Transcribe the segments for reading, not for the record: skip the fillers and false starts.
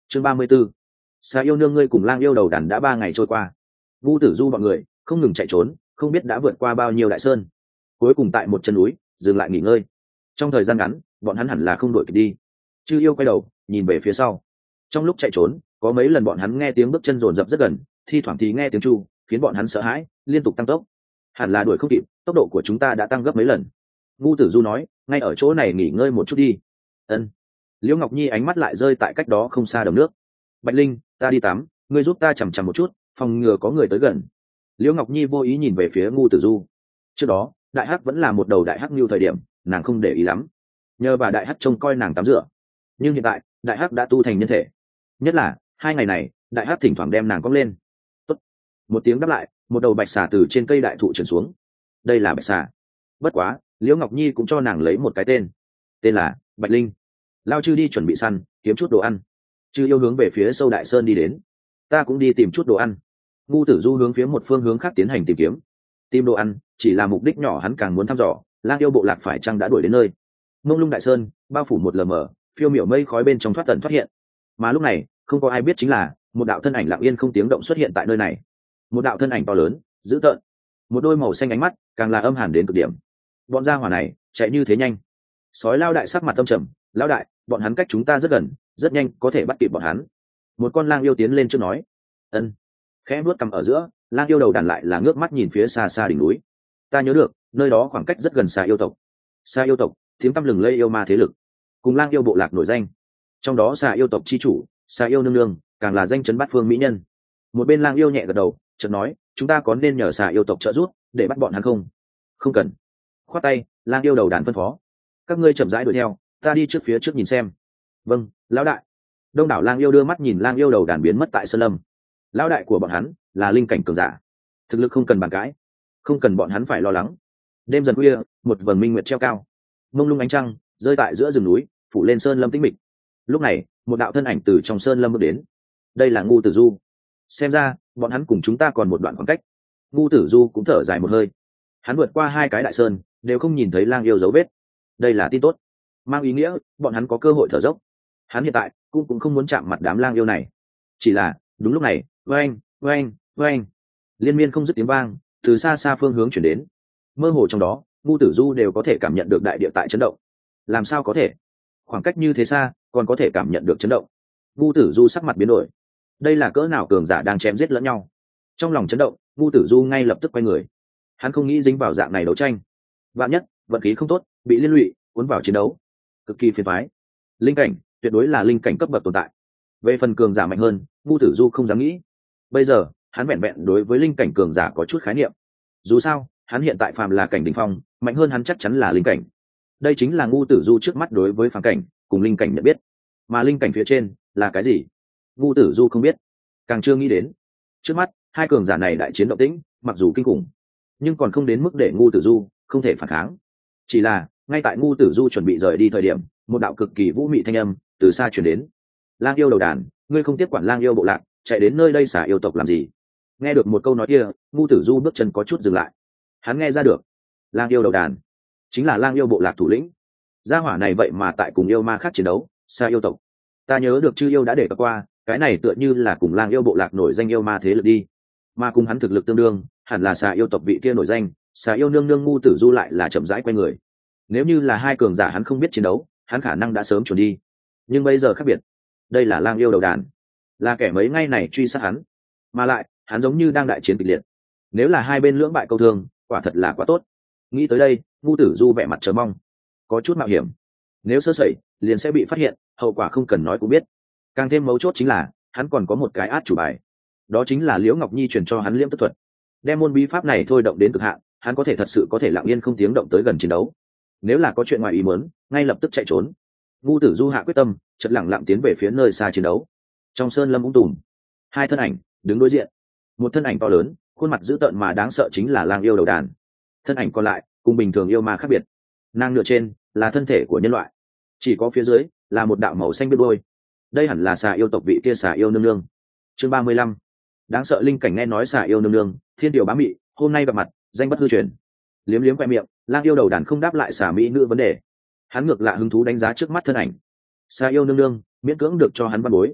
Chương 34. Xà yêu nương ngươi cùng lang yêu đầu đàn đã 3 ngày trôi qua. Vu Tử Du bọn người không ngừng chạy trốn, không biết đã vượt qua bao nhiêu đại sơn, cuối cùng tại một chân núi dừng lại nghỉ ngơi. Trong thời gian ngắn bọn hắn hẳn là không đuổi kịp đi. Chư yêu quay đầu nhìn về phía sau. Trong lúc chạy trốn có mấy lần bọn hắn nghe tiếng bước chân rồn rập rất gần, thi thoảng thì nghe tiếng chu, khiến bọn hắn sợ hãi liên tục tăng tốc. Hẳn là đuổi không kịp, tốc độ của chúng ta đã tăng gấp mấy lần. Vu Tử Du nói, ngay ở chỗ này nghỉ ngơi một chút đi. Ân. Liễu Ngọc Nhi ánh mắt lại rơi tại cách đó không xa đầm nước. Bạch Linh, ta đi tắm, ngươi giúp ta chằm chằm một chút, phòng ngừa có người tới gần. Liễu Ngọc Nhi vô ý nhìn về phía Vu Tử Du. Trước đó đại hắc vẫn là một đầu đại hắc như thời điểm nàng không để ý lắm, nhờ bà đại hắc trông coi nàng tắm rửa. Nhưng hiện tại đại hắc đã tu thành nhân thể, nhất là 2 ngày này đại hắc thỉnh thoảng đem nàng cong lên. Tốt. Một tiếng đáp lại, một đầu bạch xà từ trên cây đại thụ trườn xuống. Đây là bạch xà, bất quá Liễu Ngọc Nhi cũng cho nàng lấy một cái tên là Bạch Linh. Lao chư đi chuẩn bị săn kiếm chút đồ ăn. Chư yêu hướng về phía sâu đại sơn đi đến, ta cũng đi tìm chút đồ ăn. Ngu Tử Du hướng phía một phương hướng khác tiến hành tìm kiếm. Tìm đồ ăn chỉ là mục đích nhỏ, hắn càng muốn thăm dò lang yêu bộ lạc phải chăng đã đuổi đến nơi. Mông lung đại sơn bao phủ một lờ mờ, phiêu miểu mây khói bên trong thoát tận thoát hiện. Mà lúc này không có ai biết chính là một đạo thân ảnh lặng yên không tiếng động xuất hiện tại nơi này. Một đạo thân ảnh to lớn dữ tợn, một đôi màu xanh ánh mắt càng là âm hàn đến cực điểm. Bọn gia hỏa này chạy như thế nhanh. Sói lao đại sắc mặt âm trầm, lão đại, bọn hắn cách chúng ta rất gần, rất nhanh có thể bắt kịp bọn hắn. Một con lang yêu tiến lên trước nói. Ân. Khẽ vuốt cằm ở giữa, lang yêu đầu đàn lại là ngước mắt nhìn phía xa xa đỉnh núi. Ta nhớ được nơi đó khoảng cách rất gần xà yêu tộc. Xà yêu tộc tiếng tăm lừng lây yêu ma thế lực, cùng lang yêu bộ lạc nổi danh. Trong đó xà yêu tộc chi chủ xà yêu nương nương càng là danh chấn bát phương mỹ nhân. Một bên lang yêu nhẹ gật đầu, chợt nói, chúng ta có nên nhờ xà yêu tộc trợ giúp để bắt bọn hắn không? Không cần. Khoát tay, lang yêu đầu đàn phân phó, các ngươi chậm rãi đuổi theo, ta đi trước phía trước nhìn xem. Vâng, lão đại. Đông đảo lang yêu đưa mắt nhìn lang yêu đầu đàn biến mất tại sơn lâm. Lão đại của bọn hắn là linh cảnh cường giả, thực lực không cần bàn cãi, không cần bọn hắn phải lo lắng. Đêm dần khuya, một vầng minh nguyệt treo cao, mông lung ánh trăng rơi tại giữa rừng núi, phủ lên sơn lâm tĩnh mịch. Lúc này một đạo thân ảnh từ trong sơn lâm bước đến. Đây là Ngu Tử Du. Xem ra bọn hắn cùng chúng ta còn một đoạn khoảng cách. Ngu Tử Du cũng thở dài một hơi. Hắn vượt qua 2 cái đại sơn đều không nhìn thấy lang yêu dấu vết. Đây là tin tốt, mang ý nghĩa bọn hắn có cơ hội thở dốc. Hắn hiện tại cũng không muốn chạm mặt đám lang yêu này. Chỉ là đúng lúc này, oeng oeng oeng, liên miên không dứt tiếng vang từ xa xa phương hướng chuyển đến. Mơ hồ trong đó Ngu Tử Du đều có thể cảm nhận được đại địa tại chấn động. Làm sao có thể? Khoảng cách như thế xa còn có thể cảm nhận được chấn động. Ngu Tử Du sắc mặt biến đổi. Đây là cỡ nào cường giả đang chém giết lẫn nhau. Trong lòng chấn động, Ngu Tử Du ngay lập tức quay người. Hắn không nghĩ dính vào dạng này đấu tranh. Vạn nhất vận khí không tốt, bị liên lụy cuốn vào chiến đấu, cực kỳ phiền toái. Linh cảnh tuyệt đối là linh cảnh cấp bậc tồn tại. Về phần cường giả mạnh hơn, Ngu Tử Du không dám nghĩ. Bây giờ hắn vẹn vẹn đối với linh cảnh cường giả có chút khái niệm. Dù sao hắn hiện tại phàm là cảnh đỉnh phong, mạnh hơn hắn chắc chắn là linh cảnh. Đây chính là Ngu Tử Du trước mắt đối với phàm cảnh cùng linh cảnh nhận biết. Mà linh cảnh phía trên là cái gì, Ngu Tử Du không biết, càng chưa nghĩ đến. Trước mắt 2 cường giả này đại chiến động tĩnh mặc dù kinh khủng, nhưng còn không đến mức để Ngu Tử Du không thể phản kháng. Chỉ là ngay tại Ngu Tử Du chuẩn bị rời đi thời điểm, một đạo cực kỳ vũ mị thanh âm từ xa truyền đến. Lang yêu đầu đàn, ngươi không tiếp quản lang yêu bộ lạc, chạy đến nơi đây xả yêu tộc làm gì? Nghe được một câu nói kia, Ngu Tử Du bước chân có chút dừng lại. Hắn nghe ra được, lang yêu đầu đàn chính là lang yêu bộ lạc thủ lĩnh. Gia hỏa này vậy mà tại cùng yêu ma khác chiến đấu, xa yêu tộc. Ta nhớ được chư yêu đã để qua, cái này tựa như là cùng lang yêu bộ lạc nổi danh yêu ma thế lực đi. Mà cùng hắn thực lực tương đương, hẳn là xà yêu tộc vị kia nổi danh. Xà yêu nương nương Ngu Tử Du lại là chậm rãi quay người. Nếu như là 2 cường giả hắn không biết chiến đấu, hắn khả năng đã sớm chuẩn đi. Nhưng bây giờ khác biệt, đây là lang yêu đầu đàn, là kẻ mấy ngày này truy sát hắn, mà lại hắn giống như đang đại chiến kịch liệt. Nếu là 2 bên lưỡng bại câu thương, quả thật là quá tốt. Nghĩ tới đây, Ngu Tử Du vẻ mặt chờ mong, có chút mạo hiểm. Nếu sơ sẩy liền sẽ bị phát hiện, hậu quả không cần nói cũng biết. Càng thêm mấu chốt chính là hắn còn có một cái át chủ bài, đó chính là Liễu Ngọc Nhi truyền cho hắn Liễm Tức Thuật. Đem môn bí pháp này thôi động đến cực hạn, hắn có thể thật sự có thể lặng yên không tiếng động tới gần chiến đấu. Nếu là có chuyện ngoài ý muốn, ngay lập tức chạy trốn. Ngu Tử Du hạ quyết tâm, chợt lặng lặng tiến về phía nơi xa chiến đấu. Trong sơn lâm ung tùm, 2 thân ảnh đứng đối diện. Một thân ảnh to lớn, khuôn mặt dữ tợn mà đáng sợ chính là lang yêu đầu đàn. Thân ảnh còn lại cùng bình thường yêu ma khác biệt, nàng nửa trên là thân thể của nhân loại, chỉ có phía dưới là một đạo màu xanh biết đôi. Đây hẳn là xà yêu tộc vị kia xà yêu nương nương. Chương 35. Đáng sợ linh cảnh nghe nói xà yêu nương nương, thiên điều bá mị, hôm nay gặp mặt, danh bất hư truyền. Liếm liếm khoe miệng, lang yêu đầu đàn không đáp lại xà mỹ nữ vấn đề. Hắn ngược lại hứng thú đánh giá trước mắt thân ảnh. Xà yêu nương nương miễn cưỡng được cho hắn văn bối.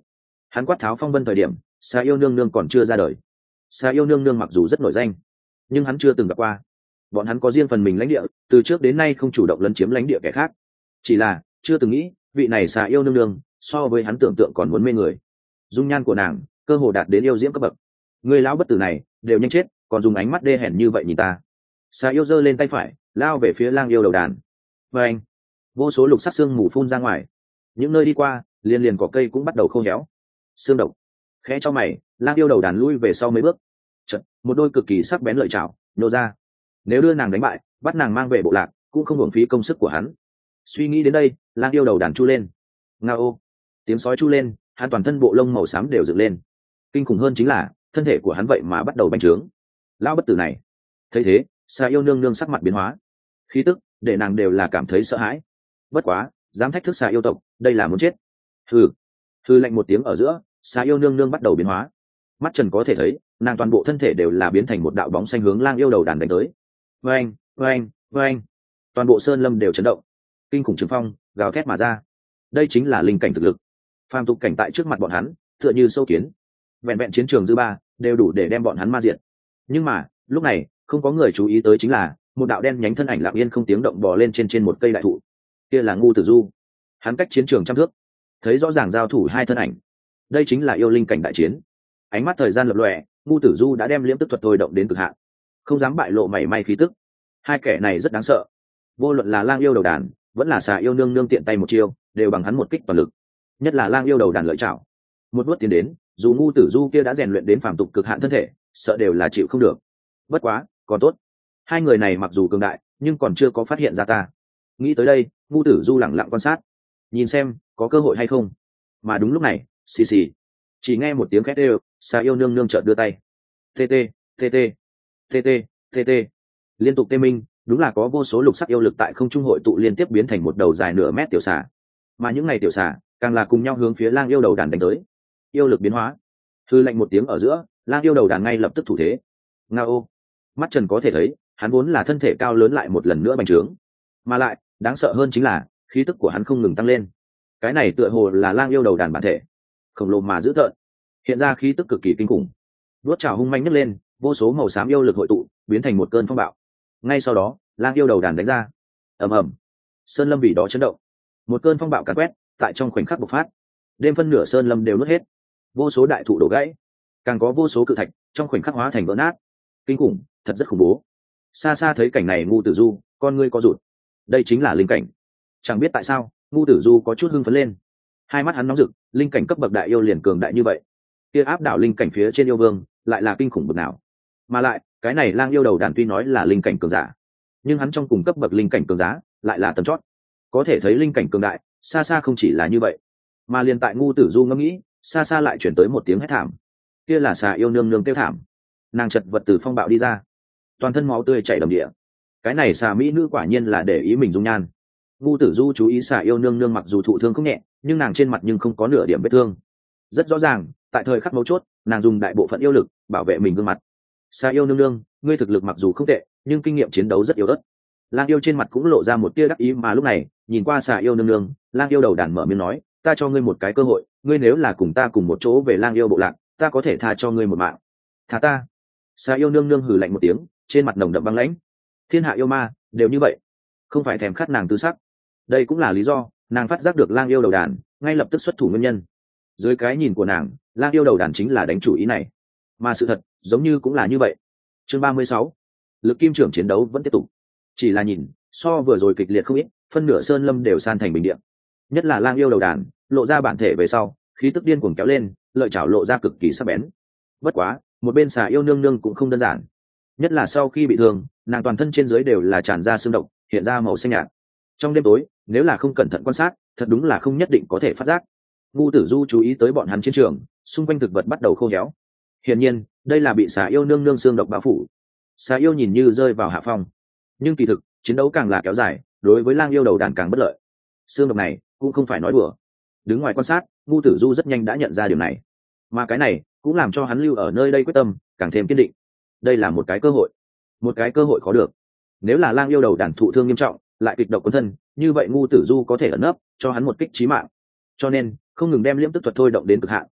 Hắn quát tháo phong vân thời điểm xà yêu nương nương còn chưa ra đời. Xà yêu nương nương mặc dù rất nổi danh nhưng hắn chưa từng gặp qua. Bọn hắn có riêng phần mình lãnh địa, từ trước đến nay không chủ động lấn chiếm lãnh địa kẻ khác. Chỉ là chưa từng nghĩ vị này xà yêu nương nương so với hắn tưởng tượng còn muốn mê người. Dung nhan của nàng cơ hồ đạt đến yêu diễm cấp bậc. Người lão bất tử này đều nhanh chết còn dùng ánh mắt đê hèn như vậy nhìn ta. Xà yêu giơ lên tay phải lao về phía lang yêu đầu đàn. Và anh, vô số lục sắc xương mù phun ra ngoài, những nơi đi qua liền liền cỏ cây cũng bắt đầu khô héo. Xương độc. Khẽ cho mày, lang yêu đầu đàn lui về sau mấy bước. Chật, một đôi cực kỳ sắc bén lợi chảo nhô ra. Nếu đưa nàng đánh bại, bắt nàng mang về bộ lạc cũng không hưởng phí công sức của hắn. Suy nghĩ đến đây, lang yêu đầu đàn chu lên. Ngao. Tiếng sói chu lên, hắn toàn thân bộ lông màu xám đều dựng lên. Kinh khủng hơn chính là thân thể của hắn vậy mà bắt đầu bành trướng. Lão bất tử này. Thấy thế, xà yêu nương nương sắc mặt biến hóa, khí tức để nàng đều là cảm thấy sợ hãi. Bất quá, dám thách thức xà yêu tộc, đây là muốn chết. Hừ. Hừ lạnh một tiếng ở giữa, xà yêu nương nương bắt đầu biến hóa. Mắt trần có thể thấy, nàng toàn bộ thân thể đều là biến thành một đạo bóng xanh hướng lang yêu đầu đàn đánh tới. Vâng, vâng, vâng. Toàn bộ sơn lâm đều chấn động, kinh khủng trường phong gào thét mà ra. Đây chính là linh cảnh thực lực. Phàm tục cảnh tại trước mặt bọn hắn tựa như sâu kiến, vẹn vẹn chiến trường dư ba đều đủ để đem bọn hắn ma diệt. Nhưng mà lúc này không có người chú ý tới chính là một đạo đen nhánh thân ảnh lặng yên không tiếng động bò lên trên một cây đại thụ. Kia là Ngu Tử Du. Hắn cách chiến trường trăm thước, thấy rõ ràng giao thủ hai thân ảnh. Đây chính là yêu linh cảnh đại chiến. Ánh mắt thời gian lập lòe, Ngu Tử Du đã đem liễm tức thuật thôi động đến cực hạn, không dám bại lộ mảy may khí tức. Hai kẻ này rất đáng sợ, vô luận là lang yêu đầu đàn vẫn là xà yêu nương nương tiện tay một chiêu đều bằng hắn một kích toàn lực. Nhất là lang yêu đầu đàn lợi chảo, một bước tiến đến, dù Ngu Tử Du kia đã rèn luyện đến phàm tục cực hạn thân thể, sợ đều là chịu không được. Bất quá còn tốt, hai người này mặc dù cường đại nhưng còn chưa có phát hiện ra ta. Nghĩ tới đây, Ngu Tử Du lẳng lặng quan sát, nhìn xem có cơ hội hay không. Mà đúng lúc này, xì xì, chỉ nghe một tiếng khét đều, xà yêu nương nương chợt đưa tay. Tt tt tt tt, liên tục tê minh. Đúng là có vô số lục sắc yêu lực tại không trung hội tụ liên tiếp biến thành một đầu dài nửa mét tiểu xà. Mà những ngày tiểu xà càng là cùng nhau hướng phía lang yêu đầu đàn đánh tới. Yêu lực biến hóa, hư lạnh một tiếng ở giữa, lang yêu đầu đàn ngay lập tức thủ thế. Ngao. Mắt trần có thể thấy, hắn vốn là thân thể cao lớn lại một lần nữa bành trướng, mà lại đáng sợ hơn chính là khí tức của hắn không ngừng tăng lên. Cái này tựa hồ là lang yêu đầu đàn bản thể, khổng lồ mà dữ tợn, hiện ra khí tức cực kỳ kinh khủng. Đuốt chảo hung manh nhấc lên, vô số màu xám yêu lực hội tụ biến thành một cơn phong bạo. Ngay sau đó, lang yêu đầu đàn đánh ra. Ầm ầm, sơn lâm vì đó chấn động, một cơn phong bạo càn quét tại trong khoảnh khắc bộc phát, đêm phân nửa sơn lâm đều nuốt hết, vô số đại thụ đổ gãy, càng có vô số cự thạch trong khoảnh khắc hóa thành vỡ nát. Kinh khủng, thật rất khủng bố. Xa xa thấy cảnh này, Ngu Tử Du con ngươi co rụt. Đây chính là linh cảnh. Chẳng biết tại sao Ngu Tử Du có chút hưng phấn lên, hai mắt hắn nóng rực. Linh cảnh cấp bậc đại yêu liền cường đại như vậy, kia áp đảo linh cảnh phía trên yêu vương lại là kinh khủng bậc nào. Mà lại cái này lang yêu đầu đàn tuy nói là linh cảnh cường giả, nhưng hắn trong cùng cấp bậc linh cảnh cường giá lại là tầm chót. Có thể thấy linh cảnh cường đại xa xa không chỉ là như vậy. Mà liền tại Ngu Tử Du ngẫm nghĩ, xa xa lại chuyển tới một tiếng hét thảm. Kia là xà yêu nương nương kêu thảm. Nàng chật vật từ phong bạo đi ra, toàn thân máu tươi chảy đầm địa. Cái này xà mỹ nữ quả nhiên là để ý mình dung nhan. Ngu Tử Du chú ý xà yêu nương nương mặc dù thụ thương không nhẹ, nhưng nàng trên mặt nhưng không có nửa điểm vết thương. Rất rõ ràng, tại thời khắc mấu chốt, nàng dùng đại bộ phận yêu lực bảo vệ mình gương mặt. Xà yêu nương nương, ngươi thực lực mặc dù không tệ, nhưng kinh nghiệm chiến đấu rất yếu ớt. Lang yêu trên mặt cũng lộ ra một tia đắc ý, mà lúc này nhìn qua xà yêu nương nương, lang yêu đầu đàn mở miệng nói, ta cho ngươi một cái cơ hội, ngươi nếu là cùng ta cùng một chỗ về lang yêu bộ lạc, ta có thể tha cho ngươi một mạng. Thả ta. Xà yêu nương nương hừ lạnh một tiếng, trên mặt nồng đậm băng lãnh. Thiên hạ yêu ma đều như vậy, không phải thèm khát nàng tư sắc. Đây cũng là lý do nàng phát giác được lang yêu đầu đàn ngay lập tức xuất thủ nguyên nhân. Dưới cái nhìn của nàng, lang yêu đầu đàn chính là đánh chủ ý này, mà sự thật giống như cũng là như vậy. Chương 36, lực kim trưởng chiến đấu vẫn tiếp tục. Chỉ là nhìn so vừa rồi kịch liệt không ít, phân nửa sơn lâm đều san thành bình địa. Nhất là lang yêu đầu đàn lộ ra bản thể về sau, khí tức điên cuồng kéo lên, lợi chảo lộ ra cực kỳ sắc bén. Bất quá một bên xà yêu nương nương cũng không đơn giản, nhất là sau khi bị thương, nàng toàn thân trên dưới đều là tràn ra xương độc, hiện ra màu xanh nhạt. Trong đêm tối nếu là không cẩn thận quan sát, thật đúng là không nhất định có thể phát giác. Ngu Tử Du chú ý tới bọn hắn chiến trường xung quanh thực vật bắt đầu khô héo, hiển nhiên đây là bị xà yêu nương nương xương độc bao phủ. Xà yêu nhìn như rơi vào hạ phong, nhưng kỳ thực chiến đấu càng là kéo dài, đối với lang yêu đầu đàn càng bất lợi. Xương độc này cũng không phải nói đùa. Đứng ngoài quan sát, Ngu Tử Du rất nhanh đã nhận ra điều này, mà cái này cũng làm cho hắn lưu ở nơi đây quyết tâm càng thêm kiên định. Đây là một cái cơ hội, một cái cơ hội khó được. Nếu là lang yêu đầu đàn thụ thương nghiêm trọng, lại kịch độc cuốn thân, như vậy Ngu Tử Du có thể ẩn nấp cho hắn một kích chí mạng. Cho nên không ngừng đem liễm tức thuật thôi động đến cực hạn,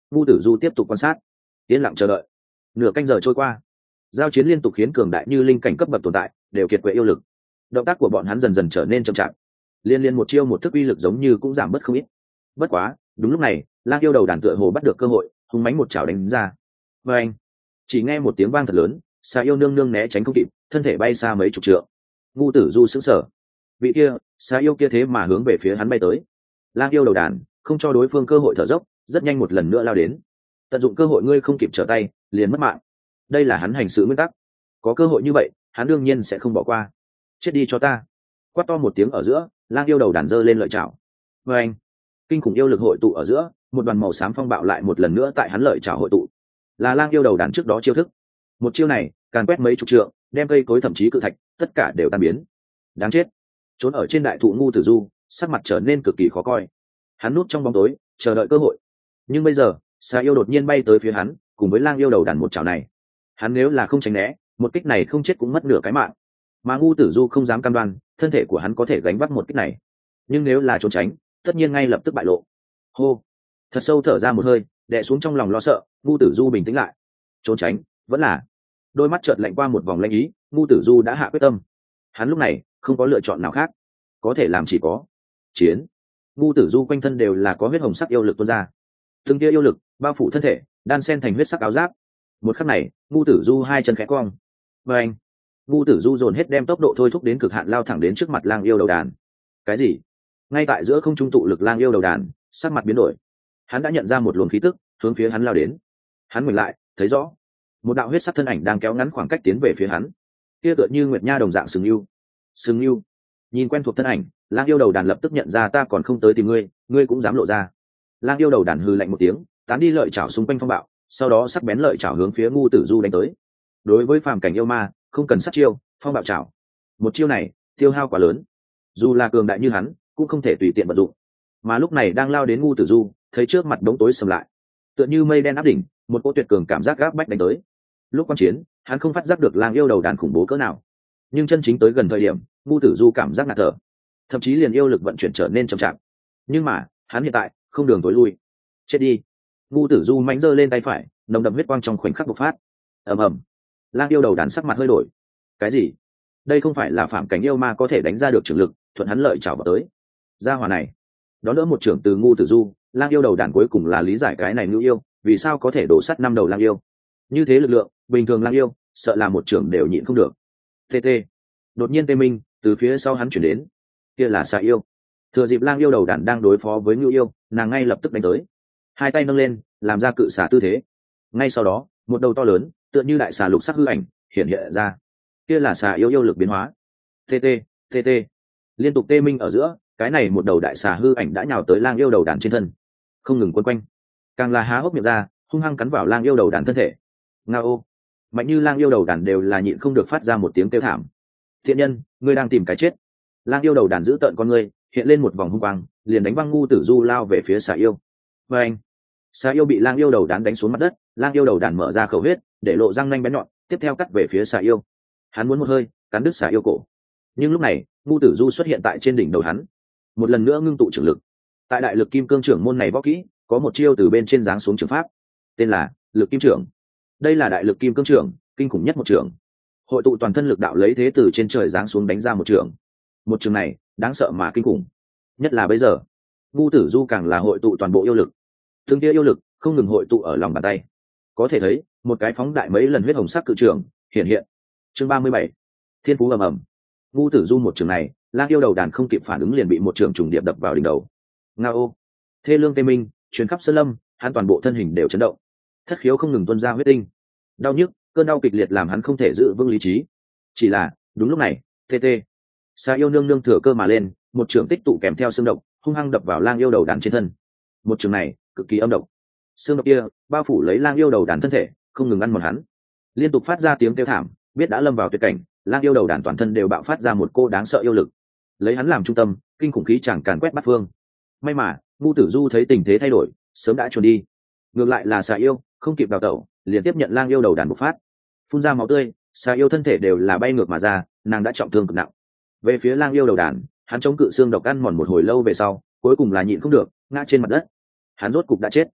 Ngu Tử Du tiếp tục quan sát, yên lặng chờ đợi. Nửa canh giờ trôi qua, giao chiến liên tục khiến cường đại như linh cảnh cấp bậc tồn tại đều kiệt quệ yêu lực, động tác của bọn hắn dần dần trở nên chậm chạp, liên liên một chiêu một thức uy lực giống như cũng giảm bớt không ít. Bất quá đúng lúc này, lang yêu đầu đàn tựa hồ bắt được cơ hội, hung mãnh một chảo đánh ra. Và anh chỉ nghe một tiếng vang thật lớn, xà yêu nương nương né tránh không kịp, thân thể bay xa mấy chục trượng. Ngu Tử Du sững sờ, vị kia xà yêu kia thế mà hướng về phía hắn bay tới. Lang yêu đầu đàn không cho đối phương cơ hội thở dốc, rất nhanh một lần nữa lao đến. Tận dụng cơ hội, ngươi không kịp trở tay liền mất mạng, đây là hắn hành sự nguyên tắc. Có cơ hội như vậy hắn đương nhiên sẽ không bỏ qua. Chết đi cho ta! Quát to một tiếng ở giữa, lang yêu đầu đàn giơ lên lợi chảo. Và anh kinh khủng yêu lực hội tụ ở giữa, một đoàn màu xám phong bạo lại một lần nữa tại hắn lợi chảo hội tụ, là lang yêu đầu đàn trước đó chiêu thức. Một chiêu này càn quét mấy chục trượng, đem cây cối thậm chí cự thạch tất cả đều tan biến. Đáng chết! Trốn ở trên đại thụ Ngu Tử Du sắc mặt trở nên cực kỳ khó coi, hắn núp trong bóng tối chờ đợi cơ hội. Nhưng bây giờ xà yêu đột nhiên bay tới phía hắn, cùng với lang yêu đầu đàn một chảo này, hắn nếu là không tránh né, một kích này không chết cũng mất nửa cái mạng. Mà Ngu Tử Du không dám cam đoan thân thể của hắn có thể gánh vác một kích này, nhưng nếu là trốn tránh, tất nhiên ngay lập tức bại lộ. Hô, thật sâu thở ra một hơi, đè xuống trong lòng lo sợ, Ngu Tử Du bình tĩnh lại. Trốn tránh vẫn là. Đôi mắt chợt lạnh qua một vòng lanh ý, Ngu Tử Du đã hạ quyết tâm. Hắn lúc này không có lựa chọn nào khác, có thể làm chỉ có chiến. Ngu Tử Du quanh thân đều là có huyết hồng sắc yêu lực tuôn ra, từng tia yêu lực bao phủ thân thể, đan xen thành huyết sắc áo giáp. Một khắc này, Ngu Tử Du hai chân khẽ cong, và anh Ngu Tử Du dồn hết đem tốc độ thôi thúc đến cực hạn, lao thẳng đến trước mặt lang yêu đầu đàn. Cái gì? Ngay tại giữa không trung tụ lực lang yêu đầu đàn sắc mặt biến đổi, hắn đã nhận ra một luồng khí tức hướng phía hắn lao đến. Hắn ngoảnh lại, thấy rõ một đạo huyết sắc thân ảnh đang kéo ngắn khoảng cách tiến về phía hắn, kia tựa như nguyệt nha đồng dạng sừng yêu. Sừng yêu nhìn quen thuộc thân ảnh, lang yêu đầu đàn lập tức nhận ra, ta còn không tới tìm ngươi, ngươi cũng dám lộ ra. Lang yêu đầu đàn hừ lạnh một tiếng, tán đi lợi chảo xung quanh phong bạo, sau đó sắc bén lợi chảo hướng phía Ngu Tử Du đánh tới. Đối với phàm cảnh yêu ma, không cần sát chiêu, phong bạo chảo, một chiêu này tiêu hao quá lớn, dù là cường đại như hắn cũng không thể tùy tiện vận dụng. Mà lúc này đang lao đến Ngu Tử Du, thấy trước mặt bóng tối sầm lại, tựa như mây đen áp đỉnh, một cỗ tuyệt cường cảm giác gáp bách đánh tới. Lúc quan chiến, hắn không phát giác được lang yêu đầu đàn khủng bố cỡ nào, nhưng chân chính tới gần thời điểm, Ngu Tử Du cảm giác ngạt thở, thậm chí liền yêu lực vận chuyển trở nên chậm chạp. Nhưng mà hắn hiện tại không đường tối lui. Chết đi! Ngu Tử Du mạnh giơ lên tay phải, nồng đậm huyết quang trong khoảnh khắc bộc phát. Ầm ầm! Lang yêu đầu đàn sắc mặt hơi đổi. Cái gì? Đây không phải là phạm cảnh yêu ma có thể đánh ra được trường lực, thuận hắn lợi chảo vào tới. Gia hỏa này đón đỡ một trưởng từ Ngu Tử Du, lang yêu đầu đàn cuối cùng là lý giải cái này ngưu yêu vì sao có thể đổ sắt năm đầu lang yêu. Như thế lực lượng, bình thường lang yêu sợ là một trưởng đều nhịn không được. TT! Đột nhiên tê minh từ phía sau hắn chuyển đến, kia là xà yêu. Thừa dịp lang yêu đầu đàn đang đối phó với ngưu yêu, nàng ngay lập tức đánh tới, hai tay nâng lên làm ra cự xà tư thế. Ngay sau đó, một đầu to lớn tựa như đại xà lục sắc hư ảnh hiện hiện ra, kia là xà yêu lực biến hóa. TT! TT! Liên tục tê minh ở giữa, cái này một đầu đại xà hư ảnh đã nhào tới lang yêu đầu đàn trên thân, không ngừng quấn quanh, càng là há hốc miệng ra hung hăng cắn vào lang yêu đầu đàn thân thể. Ngao! Mạnh như lang yêu đầu đàn đều là nhịn không được phát ra một tiếng kêu thảm. Thiện nhân, ngươi đang tìm cái chết! Lang yêu đầu đàn giữ tợn con ngươi hiện lên một vòng hung quang, liền đánh văng Ngu Tử Du lao về phía xà yêu. Và anh xà yêu bị lang yêu đầu đàn đánh xuống mặt đất, lang yêu đầu đàn mở ra khẩu huyết để lộ răng nanh bén nhọn, tiếp theo cắt về phía xà yêu. Hắn muốn một hơi cắn đứt xà yêu cổ, nhưng lúc này Ngu Tử Du xuất hiện tại trên đỉnh đầu hắn, một lần nữa ngưng tụ trưởng lực. Tại đại lực kim cương trưởng môn này võ kỹ có một chiêu từ bên trên giáng xuống trường pháp, tên là lực kim trưởng. Đây là đại lực kim cương trưởng kinh khủng nhất một trưởng, hội tụ toàn thân lực đạo, lấy thế từ trên trời giáng xuống đánh ra một trưởng. Một trường này đáng sợ mà kinh khủng, nhất là bây giờ Ngu Tử Du càng là hội tụ toàn bộ yêu lực, thương kia yêu lực không ngừng hội tụ ở lòng bàn tay, có thể thấy một cái phóng đại mấy lần huyết hồng sắc cự trường hiện hiện. Chương 37, thiên phú ầm ầm. Ngu Tử Du một trường này, lang yêu đầu đàn không kịp phản ứng liền bị một trường trùng điệp đập vào đỉnh đầu. Ngao! Thê lương tê minh truyền khắp sơn lâm, hắn toàn bộ thân hình đều chấn động, thất khiếu không ngừng tuôn ra huyết tinh, đau nhức, cơn đau kịch liệt làm hắn không thể giữ vững lý trí. Chỉ là đúng lúc này, TT! Xà yêu nương nương thừa cơ mà lên, một trường tích tụ kèm theo xương độc hung hăng đập vào lang yêu đầu đàn trên thân. Một trường này cực kỳ âm độc, xương độc kia bao phủ lấy lang yêu đầu đàn thân thể, không ngừng ăn mòn hắn, liên tục phát ra tiếng kêu thảm. Biết đã lâm vào tuyệt cảnh, lang yêu đầu đàn toàn thân đều bạo phát ra một cô đáng sợ yêu lực, lấy hắn làm trung tâm, kinh khủng khí chẳng càn quét bát phương. May mà Ngu Tử Du thấy tình thế thay đổi, sớm đã trốn đi. Ngược lại là xà yêu không kịp đào tẩu, liền tiếp nhận lang yêu đầu đàn bộc phát, phun ra máu tươi. Xà yêu thân thể đều là bay ngược mà ra, nàng đã trọng thương cực nặng. Về phía lang yêu đầu đàn, hắn chống cự xương độc ăn mòn một hồi lâu về sau, cuối cùng là nhịn không được ngã trên mặt đất. Hắn rốt cục đã chết.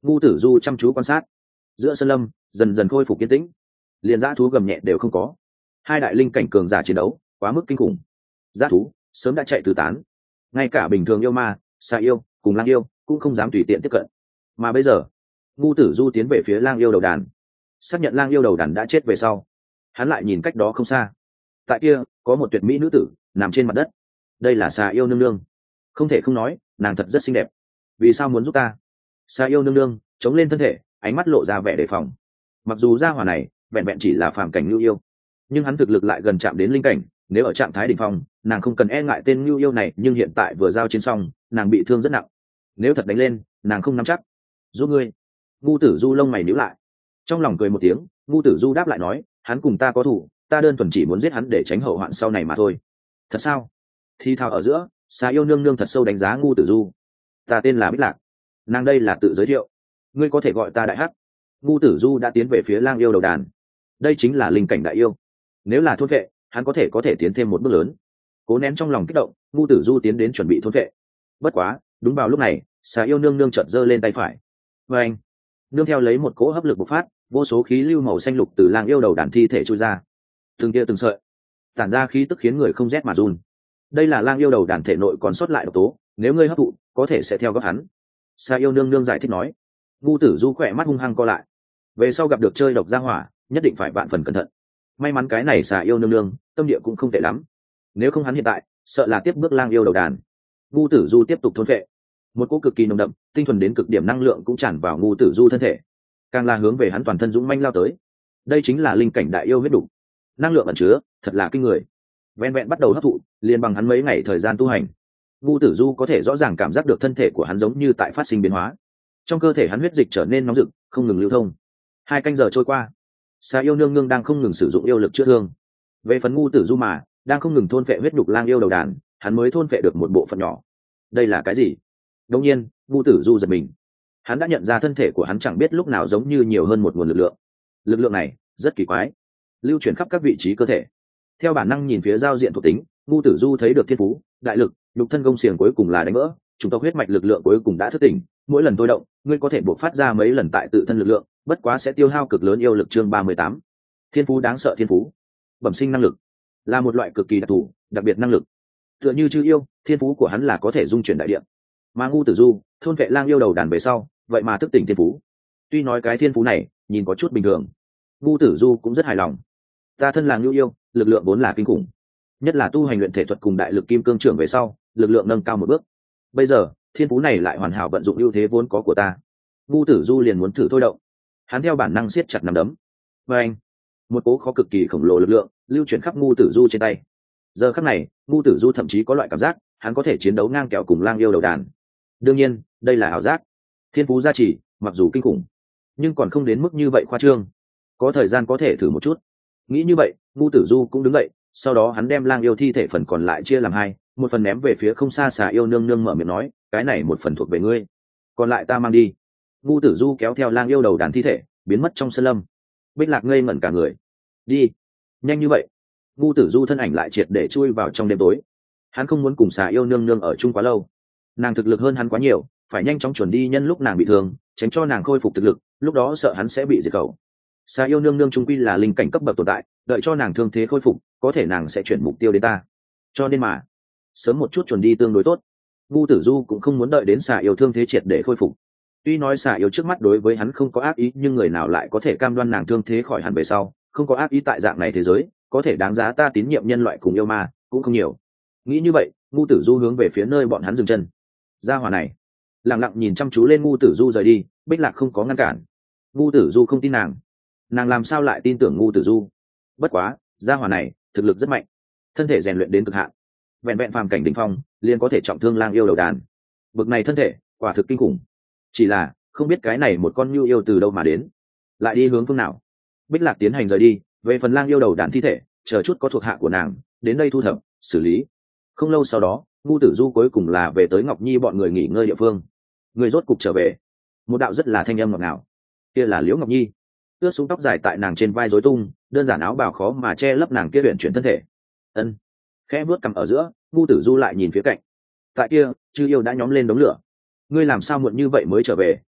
Ngu Tử Du chăm chú quan sát, giữa sơn lâm dần dần khôi phục yên tĩnh, liền dã thú gầm nhẹ đều không có. Hai đại linh cảnh cường giả chiến đấu quá mức kinh khủng, dã thú sớm đã chạy tứ tán, ngay cả bình thường yêu ma, xà yêu cùng lang yêu cũng không dám tùy tiện tiếp cận. Mà bây giờ Ngu Tử Du tiến về phía lang yêu đầu đàn, xác nhận lang yêu đầu đàn đã chết về sau, hắn lại nhìn cách đó không xa, tại kia có một tuyệt mỹ nữ tử nằm trên mặt đất. Đây là xà yêu nương nương, không thể không nói nàng thật rất xinh đẹp. Vì sao muốn giúp ta? Xà yêu nương nương chống lên thân thể, ánh mắt lộ ra vẻ đề phòng. Mặc dù gia hỏa này vẹn vẹn chỉ là phàm cảnh nhu yêu, nhưng hắn thực lực lại gần chạm đến linh cảnh. Nếu ở trạng thái đỉnh phong, nàng không cần e ngại tên nhu yêu này, nhưng hiện tại vừa giao chiến xong, nàng bị thương rất nặng. Nếu thật đánh lên, nàng không nắm chắc. Giúp ngươi. Ngu Tử Du lông mày nhíu lại, trong lòng cười một tiếng. Ngu Tử Du đáp lại nói, hắn cùng ta có thủ, ta đơn thuần chỉ muốn giết hắn để tránh hậu hoạn sau này mà thôi. Thật sao? Thì thào ở giữa, xà yêu nương nương thật sâu đánh giá Ngu Tử Du. Ta tên là Bích Lạc. Nàng đây là tự giới thiệu, ngươi có thể gọi ta đại hắc. Ngu Tử Du đã tiến về phía lang yêu đầu đàn, đây chính là linh cảnh đại yêu, nếu là thôn vệ hắn có thể tiến thêm một bước lớn. Cố nén trong lòng kích động, Ngu Tử Du tiến đến chuẩn bị thôn vệ. Bất quá đúng vào lúc này, xà yêu nương nương chợt giơ lên tay phải, và anh nương theo lấy một cỗ hấp lực bộc phát, vô số khí lưu màu xanh lục từ lang yêu đầu đàn thi thể trôi ra, từng tia từng sợi tản ra khí tức khiến người không rét mà run. Đây là lang yêu đầu đàn thể nội còn sót lại độc tố, nếu ngươi hấp thụ có thể sẽ theo gót hắn. Xà yêu nương nương giải thích nói. Ngu Tử Du khỏe mắt hung hăng co lại, về sau gặp được chơi độc gia hỏa nhất định phải vạn phần cẩn thận. May mắn cái này xà yêu nương nương tâm địa cũng không tệ lắm, nếu không hắn hiện tại sợ là tiếp bước lang yêu đầu đàn. Ngu Tử Du tiếp tục thôn phệ, một cỗ cực kỳ nồng đậm tinh thuần đến cực điểm năng lượng cũng tràn vào Ngu Tử Du thân thể, càng là hướng về hắn toàn thân dũng manh lao tới. Đây chính là linh cảnh đại yêu huyết đủ, năng lượng ẩn chứa thật là kinh người. Ven vẹn bắt đầu hấp thụ, liền bằng hắn mấy ngày thời gian tu hành, Ngu Tử Du có thể rõ ràng cảm giác được thân thể của hắn giống như tại phát sinh biến hóa, trong cơ thể hắn huyết dịch trở nên nóng rực, không ngừng lưu thông. 2 canh giờ trôi qua, xà yêu nương nương đang không ngừng sử dụng yêu lực chữa thương. Về phần Ngu Tử Du mà đang không ngừng thôn phệ huyết nhục lang yêu đầu đàn, hắn mới thôn phệ được một bộ phận nhỏ. Đây là cái gì? Đột nhiên Ngu Tử Du giật mình, hắn đã nhận ra thân thể của hắn chẳng biết lúc nào giống như nhiều hơn một nguồn lực lượng. Lực lượng này rất kỳ quái, lưu chuyển khắp các vị trí cơ thể. Theo bản năng nhìn phía giao diện thuộc tính, Ngu Tử Du thấy được thiên phú, đại lực, nhục thân công xiềng cuối cùng là đánh vỡ, chủng tộc huyết mạch lực lượng cuối cùng đã thức tỉnh. Mỗi lần tôi động, ngươi có thể bộc phát ra mấy lần tại tự thân lực lượng, bất quá sẽ tiêu hao cực lớn yêu lực. Chương 38. Thiên phú đáng sợ. Thiên phú bẩm sinh năng lực là một loại cực kỳ đặc thù, đặc biệt năng lực. Tựa như chư yêu, thiên phú của hắn là có thể dung chuyển đại địa. Mà Ngu Tử Du thôn vệ lang yêu đầu đàn về sau, vậy mà thức tỉnh thiên phú. Tuy nói cái thiên phú này nhìn có chút bình thường, Ngu Tử Du cũng rất hài lòng. Ta thân là nhu yêu, lực lượng vốn là kinh khủng, nhất là tu hành luyện thể thuật cùng đại lực kim cương trưởng về sau, lực lượng nâng cao một bước. Bây giờ thiên phú này lại hoàn hảo vận dụng ưu thế vốn có của ta. Ngu Tử Du liền muốn thử thôi động, hắn theo bản năng siết chặt nắm đấm, và anh một cố khó cực kỳ khổng lồ lực lượng lưu chuyển khắp Ngu Tử Du trên tay. Giờ khắc này Ngu Tử Du thậm chí có loại cảm giác hắn có thể chiến đấu ngang kèo cùng lang yêu đầu đàn. Đương nhiên đây là ảo giác, thiên phú gia trì mặc dù kinh khủng nhưng còn không đến mức như vậy khoa trương. Có thời gian có thể thử một chút. Nghĩ như vậy, Ngu Tử Du cũng đứng dậy, sau đó hắn đem lang yêu thi thể phần còn lại chia làm 2, một phần ném về phía không xa. xà yêu nương nương mở miệng nói, cái này một phần thuộc về ngươi, còn lại ta mang đi. Ngu Tử Du kéo theo lang yêu đầu đàn thi thể biến mất trong sơn lâm. Bích Lạc ngây ngẩn cả người. Đi nhanh như vậy? Ngu Tử Du thân ảnh lại triệt để chui vào trong đêm tối. Hắn không muốn cùng xà yêu nương nương ở chung quá lâu, nàng thực lực hơn hắn quá nhiều, phải nhanh chóng chuẩn đi nhân lúc nàng bị thương, tránh cho nàng khôi phục thực lực, lúc đó sợ hắn sẽ bị diệt khẩu. Xà yêu nương nương trung quy là linh cảnh cấp bậc tồn tại, đợi cho nàng thương thế khôi phục, có thể nàng sẽ chuyển mục tiêu đến ta, cho nên mà sớm một chút chuẩn đi tương đối tốt. Ngu Tử Du cũng không muốn đợi đến xà yêu thương thế triệt để khôi phục. Tuy nói xà yêu trước mắt đối với hắn không có ác ý, nhưng người nào lại có thể cam đoan nàng thương thế khỏi hẳn về sau không có ác ý. Tại dạng này thế giới, có thể đáng giá ta tín nhiệm nhân loại cùng yêu ma cũng không nhiều. Nghĩ như vậy, Ngu Tử Du hướng về phía nơi bọn hắn dừng chân. Gia hỏa này lặng lặng nhìn chăm chú lên Ngu Tử Du rời đi. Bích Lạc không có ngăn cản. Ngu Tử Du không tin nàng làm sao lại tin tưởng Ngu Tử Du? Bất quá gia hỏa này thực lực rất mạnh, thân thể rèn luyện đến cực hạn, vẹn vẹn phàm cảnh đỉnh phong liền có thể trọng thương lang yêu đầu đàn. Bực này thân thể quả thực kinh khủng, chỉ là không biết cái này một con nhu yêu từ đâu mà đến, lại đi hướng phương nào. Bích Lạc tiến hành rời đi. Về phần lang yêu đầu đàn thi thể, chờ chút có thuộc hạ của nàng đến đây thu thập xử lý. Không lâu sau đó, Ngu Tử Du cuối cùng là về tới Ngọc Nhi bọn người nghỉ ngơi địa phương. Người rốt cục trở về. Một đạo rất là thanh âm ngọt ngào. Kia là Liễu Ngọc Nhi, ướt xuống tóc dài tại nàng trên vai rối tung, đơn giản áo bào khó mà che lấp nàng kia luyện chuyển thân thể. Ân, khẽ vuốt cằm ở giữa, Ngu Tử Du lại nhìn phía cạnh. Tại kia chư yêu đã nhóm lên đống lửa. Ngươi làm sao muộn như vậy mới trở về?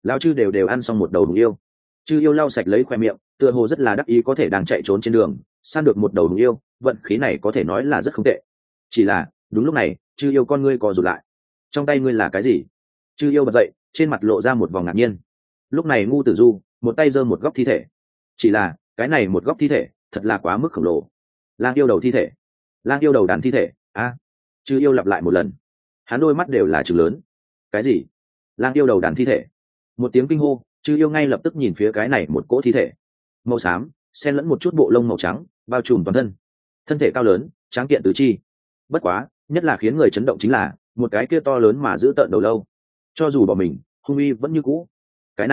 lão chư đều ăn xong một đầu đùng yêu. Chư yêu lau sạch lấy khoe miệng, tựa hồ rất là đắc ý có thể đang chạy trốn trên đường săn được một đầu đùng yêu, vận khí này có thể nói là rất không tệ. Chỉ là đúng lúc này chư yêu con ngươi co rụt lại. Trong tay ngươi là cái gì? Chư yêu bật dậy, trên mặt lộ ra một vòng ngạc nhiên. Lúc này ngu tử du một tay giơ một góc thi thể. Chỉ là cái này một góc thi thể thật là quá mức khổng lồ. Lang yêu đầu thi thể, lang yêu đầu đàn thi thể. Chư yêu lặp lại một lần, hắn đôi mắt đều là trừng lớn. Cái gì? Lang yêu đầu đàn thi thể? Một tiếng kinh hô, chư yêu ngay lập tức nhìn phía cái này một cỗ thi thể màu xám xen lẫn một chút bộ lông màu trắng bao trùm toàn thân, thân thể cao lớn tráng kiện tứ chi. Bất quá nhất là khiến người chấn động chính là một cái kia to lớn mà giữ tợn đầu lâu, cho dù bỏ mình hung uy vẫn như cũ. Cái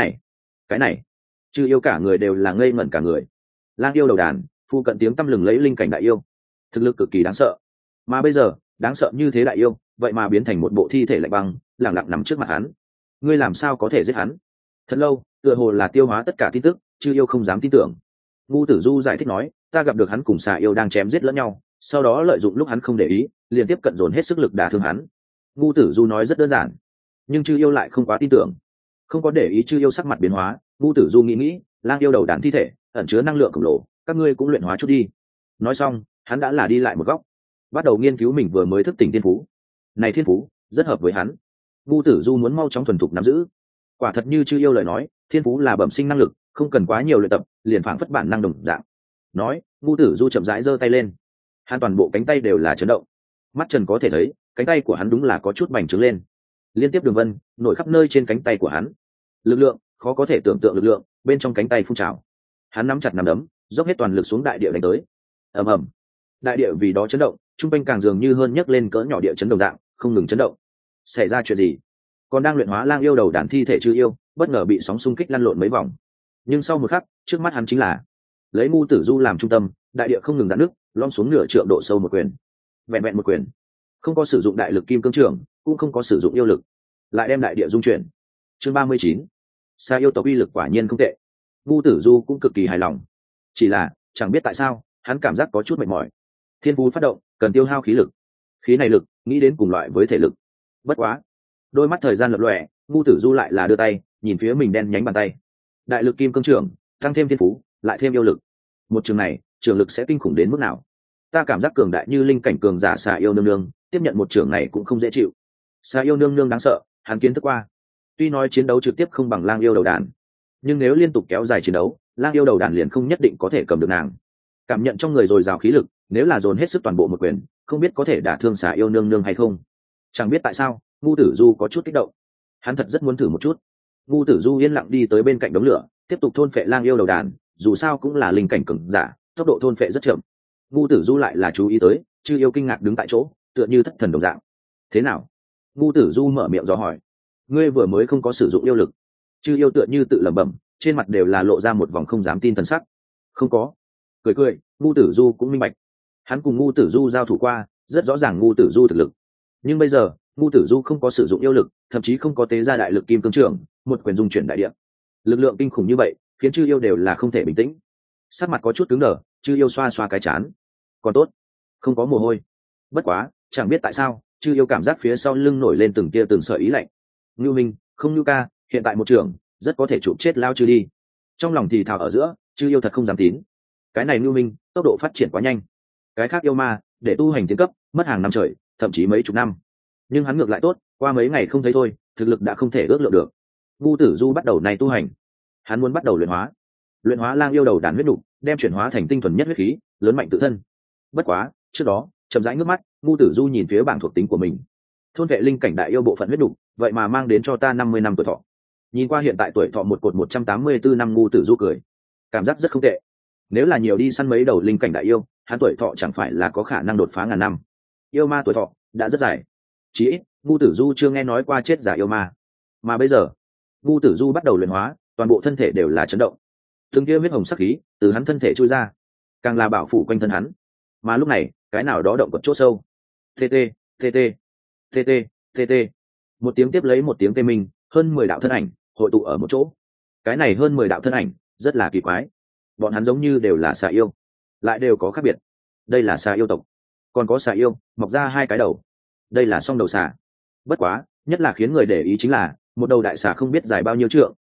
này chư yêu cả người đều là ngây ngẩn cả người. Lang yêu đầu đàn, phu cận tiếng tăm lừng lấy linh cảnh đại yêu, thực lực cực kỳ đáng sợ. Mà bây giờ đáng sợ như thế đại yêu vậy mà biến thành một bộ thi thể lạnh băng lẳng lặng nằm trước mặt hắn. Ngươi làm sao có thể giết hắn? Thật lâu tựa hồ là tiêu hóa tất cả tin tức, chư yêu không dám tin tưởng. Ngu tử du giải thích nói, ta gặp được hắn cùng xà yêu đang chém giết lẫn nhau, sau đó lợi dụng lúc hắn không để ý liền tiếp cận dồn hết sức lực đả thương hắn. Ngu tử du nói rất đơn giản, nhưng chư yêu lại không quá tin tưởng. Không có để ý chư yêu sắc mặt biến hóa, ngu tử du nghĩ lang yêu đầu đàn thi thể ẩn chứa năng lượng khổng lồ, các ngươi cũng luyện hóa chút đi. Nói xong hắn đã là đi lại một góc, bắt đầu nghiên cứu mình vừa mới thức tỉnh thiên phú. Này thiên phú rất hợp với hắn. Ngu tử du muốn mau chóng thuần thục nắm giữ. Quả thật như chư yêu lời nói, thiên phú là bẩm sinh năng lực, không cần quá nhiều luyện tập liền phảng phất bản năng đồng dạng. Nói, ngu tử du chậm rãi giơ tay lên, hắn toàn bộ cánh tay đều là chấn động. Mắt trần có thể thấy cánh tay của hắn đúng là có chút bành trướng lên, liên tiếp đường vân nổi khắp nơi trên cánh tay của hắn. Lực lượng khó có thể tưởng tượng lực lượng bên trong cánh tay phun trào. Hắn nắm chặt nắm đấm, dốc hết toàn lực xuống đại địa đánh tới. Ầm ầm, đại địa vì đó chấn động, trung quanh càng dường như hơn nhấc lên cỡ nhỏ địa chấn đồng dạng, không ngừng chấn động. Xảy ra chuyện gì? Còn đang luyện hóa lang yêu đầu đàn thi thể chư yêu bất ngờ bị sóng xung kích lăn lộn mấy vòng. Nhưng sau một khắc trước mắt hắn chính là lấy ngu tử du làm trung tâm, đại địa không ngừng giãn nước, lom xuống nửa trượng độ sâu một quyền. Vẹn vẹn một quyền, không có sử dụng đại lực kim cương trường, cũng không có sử dụng yêu lực, lại đem đại địa dung chuyển. Chương 39. Sa yêu tộc uy lực quả nhiên không tệ. Ngu tử du cũng cực kỳ hài lòng. Chỉ là chẳng biết tại sao hắn cảm giác có chút mệt mỏi. Thiên phú phát động cần tiêu hao khí lực, khí này lực nghĩ đến cùng loại với thể lực. Bất quá đôi mắt thời gian lập lòe, ngu tử du lại là đưa tay nhìn phía mình đen nhánh bàn tay. Đại lực kim cương trường tăng thêm thiên phú lại thêm yêu lực, một trường này trường lực sẽ kinh khủng đến mức nào? Ta cảm giác cường đại như linh cảnh cường giả xà yêu nương nương tiếp nhận một trường này cũng không dễ chịu. Xà yêu nương nương đáng sợ, hắn kiến thức qua. Tuy nói chiến đấu trực tiếp không bằng lang yêu đầu đàn, nhưng nếu liên tục kéo dài chiến đấu, lang yêu đầu đàn liền không nhất định có thể cầm được nàng. Cảm nhận trong người dồi dào khí lực, nếu là dồn hết sức toàn bộ một quyền, không biết có thể đả thương xà yêu nương nương hay không. Chẳng biết tại sao ngu tử du có chút kích động, hắn thật rất muốn thử một chút. Ngu tử du yên lặng đi tới bên cạnh đống lửa, tiếp tục thôn phệ lang yêu đầu đàn, dù sao cũng là linh cảnh cường giả, tốc độ thôn phệ rất chậm. Ngu tử du lại là chú ý tới chư yêu kinh ngạc đứng tại chỗ, tựa như thất thần đồng dạng. Thế nào? Ngu tử du mở miệng dò hỏi. Ngươi vừa mới không có sử dụng yêu lực? Chư yêu tựa như tự lẩm bẩm, trên mặt đều là lộ ra một vòng không dám tin thần sắc. Không có. Cười ngu tử du cũng minh bạch, hắn cùng ngu tử du giao thủ qua, rất rõ ràng ngu tử du thực lực. Nhưng bây giờ ngu tử du không có sử dụng yêu lực, thậm chí không có tế ra đại lực kim cương trưởng, một quyền dung chuyển đại địa. Lực lượng kinh khủng như vậy khiến chư yêu đều là không thể bình tĩnh, sắc mặt có chút cứng đờ. Chư yêu xoa xoa cái chán, còn tốt không có mồ hôi. Bất quá chẳng biết tại sao chư yêu cảm giác phía sau lưng nổi lên từng tia từng sợi ý lạnh. Ngưu minh không Ngưu ca, hiện tại một trường rất có thể chụp chết lao chư đi. Trong lòng thì thào ở giữa, chư yêu thật không dám tín. Cái này Ngưu minh tốc độ phát triển quá nhanh, cái khác yêu ma để tu hành tiến cấp mất hàng năm trời, thậm chí mấy chục năm, nhưng hắn ngược lại tốt, qua mấy ngày không thấy thôi thực lực đã không thể ước lượng được. Ngu tử du bắt đầu này tu hành, hắn muốn bắt đầu luyện hóa lang yêu đầu đàn huyết nục, đem chuyển hóa thành tinh thuần nhất huyết khí, lớn mạnh tự thân. Bất quá trước đó chậm rãi ngước mắt, ngu tử du nhìn phía bảng thuộc tính của mình. Thôn vệ linh cảnh đại yêu bộ phận huyết nục, vậy mà mang đến cho ta 50 năm tuổi thọ. Nhìn qua hiện tại tuổi thọ một cột 184 năm, ngu tử du cười, cảm giác rất không tệ. Nếu là nhiều đi săn mấy đầu linh cảnh đại yêu, hắn tuổi thọ chẳng phải là có khả năng đột phá ngàn năm. Yêu ma tuổi thọ đã rất dài, chí ít ngu tử du chưa nghe nói qua chết giả yêu ma. Mà bây giờ ngu tử du bắt đầu luyện hóa, toàn bộ thân thể đều là chấn động, từng kia huyết hồng sắc khí từ hắn thân thể trôi ra, càng là bảo phủ quanh thân hắn. Mà lúc này cái nào đó động vật chỗ sâu, tt tt tt tt, một tiếng tiếp lấy một tiếng tê minh, hơn 10 đạo thân ảnh hội tụ ở một chỗ. Cái này hơn 10 đạo thân ảnh rất là kỳ quái, bọn hắn giống như đều là xà yêu, lại đều có khác biệt. Đây là xà yêu tộc, còn có xà yêu mọc ra hai cái đầu, đây là song đầu xà. Bất quá nhất là khiến người để ý chính là một đầu đại xà không biết dài bao nhiêu trượng,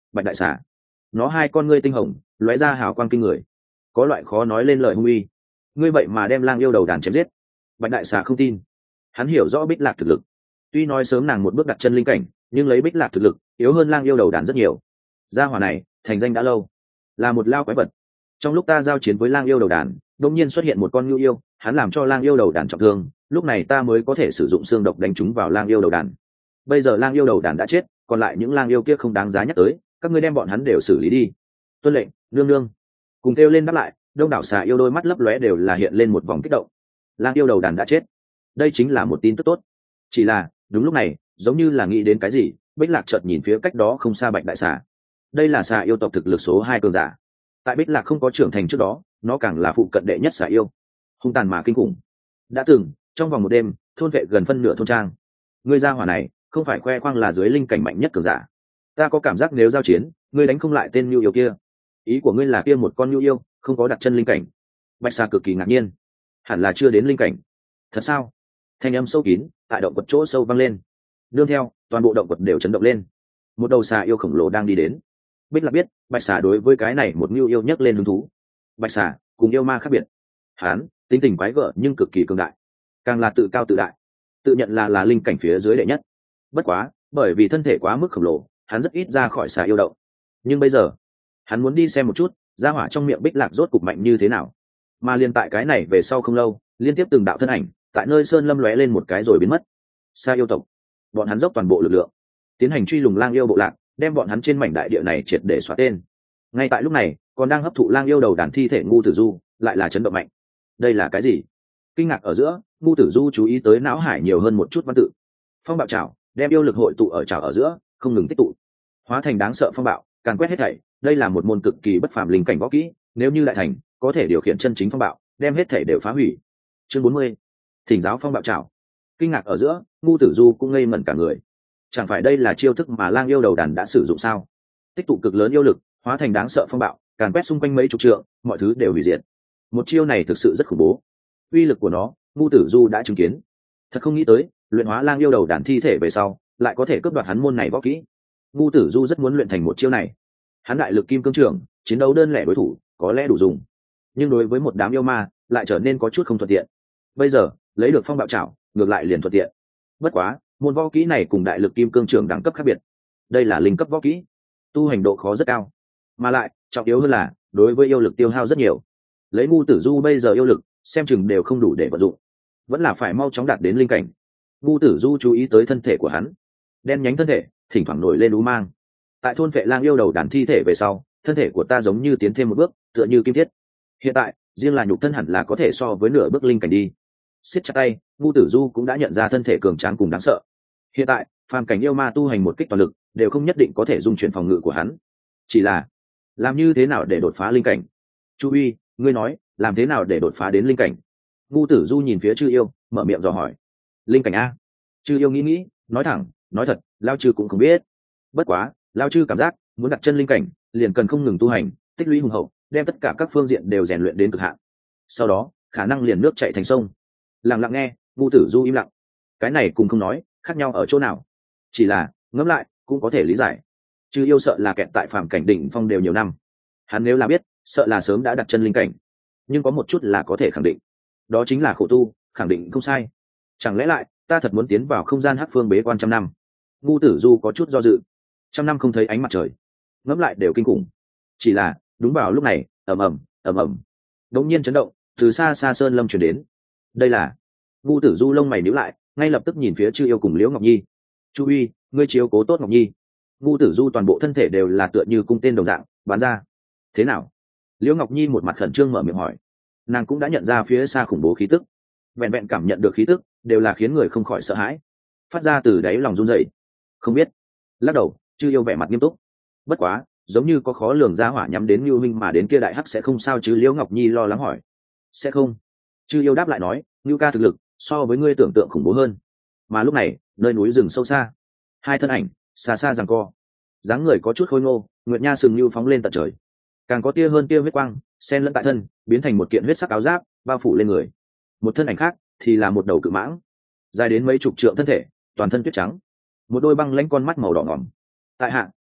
bạch đại xà. Nó hai con ngươi tinh hồng lóe ra hào quang kinh người, có loại khó nói lên lời hung uy. Ngươi vậy mà đem lang yêu đầu đàn chém giết. Bạch đại xà không tin. Hắn hiểu rõ Bích Lạc thực lực, tuy nói sớm nàng một bước đặt chân linh cảnh, nhưng lấy Bích Lạc thực lực yếu hơn lang yêu đầu đàn rất nhiều. Gia hỏa này thành danh đã lâu, là một lao quái vật. Trong lúc ta giao chiến với lang yêu đầu đàn, đột nhiên xuất hiện một con ngưu yêu, hắn làm cho lang yêu đầu đàn trọng thương, lúc này ta mới có thể sử dụng xương độc đánh trúng vào lang yêu đầu đàn. Bây giờ lang yêu đầu đàn đã chết, còn lại những lang yêu kia không đáng giá nhắc tới, các ngươi đem bọn hắn đều xử lý đi. Tuân lệnh, nương nương. Cùng kêu lên đáp lại, đông đảo xà yêu đôi mắt lấp lóe đều là hiện lên một vòng kích động. Lang yêu đầu đàn đã chết, đây chính là một tin tức tốt. Chỉ là đúng lúc này, giống như là nghĩ đến cái gì, Bích Lạc chợt nhìn phía cách đó không xa bạch đại xà. Đây là xà yêu tộc thực lực số 2 cường giả. Tại Bích Lạc không có trưởng thành trước đó, nó càng là phụ cận đệ nhất xà yêu, hung tàn mà kinh khủng. Đã từng trong vòng một đêm thôn vệ gần phân nửa thôn trang. Ngươi gia hỏa này không phải khoe khoang là dưới linh cảnh mạnh nhất cường giả. Ta có cảm giác nếu giao chiến, ngươi đánh không lại tên nhu yêu kia. Ý của ngươi là kia một con nhu yêu không có đặt chân linh cảnh? Bạch xà cực kỳ ngạc nhiên. Hẳn là chưa đến linh cảnh. Thật sao? Thanh âm sâu kín tại động quật chỗ sâu vang lên. Nương theo, toàn bộ động quật đều chấn động lên. Một đầu xà yêu khổng lồ đang đi đến. Bích Lạc biết bạch xà đối với cái này một nhu yêu nhấc lên hứng thú. Bạch xà cùng yêu ma khác biệt, hắn tính tình quái gở nhưng cực kỳ cường đại, càng là tự cao tự đại, tự nhận là linh cảnh phía dưới đệ nhất. Bất quá bởi vì thân thể quá mức khổng lồ, hắn rất ít ra khỏi xà yêu động. Nhưng bây giờ hắn muốn đi xem một chút gia hỏa trong miệng Bích Lạc rốt cục mạnh như thế nào. Mà liên tại cái này về sau không lâu, liên tiếp từng đạo thân ảnh tại nơi sơn lâm lóe lên một cái rồi biến mất. Xà yêu tộc, bọn hắn dốc toàn bộ lực lượng tiến hành truy lùng lang yêu bộ lạc, đem bọn hắn trên mảnh đại địa này triệt để xóa tên. Ngay tại lúc này, còn đang hấp thụ lang yêu đầu đàn thi thể Ngu Tử Du lại là chấn động mạnh. Đây là cái gì? Kinh ngạc ở giữa, Ngu Tử Du chú ý tới não hải nhiều hơn một chút văn tự. Phong bạo trảo đem yêu lực hội tụ ở trảo ở giữa, không ngừng tích tụ, hóa thành đáng sợ phong bạo, càn quét hết thảy. Đây là một môn cực kỳ bất phàm linh cảnh võ kỹ, nếu như đại thành, có thể điều khiển chân chính phong bạo, đem hết thảy đều phá hủy. Chương 40. Thỉnh giáo phong bạo trảo. Kinh ngạc ở giữa, Ngu Tử Du cũng ngây ngẩn cả người. Chẳng phải đây là chiêu thức mà lang yêu đầu đàn đã sử dụng sao? Tích tụ cực lớn yêu lực, hóa thành đáng sợ phong bạo, càn quét xung quanh mấy chục trượng, mọi thứ đều hủy diệt. Một chiêu này thực sự rất khủng bố. Uy lực của nó, Ngu Tử Du đã chứng kiến. Thật không nghĩ tới, luyện hóa lang yêu đầu đàn thi thể về sau, lại có thể cướp đoạt hắn môn này võ kỹ. Ngu Tử Du rất muốn luyện thành một chiêu này. Hắn đại lực kim cương trưởng, chiến đấu đơn lẻ đối thủ, có lẽ đủ dùng. Nhưng đối với một đám yêu ma, lại trở nên có chút không thuận tiện. Bây giờ, lấy được phong bạo trảo, ngược lại liền thuận tiện. Bất quá, môn võ kỹ này cùng đại lực kim cương trưởng đẳng cấp khác biệt. Đây là linh cấp võ kỹ, tu hành độ khó rất cao, mà lại trọng yếu hơn là đối với yêu lực tiêu hao rất nhiều. Lấy Ngu Tử Du bây giờ yêu lực, xem chừng đều không đủ để vận dụng, vẫn là phải mau chóng đạt đến linh cảnh. Ngu Tử Du chú ý tới thân thể của hắn, đen nhánh thân thể thỉnh thoảng nổi lên u mang. Tại thôn vệ lang yêu đầu đàn thi thể về sau, thân thể của ta giống như tiến thêm một bước, tựa như kim thiết. Hiện tại riêng là nhục thân hẳn là có thể so với nửa bước linh cảnh đi. Siết chặt tay, Ngu Tử Du cũng đã nhận ra thân thể cường tráng cùng đáng sợ. Hiện tại phàm cảnh yêu ma tu hành một kích toàn lực đều không nhất định có thể dung chuyển phòng ngự của hắn. Chỉ là làm như thế nào để đột phá linh cảnh? Chu Uy, ngươi nói làm thế nào để đột phá đến linh cảnh? Ngu Tử Du nhìn phía Chư Yêu, mở miệng dò hỏi. Linh cảnh a? Chư Yêu nghĩ, nói thẳng, nói thật, lao chư cũng không biết. Bất quá lao chư cảm giác muốn đặt chân linh cảnh, liền cần không ngừng tu hành, tích lũy hùng hậu, đem tất cả các phương diện đều rèn luyện đến cực hạn. Sau đó khả năng liền nước chảy thành sông. Lặng lặng nghe, Ngu Tử Du im lặng. Cái này cùng không nói, khác nhau ở chỗ nào? Chỉ là ngẫm lại cũng có thể lý giải. Chư Yêu sợ là kẹt tại phàm cảnh đỉnh phong đều nhiều năm, hắn nếu là biết, sợ là sớm đã đặt chân linh cảnh. Nhưng có một chút là có thể khẳng định, đó chính là khổ tu, khẳng định không sai. Chẳng lẽ lại ta thật muốn tiến vào không gian hắc phương bế quan 100 năm? Ngu Tử Du có chút do dự. 100 năm không thấy ánh mặt trời, ngẫm lại đều kinh khủng. Chỉ là đúng vào lúc này, ầm ầm, đột nhiên chấn động từ xa xa sơn lâm truyền đến. Đây là... Ngu Tử Du lông mày nhíu lại, ngay lập tức nhìn phía Chư Yêu cùng Liễu Ngọc Nhi. Chu Uy, ngươi chiếu cố tốt Ngọc Nhi. Ngu Tử Du toàn bộ thân thể đều là tựa như cung tên đồng dạng bắn ra. Thế nào? Liễu Ngọc Nhi một mặt khẩn trương mở miệng hỏi. Nàng cũng đã nhận ra phía xa khủng bố khí tức, vẹn vẹn cảm nhận được khí tức đều là khiến người không khỏi sợ hãi, phát ra từ đáy lòng run rẩy. Không biết. Lắc đầu, Chư Yêu vẻ mặt nghiêm túc. Bất quá giống như có khó lường ra hỏa nhắm đến Nưu Minh mà đến kia đại hắc sẽ không sao chứ? Liễu Ngọc Nhi lo lắng hỏi. Sẽ không. Chư Yêu đáp lại nói, Nưu ca thực lực so với ngươi tưởng tượng khủng bố hơn. Mà lúc này nơi núi rừng sâu xa, hai thân ảnh xa xa giằng co, dáng người có chút khôi ngô, nguyệt nha sừng lưu phóng lên tận trời, càng có tia hơn tia huyết quang xen lẫn tại thân, biến thành một kiện huyết sắc áo giáp bao phủ lên người. Một thân ảnh khác thì là một đầu cự mãng, dài đến mấy chục trượng thân thể, toàn thân tuyết trắng, một đôi băng lãnh con mắt màu đỏ ngỏm. Tại hạ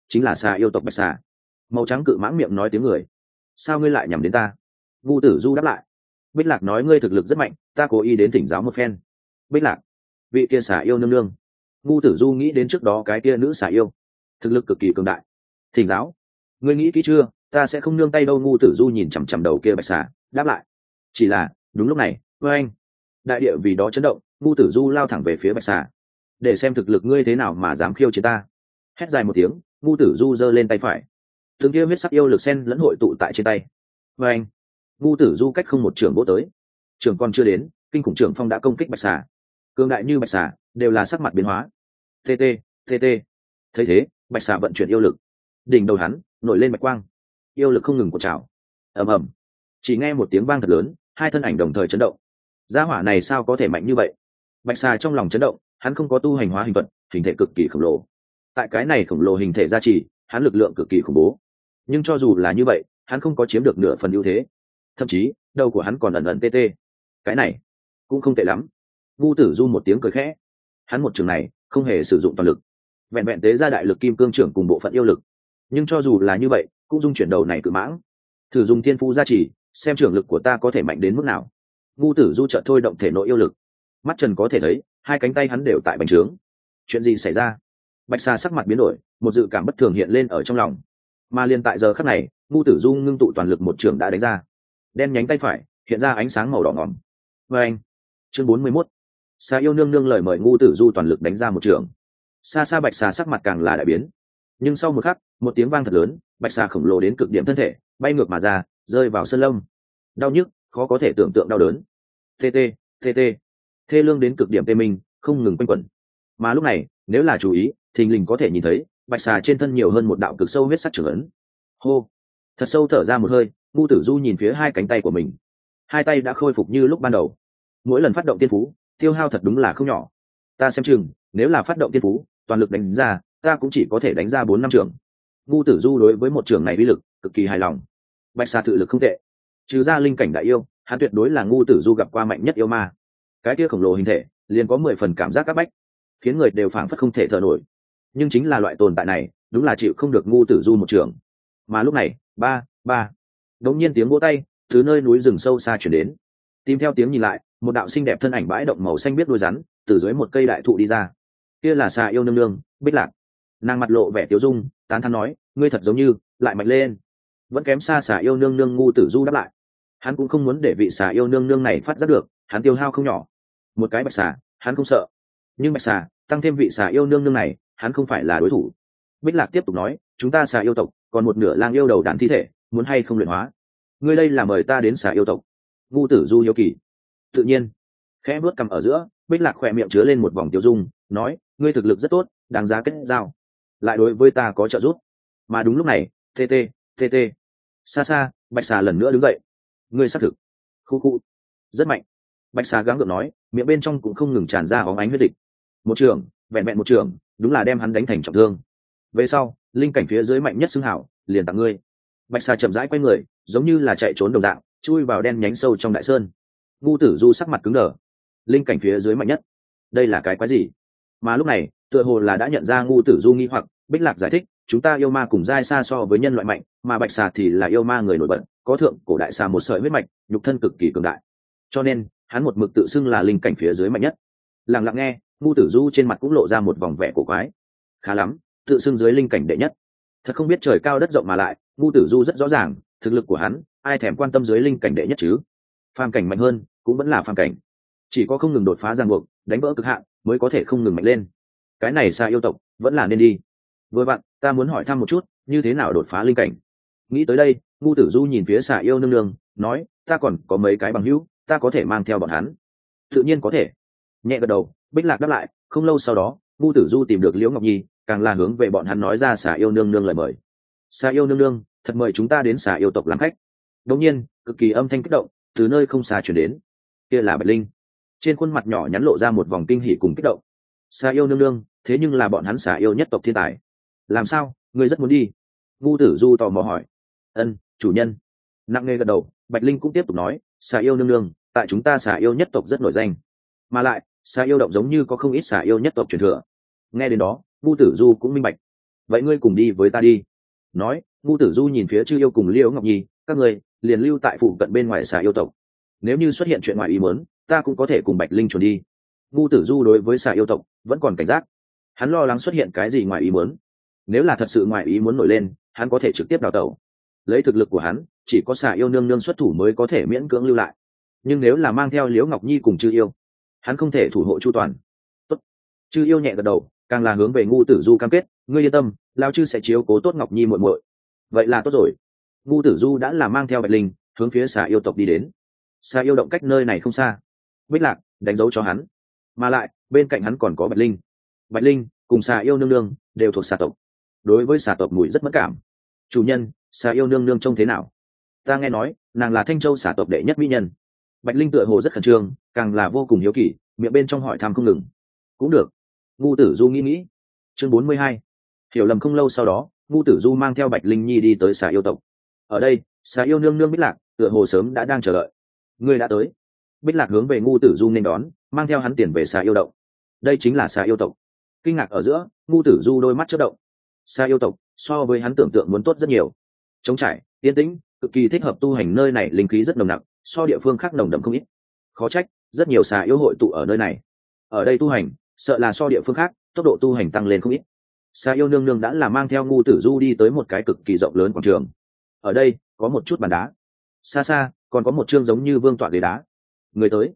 chính là xà yêu tộc bạch xà. Màu trắng cự mãng miệng nói tiếng người. Sao ngươi lại nhằm đến ta? Vu Tử Du đáp lại. Bích Lạc nói ngươi thực lực rất mạnh, ta cố ý đến thỉnh giáo một phen. Bích Lạc, vị kia xà yêu nương nương. Vu Tử Du nghĩ đến trước đó cái kia nữ xà yêu, thực lực cực kỳ cường đại. Thỉnh giáo? Ngươi nghĩ kỹ chưa? Ta sẽ không nương tay đâu. Vu Tử Du nhìn chằm chằm đầu kia bạch xà, đáp lại. Chỉ là đúng lúc này, với anh, đại địa vì đó chấn động. Vu Tử Du lao thẳng về phía bạch xà, để xem thực lực ngươi thế nào mà dám khiêu chiến ta. Hét dài một tiếng, Vu Tử Du giơ lên tay phải, từng kia huyết sắc yêu lực sen lẫn hội tụ tại trên tay. Với anh, Vu Tử Du cách không một trường vỗ tới, trường còn chưa đến, kinh khủng trường phong đã công kích bạch xà. Cường đại như bạch xà đều là sắc mặt biến hóa. tt tt thấy thế, bạch xà vận chuyển yêu lực, đỉnh đầu hắn nổi lên bạch quang, yêu lực không ngừng cuộn trào. Ầm ầm, chỉ nghe một tiếng vang thật lớn, hai thân ảnh đồng thời chấn động. Gia hỏa này sao có thể mạnh như vậy? Bạch xà trong lòng chấn động, hắn không có tu hành hóa hình thuật, hình thể cực kỳ khổng lồ. Tại cái này khổng lồ hình thể gia trì, hắn lực lượng cực kỳ khủng bố. Nhưng cho dù là như vậy, hắn không có chiếm được nửa phần ưu thế. Thậm chí, đầu của hắn còn ẩn ẩn tê tê. Cái này cũng không tệ lắm. Vu Tử Du một tiếng cười khẽ. Hắn một trường này không hề sử dụng toàn lực, vẹn vẹn tế ra đại lực kim cương trưởng cùng bộ phận yêu lực. Nhưng cho dù là như vậy, cũng dung chuyển đầu này cự mãng. Thử dùng thiên phú gia trì, xem trưởng lực của ta có thể mạnh đến mức nào. Vu Tử Du chợt thôi động thể nội yêu lực, mắt trần có thể thấy, hai cánh tay hắn đều tại bành trướng. Chuyện gì xảy ra? Bạch xà sắc mặt biến đổi, một dự cảm bất thường hiện lên ở trong lòng. Mà liền tại giờ khắc này, Vu Tử Du ngưng tụ toàn lực một trường đã đánh ra, đen nhánh tay phải hiện ra ánh sáng màu đỏ ngòm. Và anh, chương 41, xà yêu nương nương lời mời. Vu Tử Du toàn lực đánh ra một trường. Xa xa bạch xà sắc mặt càng là đại biến, nhưng sau một khắc, một tiếng vang thật lớn, bạch xà khổng lồ đến cực điểm thân thể bay ngược mà ra, rơi vào sơn lâm. Đau nhức, khó có thể tưởng tượng đau đớn. Tt tt thê lương đến cực điểm tê minh không ngừng quanh quẩn. Mà lúc này, nếu là chú ý, thình lình có thể nhìn thấy bạch xà trên thân nhiều hơn một đạo cực sâu huyết sắc trưởng ấn. Hô, thật sâu thở ra một hơi, Vu Tử Du nhìn phía hai cánh tay của mình, hai tay đã khôi phục như lúc ban đầu. Mỗi lần phát động tiên phú, tiêu hao thật đúng là không nhỏ. Ta xem chừng, nếu là phát động tiên phú toàn lực đánh ra, ta cũng chỉ có thể đánh ra 4-5 trường. Vu Tử Du đối với một trường này uy lực cực kỳ hài lòng. Bạch xà tự lực không tệ, trừ ra linh cảnh đại yêu, hắn tuyệt đối là Vu Tử Du gặp qua mạnh nhất yêu ma. Cái kia khổng lồ hình thể liền có 10 phần cảm giác áp bách, khiến người đều phảng phất không thể thở nổi. Nhưng chính là loại tồn tại này, đúng là chịu không được Vu Tử Du một trường. Mà lúc này, ba đống nhiên tiếng vỗ tay từ nơi núi rừng sâu xa chuyển đến. Tìm theo tiếng nhìn lại, một đạo xinh đẹp thân ảnh bãi động màu xanh biết đuôi rắn từ dưới một cây đại thụ đi ra. Kia là xà yêu nương nương Bích Lạc. Nàng mặt lộ vẻ tiêu dung, tán thán nói, ngươi thật giống như lại mạnh lên. Vẫn kém xa xà yêu nương nương. Vu Tử Du đáp lại. Hắn cũng không muốn để vị xà yêu nương nương này phát giác được hắn tiêu hao không nhỏ. Một cái bạch xà hắn không sợ, nhưng bạch xà tăng thêm vị xà yêu nương nương này, hắn không phải là đối thủ. Bích Lạc tiếp tục nói, chúng ta xà yêu tộc còn một nửa lang yêu đầu đàn thi thể, muốn hay không luyện hóa? Ngươi đây là mời ta đến xà yêu tộc? Vu Tử Du hiếu kỳ. Tự nhiên. Khẽ vuốt cằm ở giữa, Bích Lạc khỏe miệng chứa lên một vòng tiêu dung, nói, ngươi thực lực rất tốt, đáng giá kết giao, lại đối với ta có trợ giúp. Mà đúng lúc này, tt xa xa, bạch xà lần nữa đứng dậy. Ngươi xác thực. Khu khu, rất mạnh. Bạch xà gắng gượng nói, miệng bên trong cũng không ngừng tràn ra óng ánh huyết dịch. Một trường, vẹn vẹn một trường, đúng là đem hắn đánh thành trọng thương. Về sau, linh cảnh phía dưới mạnh nhất xưng hảo, liền tặng ngươi. Bạch xà chậm rãi quay người, giống như là chạy trốn đồng dạng, chui vào đen nhánh sâu trong đại sơn. Vu Tử Du sắc mặt cứng đờ. Linh cảnh phía dưới mạnh nhất, đây là cái quái gì? Mà lúc này, tựa hồ là đã nhận ra Vu Tử Du nghi hoặc, Bích Lạc giải thích, chúng ta yêu ma cùng giai xa so với nhân loại mạnh, mà bạch xà thì là yêu ma người nổi bật, có thượng cổ đại xà một sợi huyết mạch, nhục thân cực kỳ cường đại, cho nên hắn một mực tự xưng là linh cảnh phía dưới mạnh nhất. Lặng lặng nghe, Vu Tử Du trên mặt cũng lộ ra một vòng vẻ cổ quái. Khá lắm, tự xưng dưới linh cảnh đệ nhất, thật không biết trời cao đất rộng. Mà lại Vu Tử Du rất rõ ràng thực lực của hắn, ai thèm quan tâm dưới linh cảnh đệ nhất chứ? Phàm cảnh mạnh hơn cũng vẫn là phàm cảnh, chỉ có không ngừng đột phá ràng buộc, đánh vỡ cực hạn, mới có thể không ngừng mạnh lên. Cái này xa yêu tộc vẫn là nên đi. Vừa vặn ta muốn hỏi thăm một chút, như thế nào đột phá linh cảnh. Nghĩ tới đây, Vu Tử Du nhìn phía xà yêu nương nương, nói, ta còn có mấy cái bằng hữu, ta có thể mang theo bọn hắn. Tự nhiên có thể. Nhẹ gật đầu, Bích Lạc đáp lại. Không lâu sau đó, Vu Tử Du tìm được Liễu Ngọc Nhi, càng là hướng về bọn hắn nói ra xà yêu nương nương lời mời. Xà yêu nương nương thật mời chúng ta đến xà yêu tộc làm khách. Đột nhiên, cực kỳ âm thanh kích động từ nơi không xa truyền đến. Kia là Bạch Linh. Trên khuôn mặt nhỏ nhắn lộ ra một vòng kinh hỉ cùng kích động. Xà yêu nương nương, thế nhưng là bọn hắn xà yêu nhất tộc thiên tài. Làm sao, ngươi rất muốn đi? Vu Tử Du tò mò hỏi. Ân, chủ nhân. Nặng nề gật đầu, Bạch Linh cũng tiếp tục nói, xà yêu nương nương, tại chúng ta xà yêu nhất tộc rất nổi danh, mà lại xà yêu động giống như có không ít xà yêu nhất tộc truyền thừa. Nghe đến đó, Vu Tử Du cũng minh bạch. vậy ngươi cùng đi với ta đi. Nói, ngu tử du nhìn phía chư yêu cùng liễu ngọc nhi, các ngươi liền lưu tại phụ cận bên ngoài xà yêu tộc, nếu như xuất hiện chuyện ngoài ý muốn ta cũng có thể cùng bạch linh chuẩn đi. Ngu tử du đối với xà yêu tộc vẫn còn cảnh giác, hắn lo lắng xuất hiện cái gì ngoài ý muốn. Nếu là thật sự ngoài ý muốn nổi lên, hắn có thể trực tiếp đào tẩu. Lấy thực lực của hắn, chỉ có xà yêu nương nương xuất thủ mới có thể miễn cưỡng lưu lại, nhưng nếu là mang theo liễu ngọc nhi cùng chư yêu, hắn không thể thủ hộ chu toàn. Tốt. Chư yêu nhẹ gật đầu, càng là hướng về ngu tử du cam kết, ngươi yên tâm, lao chư sẽ chiếu cố tốt ngọc nhi muội muội. Vậy là tốt rồi. Ngu tử du đã là mang theo bạch linh hướng phía xà yêu tộc đi đến. Xà yêu động cách nơi này không xa, Bích Lạc đánh dấu cho hắn, mà lại bên cạnh hắn còn có bạch linh. Bạch linh cùng xà yêu nương nương đều thuộc xà tộc, đối với xà tộc mùi rất mất cảm. Chủ nhân, xà yêu nương nương trông thế nào? Ta nghe nói nàng là Thanh Châu xà tộc đệ nhất mỹ nhân. Bạch linh tựa hồ rất khẩn trương, càng là vô cùng hiếu kỳ, miệng bên trong hỏi thăm không ngừng. Cũng được. Ngu tử du nghĩ. Chương 42. Hiểu lầm không lâu sau đó, ngu tử du mang theo bạch linh nhi đi tới xà yêu tộc. Ở đây, xà yêu nương nương Bích Lạc tựa hồ sớm đã đang chờ đợi. Ngươi đã tới. Bích Lạc hướng về ngu tử du nên đón, mang theo hắn tiền về xà yêu động. Đây chính là xà yêu tộc. Kinh ngạc ở giữa, ngu tử du đôi mắt chớp động. Xà yêu tộc so với hắn tưởng tượng muốn tốt rất nhiều. Trống trải, yên tĩnh, cực kỳ thích hợp tu hành, nơi này linh khí rất nồng nặc, so địa phương khác nồng đậm không ít. Khó trách rất nhiều xà yêu hội tụ ở nơi này. Ở đây tu hành, sợ là so địa phương khác tốc độ tu hành tăng lên không ít. Xà yêu nương nương đã là mang theo ngu tử du đi tới một cái cực kỳ rộng lớn quảng trường. Ở đây có một chút bàn đá, xa xa còn có một chương giống như vương tọa ghế đá. Người tới.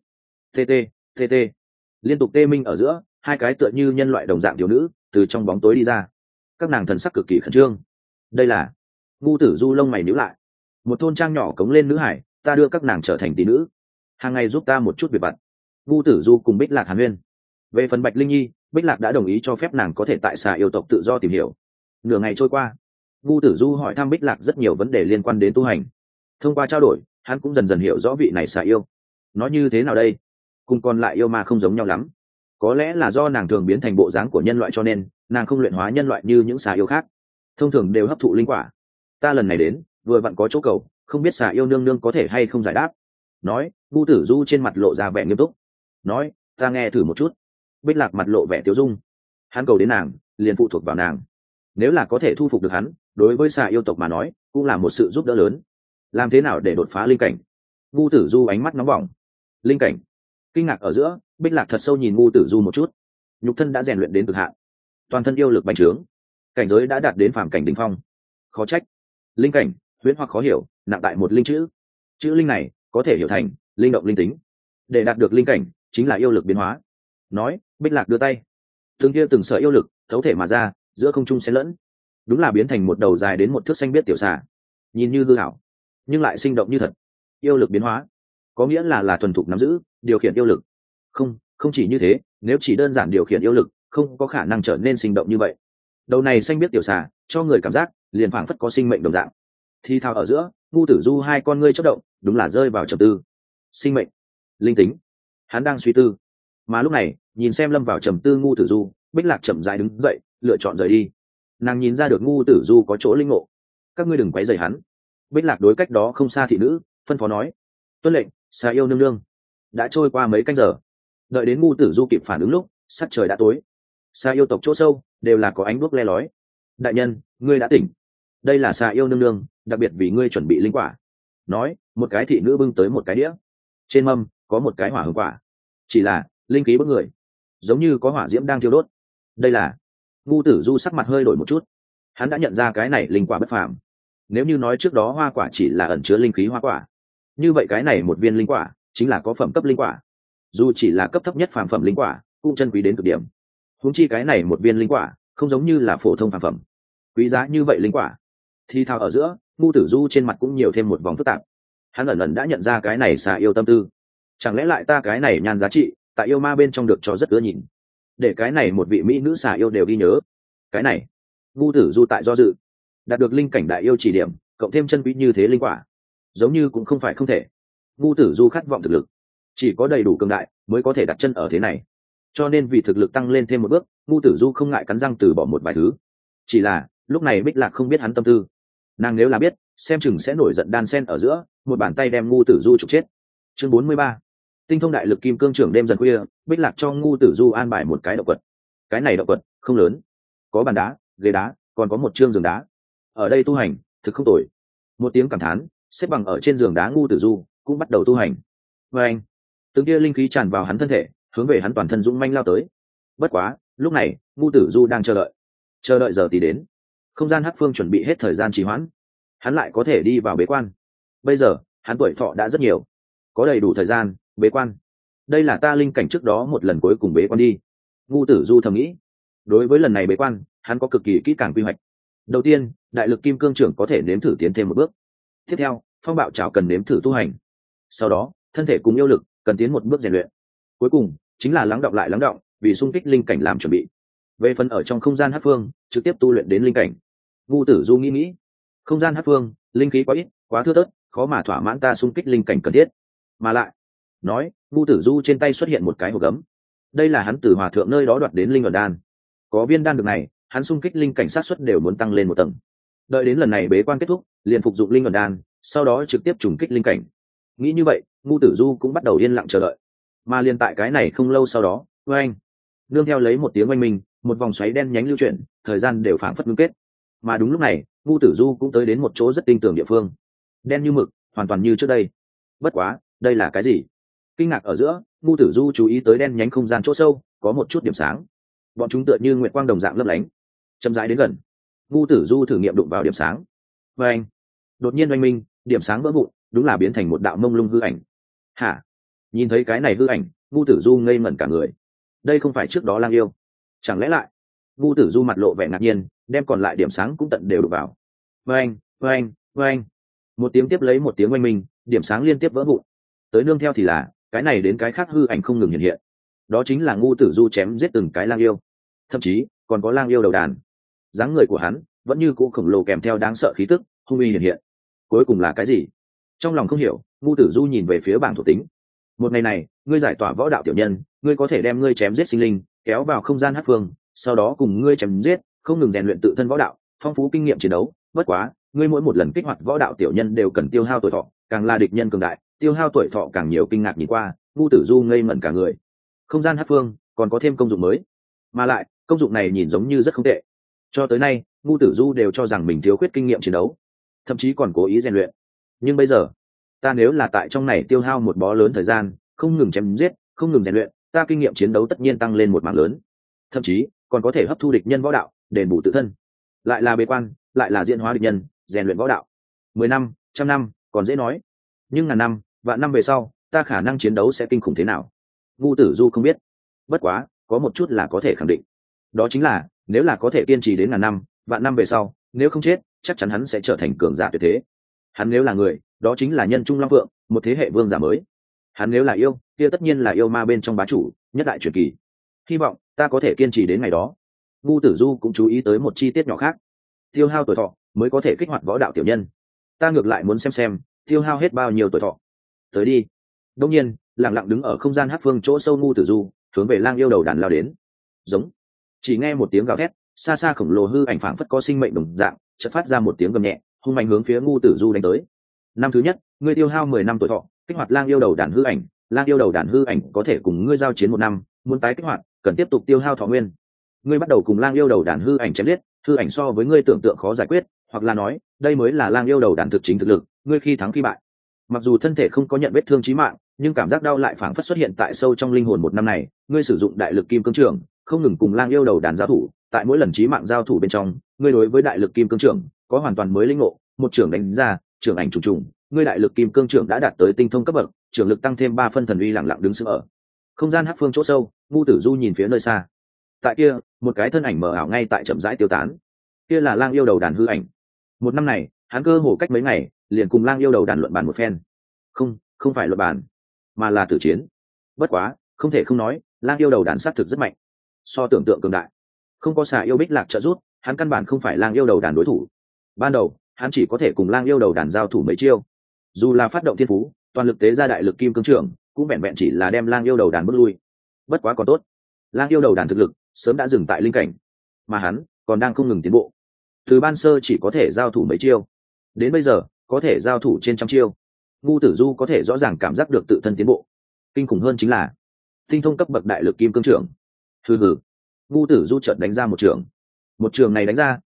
TT liên tục tê minh ở giữa, hai cái tựa như nhân loại đồng dạng thiếu nữ từ trong bóng tối đi ra. Các nàng thần sắc cực kỳ khẩn trương. Đây là. Ngu tử du lông mày nhíu lại. Một thôn trang nhỏ cống lên nữ hải, ta đưa các nàng trở thành tỷ nữ, hàng ngày giúp ta một chút việc vặt. Ngu tử du cùng Bích Lạc hàn huyên. Về phần bạch linh nhi, Bích Lạc đã đồng ý cho phép nàng có thể tại xà yêu tộc tự do tìm hiểu. Nửa ngày trôi qua, ngu tử du hỏi thăm Bích Lạc rất nhiều vấn đề liên quan đến tu hành. Thông qua trao đổi, hắn cũng dần dần hiểu rõ vị này xà yêu nói như thế nào đây, cùng còn lại yêu ma không giống nhau lắm. Có lẽ là do nàng thường biến thành bộ dáng của nhân loại cho nên nàng không luyện hóa nhân loại như những xà yêu khác, thông thường đều hấp thụ linh quả. Ta lần này đến vừa vặn có chỗ cầu, không biết xà yêu nương nương có thể hay không giải đáp. Nói, ngu tử du trên mặt lộ ra vẻ nghiêm túc. Nói, ta nghe thử một chút. Bích Lạc mặt lộ vẻ tiêu dung. Hắn cầu đến nàng liền phụ thuộc vào nàng, nếu là có thể thu phục được hắn, đối với xà yêu tộc mà nói cũng là một sự giúp đỡ lớn. Làm thế nào để đột phá linh cảnh? Ngu tử du ánh mắt nóng bỏng. Linh cảnh? Kinh ngạc ở giữa, Bích Lạc thật sâu nhìn ngu tử du một chút. Nhục thân đã rèn luyện đến cực hạn, toàn thân yêu lực bành trướng, cảnh giới đã đạt đến phàm cảnh đỉnh phong. Khó trách linh cảnh huyễn hoặc khó hiểu, nặng tại một linh chữ. Chữ linh này có thể hiểu thành linh động linh tính. Để đạt được linh cảnh chính là yêu lực biến hóa. Nói, Bích Lạc đưa tay, từng kia từng sợi yêu lực thấu thể mà ra, giữa không trung xen lẫn, đúng là biến thành một đầu dài đến một thước xanh biếc tiểu xà, nhìn như hư ảo nhưng lại sinh động như thật. Yêu lực biến hóa có nghĩa là thuần thục nắm giữ điều khiển yêu lực. Không chỉ như thế, nếu chỉ đơn giản điều khiển yêu lực không có khả năng trở nên sinh động như vậy. Đầu này xanh biếc tiểu xà cho người cảm giác liền phảng phất có sinh mệnh đồng dạng. Thì thào ở giữa, ngu tử du hai con ngươi chớp động, đúng là rơi vào trầm tư. Sinh mệnh, linh tính, hắn đang suy tư. Mà lúc này, nhìn xem lâm vào trầm tư ngu tử du, Bích Lạc chậm rãi đứng dậy, lựa chọn rời đi. Nàng nhìn ra được ngu tử du có chỗ linh ngộ. Các ngươi đừng quấy rầy hắn. Bích Lạc đối cách đó không xa thị nữ phân phó nói. Tuân lệnh, xà yêu nương nương. Đã trôi qua mấy canh giờ, đợi đến ngu tử du kịp phản ứng lúc sắc trời đã tối. Xà yêu tộc chỗ sâu đều là có ánh đuốc le lói. Đại nhân, ngươi đã tỉnh. Đây là xà yêu nương nương đặc biệt vì ngươi chuẩn bị linh quả. Nói, một cái thị nữ bưng tới một cái đĩa, trên mâm có một cái hỏa hương quả, chỉ là linh khí bức người, giống như có hỏa diễm đang thiêu đốt. Đây là. Ngu tử du sắc mặt hơi đổi một chút, hắn đã nhận ra cái này linh quả bất phàm. Nếu như nói trước đó hoa quả chỉ là ẩn chứa linh khí hoa quả, như vậy cái này một viên linh quả chính là có phẩm cấp linh quả. Dù chỉ là cấp thấp nhất phàm phẩm linh quả cũng chân quý đến cực điểm, huống chi cái này một viên linh quả không giống như là phổ thông phàm phẩm. Quý giá như vậy linh quả. Thì thào ở giữa, ngu tử du trên mặt cũng nhiều thêm một vòng phức tạp. Hắn ẩn ẩn đã nhận ra cái này xà yêu tâm tư. Chẳng lẽ lại ta cái này nhan giá trị tại yêu ma bên trong được cho rất ưa nhìn, để cái này một vị mỹ nữ xà yêu đều đi nhớ. Cái này, ngu tử du tại do dự. Đạt được linh cảnh đại yêu chỉ điểm, cộng thêm chân quý như thế linh quả, giống như cũng không phải không thể. Ngu tử du khát vọng thực lực, chỉ có đầy đủ cường đại mới có thể đặt chân ở thế này. Cho nên vì thực lực tăng lên thêm một bước, ngu tử du không ngại cắn răng từ bỏ một vài thứ. Chỉ là lúc này Bích Lạc không biết hắn tâm tư. Nàng nếu là biết, xem chừng sẽ nổi giận đan sen ở giữa, một bàn tay đem ngu tử du trục chết. Chương 43. Tinh thông đại lực kim cương trưởng. Đêm dần khuya, Bích Lạc cho ngu tử du an bài một cái động quật. Cái này động quật không lớn, có bàn đá, ghế đá, còn có một chương giường đá, ở đây tu hành thực không tồi. Một tiếng cảm thán, xếp bằng ở trên giường đá Ngu Tử Du cũng bắt đầu tu hành. Và anh, từng kia linh khí tràn vào hắn thân thể, hướng về hắn toàn thân dũng manh lao tới. Bất quá lúc này Ngu Tử Du đang chờ đợi giờ tí đến. Không gian hắc phương chuẩn bị hết thời gian trì hoãn, hắn lại có thể đi vào bế quan. Bây giờ hắn tuổi thọ đã rất nhiều, có đầy đủ thời gian bế quan. Đây là ta linh cảnh trước đó một lần cuối cùng bế quan đi. Ngu Tử Du thầm nghĩ. Đối với lần này bế quan, hắn có cực kỳ kỹ càng quy hoạch. Đầu tiên, đại lực kim cương trưởng có thể nếm thử tiến thêm một bước. Tiếp theo, phong bạo trảo cần nếm thử tu hành. Sau đó, thân thể cùng yêu lực cần tiến một bước rèn luyện. Cuối cùng chính là lắng động vì xung kích linh cảnh làm chuẩn bị. Về phần ở trong không gian hắc phương, trực tiếp tu luyện đến linh cảnh. Ngu Tử Du nghĩ, không gian hắc phương, linh khí quá ít, quá thưa thớt, khó mà thỏa mãn ta xung kích linh cảnh cần thiết. Mà lại, nói, Ngu Tử Du trên tay xuất hiện một cái hộp gấm. Đây là hắn từ hòa thượng nơi đó đoạt đến linh ẩn đan. Có viên đan được này, hắn xung kích linh cảnh sát suất đều muốn tăng lên một tầng. Đợi đến lần này bế quan kết thúc, liền phục dụng linh ẩn đan, sau đó trực tiếp trùng kích linh cảnh. Nghĩ như vậy, Ngu Tử Du cũng bắt đầu yên lặng chờ đợi. Mà liền tại cái này không lâu sau đó, oanh, nương theo lấy một tiếng oanh minh, một vòng xoáy đen nhánh lưu chuyển, thời gian đều phảng phất ngưng kết. Mà đúng lúc này, Ngu Tử Du cũng tới đến một chỗ rất tinh tường địa phương. Đen như mực, hoàn toàn như trước đây. Bất quá, đây là cái gì? Kinh ngạc ở giữa, Ngu Tử Du chú ý tới đen nhánh không gian chỗ sâu có một chút điểm sáng. Bọn chúng tựa như nguyệt quang đồng dạng lấp lánh. Chậm rãi đến gần, Ngu Tử Du thử nghiệm đụng vào điểm sáng. Và anh, đột nhiên oanh minh, điểm sáng vỡ vụn, đúng là biến thành một đạo mông lung hư ảnh. Hả? Nhìn thấy cái này hư ảnh, Ngu Tử Du ngây ngẩn cả người. Đây không phải trước đó Lang Yêu? Chẳng lẽ lại? Ngu Tử Du mặt lộ vẻ ngạc nhiên, đem còn lại điểm sáng cũng tận đều đụng vào. Và anh, một tiếng tiếp lấy một tiếng oanh minh, điểm sáng liên tiếp vỡ vụn. Tới nương theo thì là cái này đến cái khác hư ảnh không ngừng hiện hiện. Đó chính là Ngu Tử Du chém giết từng cái Lang Yêu, thậm chí còn có Lang Yêu đầu đàn. Dáng người của hắn vẫn như cũ khổng lồ kèm theo đáng sợ khí tức hung uy hiện hiện. Cuối cùng là cái gì? Trong lòng không hiểu, Ngu Tử Du nhìn về phía bảng thuộc tính. Một ngày này, ngươi giải tỏa võ đạo tiểu nhân, ngươi có thể đem ngươi chém giết sinh linh kéo vào không gian hắc phương, sau đó cùng ngươi chém giết, không ngừng rèn luyện tự thân võ đạo, phong phú kinh nghiệm chiến đấu. Bất quá, ngươi mỗi một lần kích hoạt võ đạo tiểu nhân đều cần tiêu hao tuổi thọ, càng là địch nhân cường đại, tiêu hao tuổi thọ càng nhiều. Kinh ngạc nhìn qua, Ngu Tử Du ngây ngẩn cả người. Không gian hắc phương còn có thêm công dụng mới, mà lại công dụng này nhìn giống như rất không tệ. Cho tới nay, Ngu Tử Du đều cho rằng mình thiếu khuyết kinh nghiệm chiến đấu, thậm chí còn cố ý rèn luyện. Nhưng bây giờ, ta nếu là tại trong này tiêu hao một bó lớn thời gian, không ngừng chém giết, không ngừng rèn luyện, ta kinh nghiệm chiến đấu tất nhiên tăng lên một mảng lớn, thậm chí còn có thể hấp thu địch nhân võ đạo, đền bù tự thân. Lại là bế quan, lại là diễn hóa địch nhân, rèn luyện võ đạo. 10 năm, trăm năm, còn dễ nói. Nhưng ngàn năm, vạn năm về sau, ta khả năng chiến đấu sẽ kinh khủng thế nào? Ngu Tử Du không biết. Bất quá, có một chút là có thể khẳng định. Đó chính là, nếu là có thể kiên trì đến ngàn năm, vạn năm về sau, nếu không chết, chắc chắn hắn sẽ trở thành cường giả tuyệt thế. Hắn nếu là người, đó chính là nhân trung long vượng, một thế hệ vương giả mới. Hắn nếu là yêu, kia tất nhiên là yêu ma bên trong bá chủ, nhất đại truyền kỳ. Hy vọng ta có thể kiên trì đến ngày đó. Ngu Tử Du cũng chú ý tới một chi tiết nhỏ khác. Tiêu hao tuổi thọ mới có thể kích hoạt võ đạo tiểu nhân. Ta ngược lại muốn xem tiêu hao hết bao nhiêu tuổi thọ. Tới đi. Đông nhiên, lặng lặng đứng ở không gian hắc phương chỗ sâu Ngu Tử Du, hướng về Lang Yêu đầu đàn lao đến. Giống. Chỉ nghe một tiếng gào thét, xa xa khổng lồ hư ảnh phảng phất có sinh mệnh đồng dạng, chợt phát ra một tiếng gầm nhẹ, hung mạnh hướng phía Ngu Tử Du đánh tới. Năm thứ nhất, ngươi tiêu hao 10 năm tuổi thọ, kích hoạt Lang Yêu đầu đàn hư ảnh. Lang Yêu đầu đàn hư ảnh có thể cùng ngươi giao chiến 1 năm, muốn tái kích hoạt, cần tiếp tục tiêu hao thọ nguyên. Ngươi bắt đầu cùng Lang Yêu đầu đàn hư ảnh chém giết, hư ảnh so với ngươi tưởng tượng khó giải quyết, hoặc là nói, đây mới là Lang Yêu đầu đàn thực chính thực lực, ngươi khi thắng khi bại. Mặc dù thân thể không có nhận vết thương chí mạng, nhưng cảm giác đau lại phảng phất xuất hiện tại sâu trong linh hồn. 1 năm này, ngươi sử dụng đại lực kim cương trưởng, không ngừng cùng Lang Yêu đầu đàn giao thủ, tại mỗi lần chí mạng giao thủ bên trong, ngươi đối với đại lực kim cương trưởng có hoàn toàn mới linh ngộ, một trưởng đánh ra, trưởng ảnh trùng trùng, ngươi đại lực kim cương trưởng đã đạt tới tinh thông cấp bậc, trưởng lực tăng thêm 3 phân, thần uy lặng lặng đứng sững ở không gian hắc phương chỗ sâu. Ngu Tử Du nhìn phía nơi xa, tại kia, một cái thân ảnh mờ ảo ngay tại chậm rãi tiêu tán. Kia là Lang Yêu đầu đàn hư ảnh. 1 năm này, hắn cơ hồ cách mấy ngày liền cùng Lang Yêu đầu đàn luận bàn một phen. Không phải luận bàn, mà là tử chiến. Bất quá, không thể không nói, Lang Yêu đầu đàn sát thực rất mạnh, so tưởng tượng cường đại. Không có Xà Yêu Bích Lạc trợ giúp, hắn căn bản không phải Lang Yêu đầu đàn đối thủ. Ban đầu, hắn chỉ có thể cùng Lang Yêu đầu đàn giao thủ mấy chiêu. Dù là phát động thiên phú, toàn lực tế ra đại lực kim cương trưởng, cũng vẹn vẹn chỉ là đem Lang Yêu đầu đàn bước lui. Bất quá còn tốt, Lang Yêu đầu đàn thực lực sớm đã dừng tại linh cảnh, mà hắn còn đang không ngừng tiến bộ. Từ ban sơ chỉ có thể giao thủ mấy chiêu, đến bây giờ có thể giao thủ trên trăm chiêu. Ngu Tử Du có thể rõ ràng cảm giác được tự thân tiến bộ. Kinh khủng hơn chính là tinh thông cấp bậc đại lực kim cương trưởng. Hừ, Ngu Tử Du chợt đánh ra một trường. Một trường này đánh ra,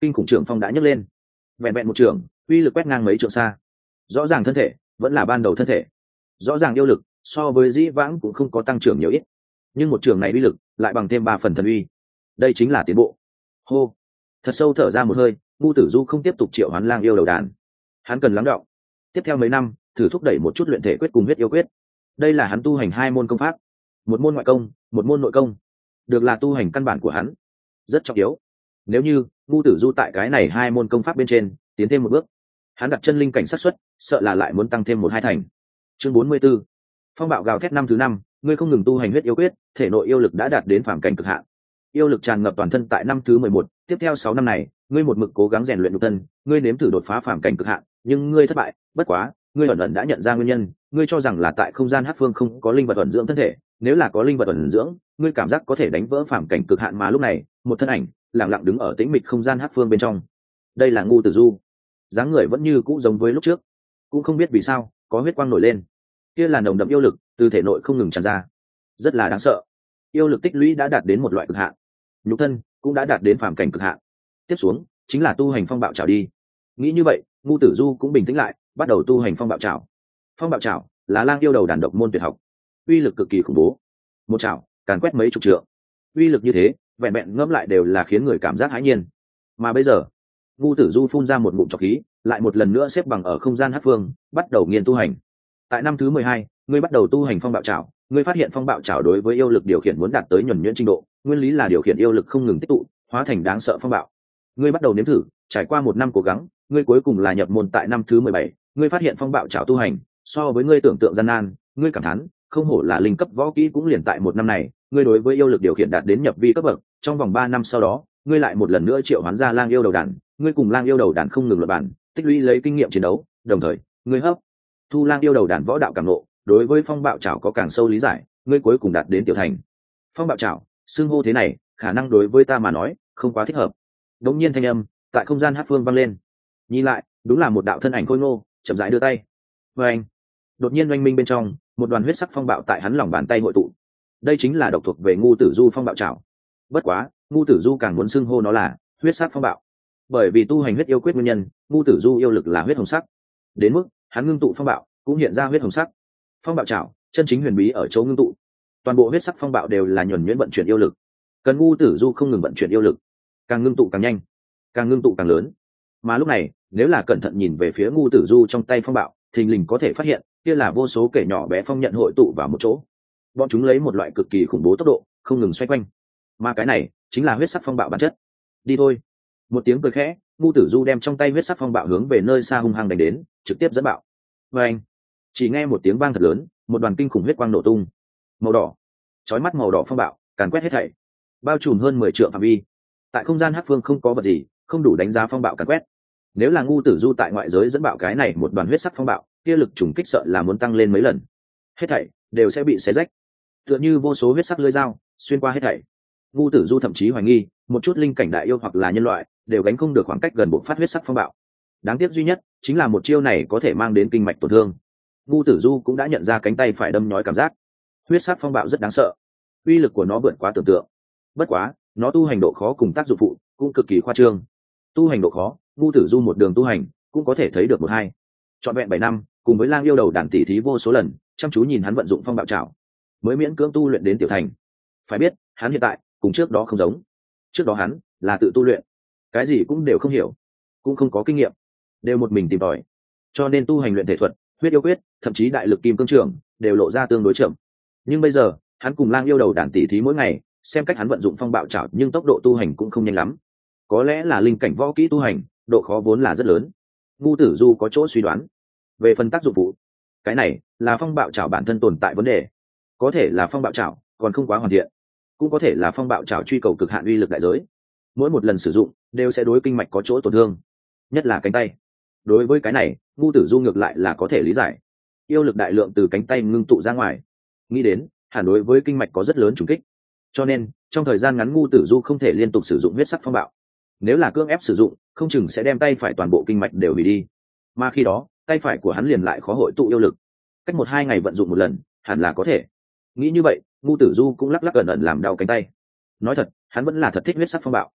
kinh khủng trưởng phong đã nhấc lên, vẹn vẹn một trường uy lực quét ngang mấy trượng xa. Rõ ràng thân thể vẫn là ban đầu thân thể, rõ ràng yêu lực so với dĩ vãng cũng không có tăng trưởng nhiều ít, nhưng một trường này uy lực lại bằng thêm 3 phần thần uy. Đây chính là tiến bộ. Hô, thật sâu thở ra một hơi, Ngu Tử Du không tiếp tục triệu hoán lang yêu đầu đàn. Hắn cần lắng đọng, tiếp theo mấy năm thử thúc đẩy một chút luyện thể quyết cùng huyết yêu quyết. Đây là hắn tu hành 2 môn công pháp, một môn ngoại công, một môn nội công, được là tu hành căn bản của hắn, rất trọng yếu. Nếu như Ngu Tử Du tại cái này 2 môn công pháp bên trên tiến thêm một bước, hắn đặt chân linh cảnh xác suất sợ là lại muốn tăng thêm 1-2 thành. Chương 44. Phong bạo gào thét năm thứ 5, ngươi không ngừng tu hành huyết yêu quyết, thể nội yêu lực đã đạt đến phàm cảnh cực hạn. Yêu lực tràn ngập toàn thân tại năm thứ 11, tiếp theo 6 năm này, ngươi một mực cố gắng rèn luyện nhục thân, ngươi nếm thử đột phá phàm cảnh cực hạn, nhưng ngươi thất bại, bất quá, ngươi ẩn ẩn đã nhận ra nguyên nhân, ngươi cho rằng là tại không gian hắc phương không có linh vật ẩn dưỡng thân thể, nếu là có linh vật ẩn dưỡng, ngươi cảm giác có thể đánh vỡ phàm cảnh cực hạn, mà lúc này, một thân ảnh lặng lặng đứng ở tĩnh mịch không gian hắc phương bên trong. Đây là Ngu Tử Du. Dáng người vẫn như cũ giống với lúc trước, cũng không biết vì sao, có huyết quang nổi lên. Kia là nồng đậm yêu lực từ thể nội không ngừng tràn ra, rất là đáng sợ. Yêu lực tích lũy đã đạt đến một loại cực hạn, nhục thân cũng đã đạt đến phàm cảnh cực hạn. Tiếp xuống chính là tu hành phong bạo trảo đi. Nghĩ như vậy, Ngu Tử Du cũng bình tĩnh lại, bắt đầu tu hành phong bạo trảo. Phong bạo trảo là lang yêu đầu đàn độc môn tuyệt học, uy lực cực kỳ khủng bố, một trảo càn quét mấy chục trượng. Uy lực như thế, vẹn vẹn ngẫm lại đều là khiến người cảm giác hãi nhiên. Mà bây giờ, Ngu Tử Du phun ra một ngụm trọc khí, lại một lần nữa xếp bằng ở không gian hắc phương, bắt đầu nghiên tu hành. Tại năm thứ 12, ngươi bắt đầu tu hành phong bạo trảo, ngươi phát hiện phong bạo trảo đối với yêu lực điều khiển muốn đạt tới nhuần nhuyễn trình độ, nguyên lý là điều khiển yêu lực không ngừng tích tụ, hóa thành đáng sợ phong bạo. Ngươi bắt đầu nếm thử, trải qua 1 năm cố gắng, ngươi cuối cùng là nhập môn tại năm thứ 17, ngươi phát hiện phong bạo trảo tu hành, so với ngươi tưởng tượng gian nan, ngươi cảm thán, không hổ là linh cấp võ kỹ cũng liền tại 1 năm này, ngươi đối với yêu lực điều khiển đạt đến nhập vi cấp bậc, trong vòng 3 năm sau đó, ngươi lại một lần nữa triệu hoán ra lang yêu đầu đàn, ngươi cùng lang yêu đầu đàn không ngừng luận bản, tích lũy lấy kinh nghiệm chiến đấu, đồng thời, ngươi hấp thu lang yêu đầu đàn võ đạo cảm ngộ, đối với phong bạo trảo có càng sâu lý giải, ngươi cuối cùng đạt đến tiểu thành. Phong bạo trảo, xưng hô thế này, khả năng đối với ta mà nói, không quá thích hợp. Đột nhiên thanh âm tại không gian hắc phương vang lên. Nhìn lại, đúng là một đạo thân ảnh khôi ngô, chậm rãi đưa tay. Và anh, đột nhiên oanh minh bên trong, một đoàn huyết sắc phong bạo tại hắn lòng bàn tay hội tụ. Đây chính là độc thuộc về Ngu Tử Du phong bạo trảo. Bất quá, Ngu Tử Du càng muốn xưng hô nó là huyết sắc phong bạo, bởi vì tu hành huyết yêu quyết nguyên nhân, Ngu Tử Du yêu lực là huyết hồng sắc, đến mức hắn ngưng tụ phong bạo cũng hiện ra huyết hồng sắc. Phong bạo trảo chân chính huyền bí ở chỗ ngưng tụ, toàn bộ huyết sắc phong bạo đều là nhuần nhuyễn vận chuyển yêu lực, cần Ngu Tử Du không ngừng vận chuyển yêu lực, càng ngưng tụ càng nhanh, càng ngưng tụ càng lớn. Mà lúc này, nếu là cẩn thận nhìn về phía Ngu Tử Du trong tay phong bạo, thình lình có thể phát hiện kia là vô số kẻ nhỏ bé phong nhận hội tụ vào một chỗ, bọn chúng lấy một loại cực kỳ khủng bố tốc độ không ngừng xoay quanh, mà cái này chính là huyết sắc phong bạo bản chất. Đi thôi. Một tiếng cười khẽ, Ngu Tử Du đem trong tay huyết sắc phong bạo hướng về nơi xa hung hăng đánh đến, trực tiếp dẫn bạo. Và anh, chỉ nghe một tiếng vang thật lớn, một đoàn kinh khủng huyết quang nổ tung, màu đỏ, chói mắt màu đỏ phong bạo càn quét hết thảy, bao trùm hơn 10 trượng phạm vi. Tại không gian hắc phương không có vật gì không đủ đánh giá phong bạo càn quét. Nếu là Ngu Tử Du tại ngoại giới dẫn bạo cái này một đoàn huyết sắc phong bạo, kia lực trùng kích sợ là muốn tăng lên mấy lần, hết thảy đều sẽ bị xé rách, tựa như vô số huyết sắc lưỡi dao xuyên qua hết thảy. Ngu Tử Du thậm chí hoài nghi, một chút linh cảnh đại yêu hoặc là nhân loại đều gánh không được khoảng cách gần bộc phát huyết sắc phong bạo. Đáng tiếc duy nhất chính là một chiêu này có thể mang đến kinh mạch tổn thương. Ngu Tử Du cũng đã nhận ra cánh tay phải đâm nhói cảm giác. Huyết sắc phong bạo rất đáng sợ, uy lực của nó vượt quá tưởng tượng. Bất quá, nó tu hành độ khó cùng tác dụng phụ cũng cực kỳ khoa trương. Tu hành độ khó, Ngu Tử Du một đường tu hành cũng có thể thấy được 1-2. Trọn vẹn 7 năm, cùng với lang yêu đầu đàn tỉ thí vô số lần, chăm chú nhìn hắn vận dụng phong bạo trảo, mới miễn cưỡng tu luyện đến tiểu thành. Phải biết, hắn hiện tại cùng trước đó không giống. Trước đó hắn là tự tu luyện, cái gì cũng đều không hiểu, cũng không có kinh nghiệm, đều một mình tìm tòi, cho nên tu hành luyện thể thuật, huyết yêu quyết, thậm chí đại lực kim cương trường đều lộ ra tương đối chậm. Nhưng bây giờ, hắn cùng lang yêu đầu đàn tỉ thí mỗi ngày, xem cách hắn vận dụng phong bạo trảo, nhưng tốc độ tu hành cũng không nhanh lắm. Có lẽ là linh cảnh võ kỹ tu hành, độ khó vốn là rất lớn. Ngu Tử Du có chỗ suy đoán. Về phần tác dụng phụ, cái này là phong bạo trảo bản thân tồn tại vấn đề. Có thể là phong bạo trảo còn không quá hoàn thiện, cũng có thể là phong bạo trảo truy cầu cực hạn uy lực đại giới. Mỗi một lần sử dụng đều sẽ đối kinh mạch có chỗ tổn thương, nhất là cánh tay. Đối với cái này, Ngu Tử Du ngược lại là có thể lý giải. Yêu lực đại lượng từ cánh tay ngưng tụ ra ngoài, nghĩ đến hẳn đối với kinh mạch có rất lớn trùng kích. Cho nên, trong thời gian ngắn Ngu Tử Du không thể liên tục sử dụng huyết sắc phong bạo. Nếu là cưỡng ép sử dụng, không chừng sẽ đem tay phải toàn bộ kinh mạch đều hủy đi. Mà khi đó, tay phải của hắn liền lại khó hội tụ yêu lực. Cách 1-2 ngày vận dụng một lần, hẳn là có thể. Nghĩ như vậy, Ngu Tử Du cũng lắc lắc ẩn ẩn làm đau cánh tay. Nói thật, hắn vẫn là thật thích huyết sắc phong bạo.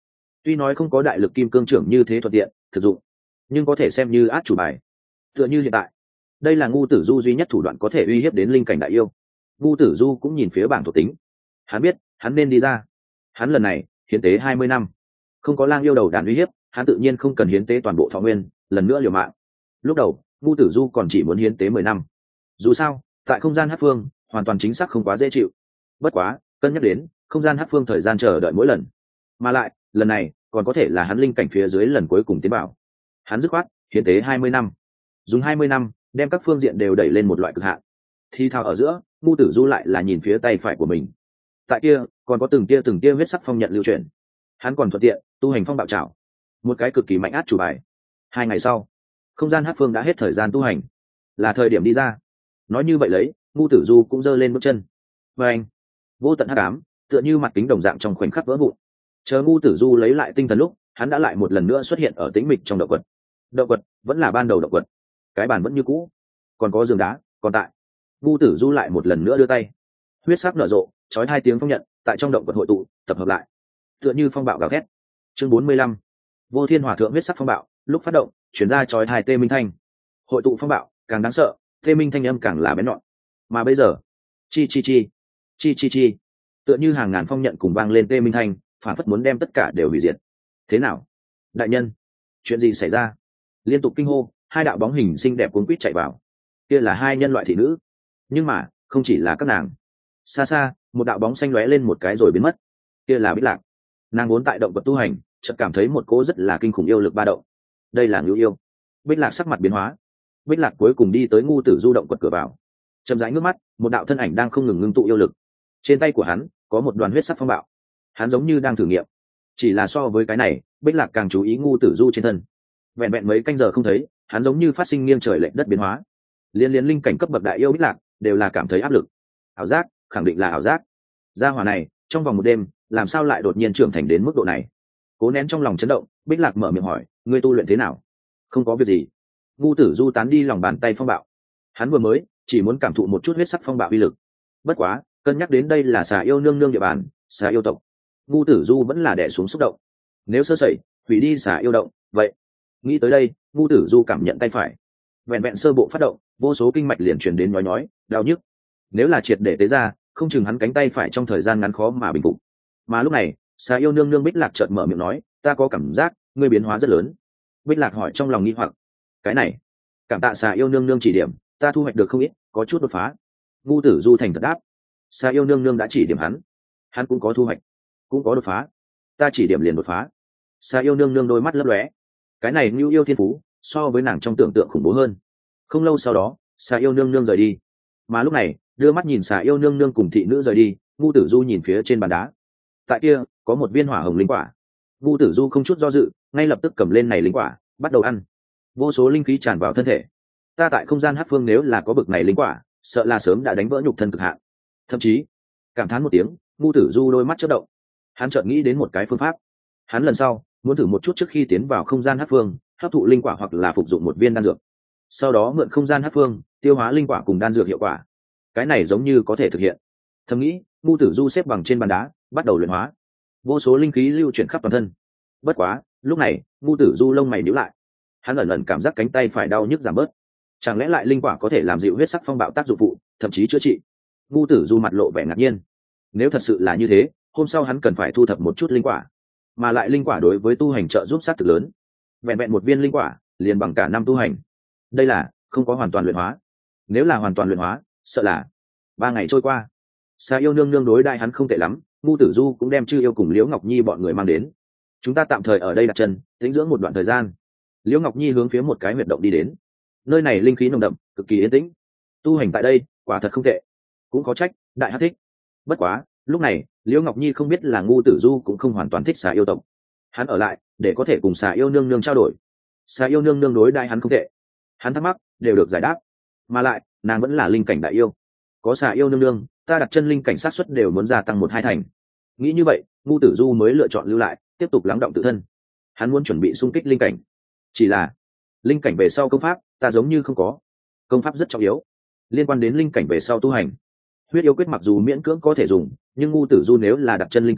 Tuy nói không có đại lực kim cương trưởng như thế thuận tiện thực dụng, nhưng có thể xem như át chủ bài. Tựa như hiện tại, đây là ngu tử du duy nhất thủ đoạn có thể uy hiếp đến linh cảnh đại yêu. Ngu tử du cũng nhìn phía bảng thuộc tính, hắn biết hắn nên đi ra. Hắn lần này hiến tế 20 năm, không có lang yêu đầu đàn uy hiếp, hắn tự nhiên không cần hiến tế toàn bộ thọ nguyên lần nữa liều mạng. Lúc đầu ngu tử du còn chỉ muốn hiến tế 10 năm, dù sao tại không gian hát phương hoàn toàn chính xác không quá dễ chịu. Bất quá cân nhắc đến không gian hát phương thời gian chờ đợi mỗi lần, mà lại lần này còn có thể là hắn linh cảnh phía dưới lần cuối cùng tiến bảo, hắn dứt khoát hiến tế 20 năm, dùng 20 năm đem các phương diện đều đẩy lên một loại cực hạn. Thi thao ở giữa, ngu tử du lại là nhìn phía tay phải của mình, tại kia còn có từng tia huyết sắc phong nhận lưu truyền. Hắn còn thuận tiện tu hành phong bạo trảo, một cái cực kỳ mạnh át chủ bài. 2 ngày sau, không gian hát phương đã hết thời gian tu hành, là thời điểm đi ra. Nói như vậy lấy, ngu tử du cũng giơ lên bước chân, và anh vô tận hắc ám tựa như mặt kính đồng dạng trong khoảnh khắc vỡ vụn. Chờ ngu tử du lấy lại tinh thần lúc, hắn đã lại một lần nữa xuất hiện ở tĩnh mịch trong động quật. Động quật vẫn là ban đầu động quật, cái bàn vẫn như cũ, còn có giường đá còn tại. Ngu tử du lại một lần nữa đưa tay, huyết sắc nở rộ, chói 2 tiếng phong nhận tại trong động quật hội tụ tập hợp lại, tựa như phong bạo gào thét. Chương 45, vô thiên hỏa thượng huyết sắc phong bạo lúc phát động chuyển ra chói 2 tê minh thanh. Hội tụ phong bạo càng đáng sợ, tê minh thanh âm càng là bén nhọn. Mà bây giờ chi chi chi chi chi chi, tựa như hàng ngàn phong nhận cùng vang lên tê minh thanh, phản phất muốn đem tất cả đều hủy diệt. Thế nào đại nhân, chuyện gì xảy ra? Liên tục kinh hô, 2 đạo bóng hình xinh đẹp cuốn quýt chạy vào. Kia là 2 nhân loại thị nữ, nhưng mà không chỉ là các nàng. Xa xa một đạo bóng xanh lóe lên một cái rồi biến mất, kia là Bích Lạc. Nàng vốn tại động vật tu hành, chợt cảm thấy một cỗ rất là kinh khủng yêu lực ba động. Đây là ngưu yêu. Bích Lạc sắc mặt biến hóa. Bích Lạc cuối cùng đi tới ngu tử du động quật cửa vào, chậm rãi ngước mắt, một đạo thân ảnh đang không ngừng ngưng tụ yêu lực. Trên tay của hắn có một đoàn huyết sắc phong bạo, hắn giống như đang thử nghiệm. Chỉ là so với cái này, Bích Lạc càng chú ý ngu tử du trên thân. Vẹn vẹn mấy canh giờ không thấy, hắn giống như phát sinh nghiêng trời lệch đất biến hóa. Liên linh cảnh cấp bậc đại yêu Bích Lạc đều là cảm thấy áp lực. Ảo giác, khẳng định là ảo giác. Gia hỏa này trong vòng một đêm làm sao lại đột nhiên trưởng thành đến mức độ này? Cố nén trong lòng chấn động, Bích Lạc mở miệng hỏi, ngươi tu luyện thế nào? Không có việc gì. Ngu tử du tán đi lòng bàn tay phong bạo. Hắn vừa mới chỉ muốn cảm thụ một chút huyết sắc phong bạo uy lực. Bất quá cân nhắc đến đây là xà yêu nương nương địa bàn, xà yêu tộc, ngu tử du vẫn là đè xuống xúc động. Nếu sơ sẩy hủy đi xà yêu động, vậy nghĩ tới đây, ngu tử du cảm nhận tay phải vẹn vẹn sơ bộ phát động, vô số kinh mạch liền truyền đến nhói nhói đau nhức. Nếu là triệt để tế ra, không chừng hắn cánh tay phải trong thời gian ngắn khó mà bình phục. Mà lúc này xà yêu nương nương Bích Lạc chợt mở miệng nói, ta có cảm giác ngươi biến hóa rất lớn. Bích Lạc hỏi trong lòng nghi hoặc, cái này cảm tạ xà yêu nương nương chỉ điểm, ta thu hoạch được không ít, có chút đột phá. Ngu tử du thành thật đáp. Xà yêu nương nương đã chỉ điểm hắn cũng có thu hoạch, cũng có đột phá. Ta chỉ điểm liền đột phá. Xà yêu nương nương đôi mắt lấp lóe, cái này như yêu thiên phú so với nàng trong tưởng tượng khủng bố hơn. Không lâu sau đó xà yêu nương nương rời đi, mà lúc này đưa mắt nhìn xà yêu nương nương cùng thị nữ rời đi, ngu tử du nhìn phía trên bàn đá, tại kia có một viên hỏa hồng linh quả. Ngu tử du không chút do dự, ngay lập tức cầm lên này linh quả bắt đầu ăn. Vô số linh khí tràn vào thân thể. Ta tại không gian hát phương nếu là có bực này linh quả, sợ là sớm đã đánh vỡ nhục thân cực hạn. Thậm chí cảm thán một tiếng, ngu tử du đôi mắt chớp động. Hắn chợt nghĩ đến một cái phương pháp. Hắn lần sau muốn thử một chút trước khi tiến vào không gian hát phương, hấp thụ linh quả hoặc là phục dụng một viên đan dược, sau đó mượn không gian hát phương tiêu hóa linh quả cùng đan dược hiệu quả. Cái này giống như có thể thực hiện. Thầm nghĩ, ngu tử du xếp bằng trên bàn đá bắt đầu luyện hóa. Vô số linh khí lưu chuyển khắp toàn thân. Bất quá lúc này ngu tử du lông mày nhíu lại, hắn ẩn ẩn cảm giác cánh tay phải đau nhức giảm bớt. Chẳng lẽ lại linh quả có thể làm dịu huyết sắc phong bạo tác dụng phụ, thậm chí chữa trị? Ngu tử du mặt lộ vẻ ngạc nhiên. Nếu thật sự là như thế, hôm sau hắn cần phải thu thập một chút linh quả, mà lại linh quả đối với tu hành trợ giúp sát thực lớn. Vẹn vẹn một viên linh quả liền bằng cả năm tu hành. Đây là không có hoàn toàn luyện hóa. Nếu là hoàn toàn luyện hóa, sợ là 3 ngày trôi qua. Xà yêu nương nương đối đại hắn không tệ lắm, ngu tử du cũng đem Chư yêu cùng Liễu Ngọc Nhi bọn người mang đến. Chúng ta tạm thời ở đây đặt chân tĩnh dưỡng một đoạn thời gian. Liễu Ngọc Nhi hướng phía một cái huyệt động đi đến. Nơi này linh khí nồng đậm, cực kỳ yên tĩnh. Tu hành tại đây quả thật không tệ, cũng có trách đại hắc thích. Bất quá lúc này Liễu Ngọc Nhi không biết là ngu tử du cũng không hoàn toàn thích xà yêu tộc. Hắn ở lại để có thể cùng xà yêu nương nương trao đổi. Xà yêu nương nương đối đại hắn không tệ, hắn thắc mắc đều được giải đáp. Mà lại nàng vẫn là linh cảnh đại yêu, có xà yêu nương nương, ta đặt chân linh cảnh sát suất đều muốn gia tăng 1-2 thành. Nghĩ như vậy, ngu tử du mới lựa chọn lưu lại, tiếp tục lắng động tự thân. Hắn muốn chuẩn bị xung kích linh cảnh. Chỉ là linh cảnh về sau công pháp ta giống như không có. Công pháp rất trọng yếu, liên quan đến linh cảnh về sau tu hành. Huyết yêu quyết mặc dù miễn cưỡng có thể dùng, nhưng ngu tử du nếu là đặt chân linh cảnh,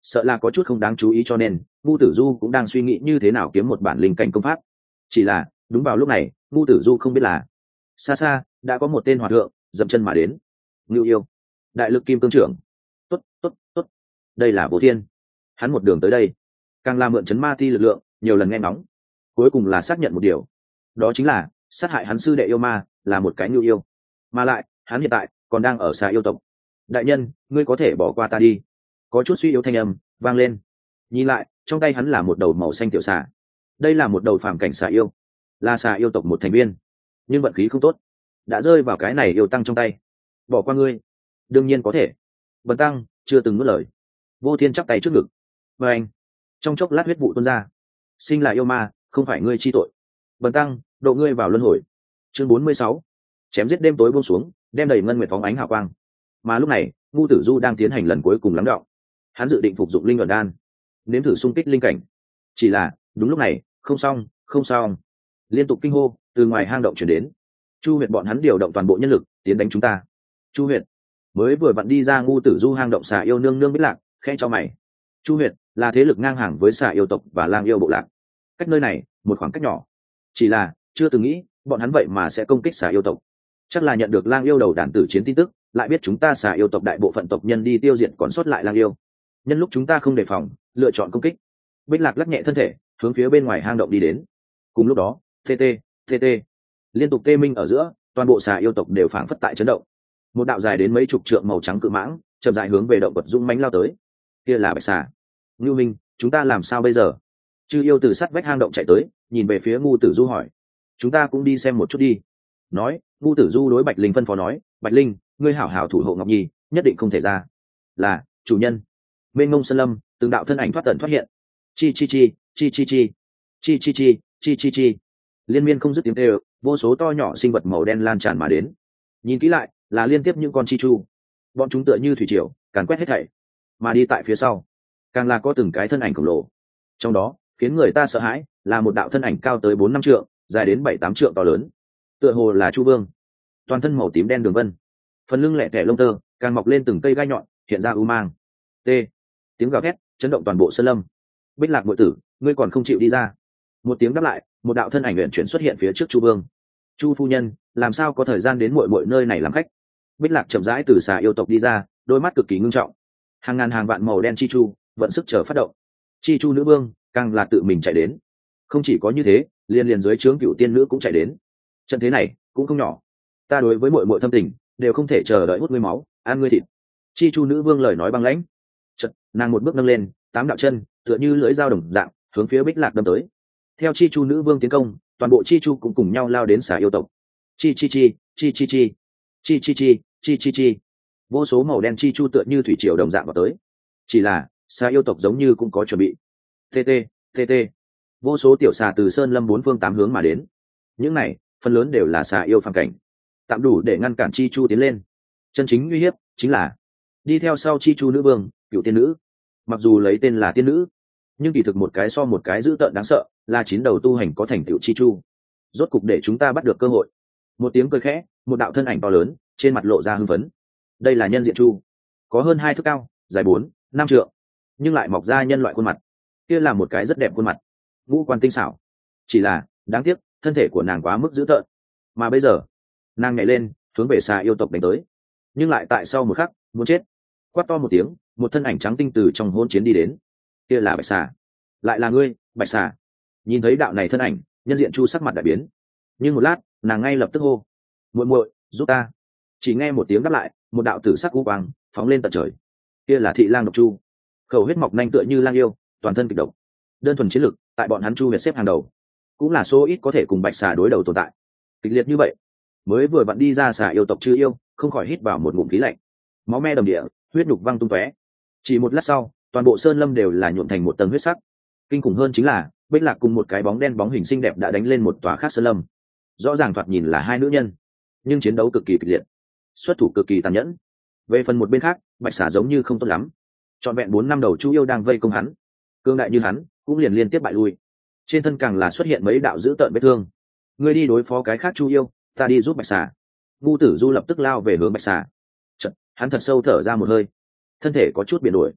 sợ là có chút không đáng chú ý, cho nên ngu tử du cũng đang suy nghĩ như thế nào kiếm một bản linh cảnh công pháp. Chỉ là đúng vào lúc này ngu tử du không biết là xa xa đã có một tên hòa thượng dậm chân mà đến. Ngưu yêu, đại lực kim cương trưởng. Tốt tốt tốt, đây là Vô Thiên. Hắn một đường tới đây càng là mượn chấn ma ti lực lượng, nhiều lần nghe ngóng, cuối cùng là xác nhận một điều, đó chính là sát hại hắn sư đệ yêu ma là một cái ngưu yêu, mà lại hắn hiện tại còn đang ở xà yêu tộc. Đại nhân, ngươi có thể bỏ qua ta đi. Có chút suy yếu thanh âm vang lên. Nhìn lại, trong tay hắn là một đầu màu xanh tiểu xà. Đây là một đầu phàm cảnh xà yêu, là xà yêu tộc một thành viên, nhưng vận khí không tốt, đã rơi vào cái này yêu tăng trong tay. Bỏ qua ngươi? Đương nhiên có thể. Bần tăng chưa từng nuốt lời. Vô Thiên chắp tay trước ngực. Và anh, trong chốc lát huyết vụ tuôn ra. Sinh là yêu ma, không phải ngươi chi tội. Bần tăng độ ngươi vào luân hồi. Chương 46. Chém giết đêm tối buông xuống, đem đầy ngân nguyệt phóng ánh hào quang. Mà lúc này ngu tử du đang tiến hành lần cuối cùng lắng đọng. Hắn dự định phục dụng linh ẩn đan, nếm thử xung kích linh cảnh. Chỉ là đúng lúc này, không xong không xong, liên tục kinh hô từ ngoài hang động chuyển đến. Chu Huyệt bọn hắn điều động toàn bộ nhân lực tiến đánh chúng ta. Chu Huyệt mới vừa vặn đi ra ngu tử du hang động xà yêu nương nương biết lạc, khen cho mày. Chu Huyệt là thế lực ngang hàng với xà yêu tộc và lang yêu bộ lạc, cách nơi này một khoảng cách nhỏ. Chỉ là chưa từng nghĩ bọn hắn vậy mà sẽ công kích xà yêu tộc. Chắc là nhận được lang yêu đầu đàn tử chiến tin tức, lại biết chúng ta xà yêu tộc đại bộ phận tộc nhân đi tiêu diệt còn sót lại lang yêu. Nhân lúc chúng ta không đề phòng, lựa chọn công kích. Bích Lạc lắc nhẹ thân thể hướng phía bên ngoài hang động đi đến. Cùng lúc đó tt liên tục tê minh ở giữa, toàn bộ xà yêu tộc đều phảng phất tại chấn động. Một đạo dài đến mấy chục trượng màu trắng cự mãng chậm dài hướng về động vật dũng mãnh lao tới. Kia là bạch xà. Ngưu Minh, chúng ta làm sao bây giờ? Chư yêu từ sắt vách hang động chạy tới, nhìn về phía ngu tử du hỏi. Chúng ta cũng đi xem một chút đi. Nói, ngu tử du đối Bạch Linh phân phó nói. Bạch Linh, ngươi hảo hảo thủ hộ Ngọc Nhi, nhất định không thể ra. Là chủ nhân. Mênh mông sơn lâm, từng đạo thân ảnh thoát tận thoát hiện. Chi chi chi chi chi chi chi chi chi chi chi chi, liên miên không dứt tiếng kêu, vô số to nhỏ sinh vật màu đen lan tràn mà đến. Nhìn kỹ lại, là liên tiếp những con chi chu. Bọn chúng tựa như thủy triều càn quét hết thảy, mà đi tại phía sau càng là có từng cái thân ảnh khổng lồ. Trong đó khiến người ta sợ hãi là một đạo thân ảnh cao tới 4-5 trượng, dài đến 7-8 trượng to lớn, tựa hồ là Chu Vương, toàn thân màu tím đen đường vân, phần lưng lẻ tẻ lông tơ càng mọc lên từng cây gai nhọn, hiện ra u mang. Tiếng gào thét chấn động toàn bộ sơn lâm. Bích Lạc muội tử, ngươi còn không chịu đi ra? Một tiếng đáp lại, một đạo thân ảnh luyện chuyển xuất hiện phía trước Chu Vương. Chu phu nhân, làm sao có thời gian đến muội muội nơi này làm khách? Bích Lạc chậm rãi từ xà yêu tộc đi ra, đôi mắt cực kỳ ngưng trọng. Hàng ngàn hàng vạn màu đen chi chu vận sức chờ phát động. Chi chu nữ vương càng là tự mình chạy đến. Không chỉ có như thế, liền dưới trướng cựu tiên nữ cũng chạy đến. Trận thế này cũng không nhỏ. Ta đối với muội muội thâm tình, đều không thể chờ đợi hút ngươi máu, ăn ngươi thịt. Chi chu nữ vương lời nói băng lãnh. Chợt, nàng một bước nâng lên, 8 đạo chân tựa như lưỡi dao đồng dạng hướng phía Bích Lạc đâm tới. Theo chi chu nữ vương tiến công, toàn bộ chi chu cũng cùng nhau lao đến xà yêu tộc. Chi chi chi chi chi chi chi chi chi chi chi chi, vô số màu đen chi chu tựa như thủy triều đồng dạng vào tới. Chỉ là xà yêu tộc giống như cũng có chuẩn bị. tt vô số tiểu xà từ sơn lâm 4 phương 8 hướng mà đến. Những này phần lớn đều là xà yêu phàm cảnh, tạm đủ để ngăn cản chi chu tiến lên. Chân chính uy hiếp chính là đi theo sau chi chu nữ vương, cựu tiên nữ. Mặc dù lấy tên là tiên nữ, nhưng kỳ thực một cái so một cái dữ tợn đáng sợ, là 9 đầu tu hành có thành tựu chi chu. Rốt cục để chúng ta bắt được cơ hội. Một tiếng cười khẽ, một đạo thân ảnh to lớn trên mặt lộ ra hưng phấn. Đây là nhân diện chu, có hơn 2 thước cao, dài 4-5 trượng, nhưng lại mọc ra nhân loại khuôn mặt. Kia là một cái rất đẹp khuôn mặt, ngũ quan tinh xảo. Chỉ là đáng tiếc, thân thể của nàng quá mức dữ tợn. Mà bây giờ nàng nhảy lên hướng về xà yêu tộc đánh tới, nhưng lại tại sau một khắc muốn chết. Quát to một tiếng, một thân ảnh trắng tinh từ trong hỗn chiến đi đến. Kia là bạch xà. Lại là ngươi, bạch xà. Nhìn thấy đạo này thân ảnh, nhân diện chu sắc mặt đại biến, nhưng một lát nàng ngay lập tức hô. Muội muội, giúp ta. Chỉ nghe một tiếng đáp lại, một đạo tử sắc u quang phóng lên tận trời. Kia là thị lang độc chu, khẩu huyết mọc nhanh tựa như lang yêu, toàn thân kịch độc. Đơn thuần chiến lực, tại bọn hắn chu Việt xếp hàng đầu, cũng là số ít có thể cùng bạch xà đối đầu tồn tại. Kịch liệt như vậy, mới vừa vặn đi ra xà yêu tộc chư yêu không khỏi hít vào một ngụm khí lạnh. Máu me đầm địa, huyết nhục văng tung tóe. Chỉ một lát sau, toàn bộ sơn lâm đều là nhuộm thành một tầng huyết sắc. Kinh khủng hơn chính là Bích Lạc cùng một cái bóng đen bóng hình xinh đẹp đã đánh lên một tòa khác sơn lâm. Rõ ràng thoạt nhìn là hai nữ nhân, nhưng chiến đấu cực kỳ kịch liệt, xuất thủ cực kỳ tàn nhẫn. Về phần một bên khác, bạch xà giống như không tốt lắm, trọn vẹn 4 năm đầu chu yêu đang vây công hắn, cương đại như hắn cũng liền liên tiếp bại lui. Trên thân càng là xuất hiện mấy đạo dữ tợn vết thương. Ngươi đi đối phó cái khác chu yêu, ta đi giúp bạch xà. Ngu Tử Du lập tức lao về hướng bạch xà. Chật, hắn thật sâu thở ra một hơi, thân thể có chút biến đổi.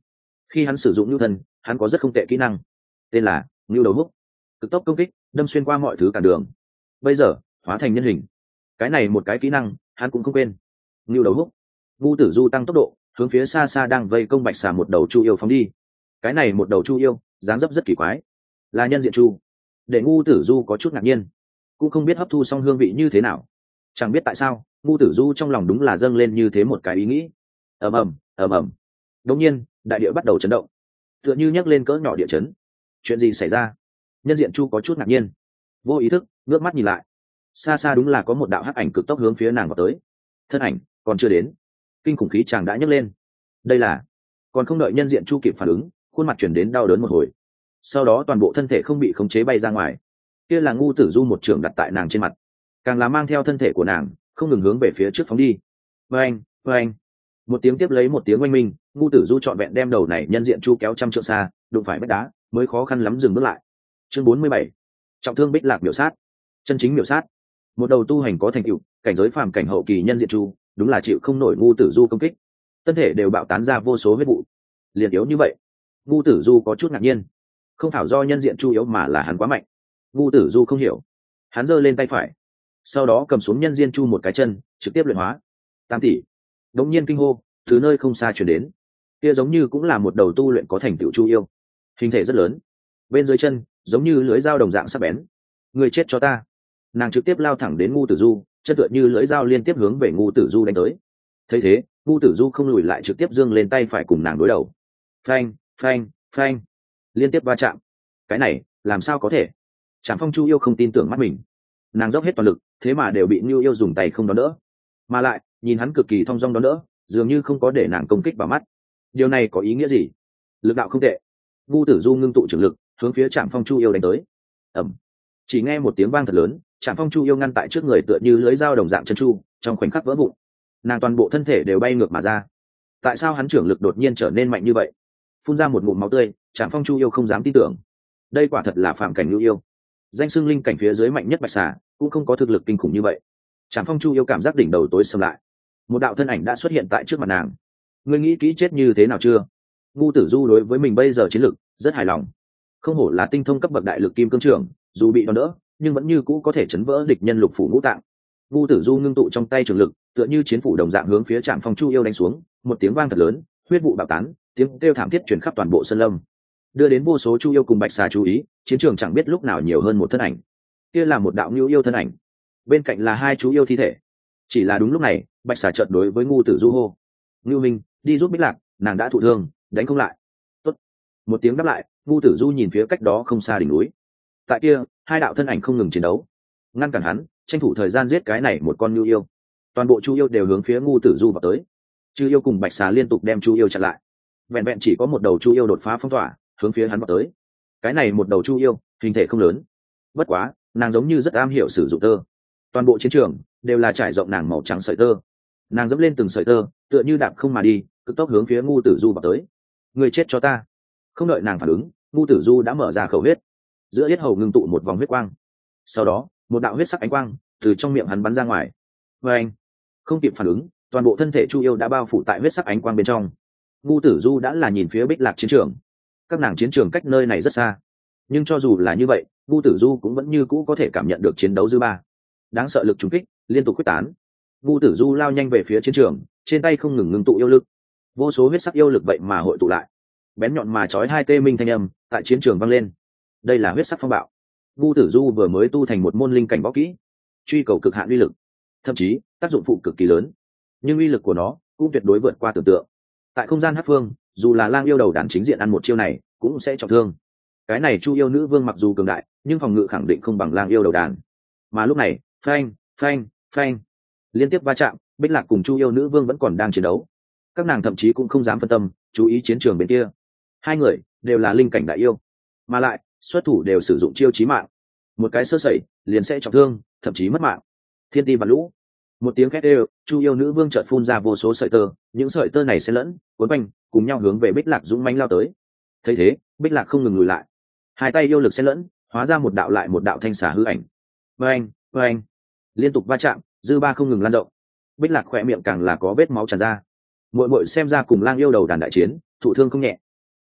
Khi hắn sử dụng nhu thân, hắn có rất không tệ kỹ năng, tên là nhu đầu húc, cực tốc công kích, đâm xuyên qua mọi thứ cản đường. Bây giờ hóa thành nhân hình, cái này một cái kỹ năng hắn cũng không quên. Nhu đầu húc, Vu Tử Du tăng tốc độ, hướng phía xa xa đang vây công bạch xà một đầu chu yêu phóng đi. Cái này một đầu chu yêu dáng dấp rất kỳ quái, là nhân diện chu, để Ngu Tử Du có chút ngạc nhiên, cũng không biết hấp thu xong hương vị như thế nào. Chẳng biết tại sao Ngu Tử Du trong lòng đúng là dâng lên như thế một cái ý nghĩ. Ầm ầm ầm ầm, đột nhiên đại địa bắt đầu chấn động, tựa như nhấc lên cỡ nhỏ địa chấn. Chuyện gì xảy ra? Nhân diện chu có chút ngạc nhiên, vô ý thức ngước mắt nhìn lại, xa xa đúng là có một đạo hắc ảnh cực tốc hướng phía nàng vào tới. Thân ảnh còn chưa đến, kinh khủng khí chàng đã nhấc lên. Đây là, còn không đợi nhân diện chu kịp phản ứng, khuôn mặt chuyển đến đau đớn một hồi, sau đó toàn bộ thân thể không bị khống chế bay ra ngoài. Kia là Ngu Tử Du một trường đặt tại nàng trên mặt, càng là mang theo thân thể của nàng không ngừng hướng về phía trước phóng đi. Vâng vâng, một tiếng tiếp lấy một tiếng oanh minh, Ngu Tử Du trọn vẹn đem đầu này nhân diện chu kéo trăm trượng xa, đụng phải vách đá mới khó khăn lắm dừng bước lại. Chương 47, trọng thương Bích Lạc miểu sát. Chân chính miểu sát, một đầu tu hành có thành tựu, cảnh giới phàm cảnh hậu kỳ nhân diện chu đúng là chịu không nổi Ngu Tử Du công kích, thân thể đều bạo tán ra vô số huyết vụ. Liền yếu như vậy, Ngu Tử Du có chút ngạc nhiên, không thảo do nhân diện chu yếu mà là hắn quá mạnh. Ngu Tử Du không hiểu, hắn giơ lên tay phải, sau đó cầm xuống nhân diện chu một cái chân, trực tiếp luyện hóa. Tam tỷ, đống nhiên kinh hô từ nơi không xa chuyển đến, kia giống như cũng là một đầu tu luyện có thành tựu chu yêu, hình thể rất lớn, bên dưới chân giống như lưới dao đồng dạng sắc bén. Người chết cho ta! Nàng trực tiếp lao thẳng đến Ngu Tử Du, chân tựa như lưỡi dao liên tiếp hướng về Ngu Tử Du đánh tới. Thấy thế, Ngu Tử Du không lùi lại, trực tiếp giương lên tay phải cùng nàng đối đầu. Phanh phanh phanh, liên tiếp va chạm. Cái này làm sao có thể? Trảm Phong chu yêu không tin tưởng mắt mình, nàng dốc hết toàn lực, thế mà đều bị Nưu yêu dùng tay không đón đỡ, mà lại nhìn hắn cực kỳ thong dong đón đỡ, dường như không có để nàng công kích vào mắt. Điều này có ý nghĩa gì? Lực đạo không tệ. Ngu Tử Du ngưng tụ trường lực, hướng phía Trảm Phong chu yêu đánh tới. Ẩm, chỉ nghe một tiếng vang thật lớn, Trảm Phong chu yêu ngăn tại trước người tựa như lưới dao đồng dạng chân chu, trong khoảnh khắc vỡ vụn, nàng toàn bộ thân thể đều bay ngược mà ra. Tại sao hắn trưởng lực đột nhiên trở nên mạnh như vậy? Phun ra một ngụm máu tươi, Trảm Phong chu yêu không dám tin tưởng, đây quả thật là phàm cảnh lưu yêu, danh xưng linh cảnh phía dưới mạnh nhất bạch xà cũng không có thực lực kinh khủng như vậy. Trảm Phong chu yêu cảm giác đỉnh đầu tối sầm lại, một đạo thân ảnh đã xuất hiện tại trước mặt nàng. Ngươi nghĩ kỹ chết như thế nào chưa? Ngu Tử Du đối với mình bây giờ chiến lực rất hài lòng, không hổ là tinh thông cấp bậc đại lực kim cương trưởng, dù bị đòn đỡ nhưng vẫn như cũ có thể chấn vỡ địch nhân lục phủ ngũ tạng. Ngu Tử Du ngưng tụ trong tay trường lực, tựa như chiến phủ đồng dạng hướng phía Trảm Phong chu yêu đánh xuống. Một tiếng vang thật lớn, huyết vụ bạo tán, tiếng kêu thảm thiết truyền khắp toàn bộ sơn lâm, đưa đến vô số chu yêu cùng bạch xà chú ý. Chiến trường chẳng biết lúc nào nhiều hơn một thân ảnh, kia là một đạo ngưu yêu thân ảnh, bên cạnh là hai chú yêu thi thể. Chỉ là đúng lúc này, bạch xà chợt đối với Ngu Tử Du hô: Ngưu Minh, đi giúp Bích Lạc, nàng đã thụ thương, đánh không lại. Tốt. Một tiếng đáp lại, Ngu Tử Du nhìn phía cách đó không xa đỉnh núi, tại kia hai đạo thân ảnh không ngừng chiến đấu, ngăn cản hắn, tranh thủ thời gian giết cái này một con ngưu yêu. Toàn bộ chu yêu đều hướng phía Ngu Tử Du vào tới, chư yêu cùng bạch xà liên tục đem chu yêu chặn lại. Vẹn vẹn chỉ có một đầu chu yêu đột phá phong tỏa, hướng phía hắn vào tới. Cái này một đầu chu yêu hình thể không lớn, bất quá nàng giống như rất am hiểu sử dụng tơ, toàn bộ chiến trường đều là trải rộng nàng màu trắng sợi tơ. Nàng dẫm lên từng sợi tơ, tựa như đạp không mà đi, cực tốc hướng phía Ngu Tử Du vào tới. Người chết cho ta! Không đợi nàng phản ứng, Ngu Tử Du đã mở ra khẩu huyết, giữa yết hầu ngưng tụ một vòng huyết quang, sau đó một đạo huyết sắc ánh quang từ trong miệng hắn bắn ra ngoài. Và anh không kịp phản ứng, toàn bộ thân thể chu yêu đã bao phủ tại huyết sắc ánh quang bên trong. Ngu Tử Du đã là nhìn phía Bích Lạc chiến trường, các nàng chiến trường cách nơi này rất xa, nhưng cho dù là như vậy, Ngu Tử Du cũng vẫn như cũ có thể cảm nhận được chiến đấu dư ba, đáng sợ lực trùng kích liên tục quyết tán. Ngu Tử Du lao nhanh về phía chiến trường, trên tay không ngừng ngưng tụ yêu lực, vô số huyết sắc yêu lực vậy mà hội tụ lại, bén nhọn mà chói hai tê minh thanh âm tại chiến trường vang lên. Đây là huyết sắc phong bạo. Ngu Tử Du vừa mới tu thành một môn linh cảnh võ kỹ, truy cầu cực hạn uy lực, thậm chí tác dụng phụ cực kỳ lớn, nhưng uy lực của nó cũng tuyệt đối vượt qua tưởng tượng. Tại không gian hắc phương, dù là lang yêu đầu đàn chính diện ăn một chiêu này cũng sẽ trọng thương. Cái này chu yêu nữ vương mặc dù cường đại, nhưng phòng ngự khẳng định không bằng lang yêu đầu đàn. Mà lúc này, phanh phanh phanh, liên tiếp va chạm, Bích Lạc cùng chu yêu nữ vương vẫn còn đang chiến đấu. Các nàng thậm chí cũng không dám phân tâm chú ý chiến trường bên kia. Hai người đều là linh cảnh đại yêu, mà lại xuất thủ đều sử dụng chiêu chí mạng, một cái sơ sẩy liền sẽ trọng thương, thậm chí mất mạng. Thiên ti và lũ, một tiếng két đều, chu yêu nữ vương chợt phun ra vô số sợi tơ, những sợi tơ này xen lẫn cuốn quanh cùng nhau hướng về Bích Lạc dũng mãnh lao tới. Thấy thế, Bích Lạc không ngừng lùi lại, hai tay yêu lực xen lẫn hóa ra một đạo lại một đạo thanh xà hư ảnh. Vâng vâng, liên tục va chạm, dư ba không ngừng lan rộng. Bích Lạc khỏe miệng càng là có vết máu tràn ra. Muội muội xem ra cùng lang yêu đầu đàn đại chiến thụ thương không nhẹ.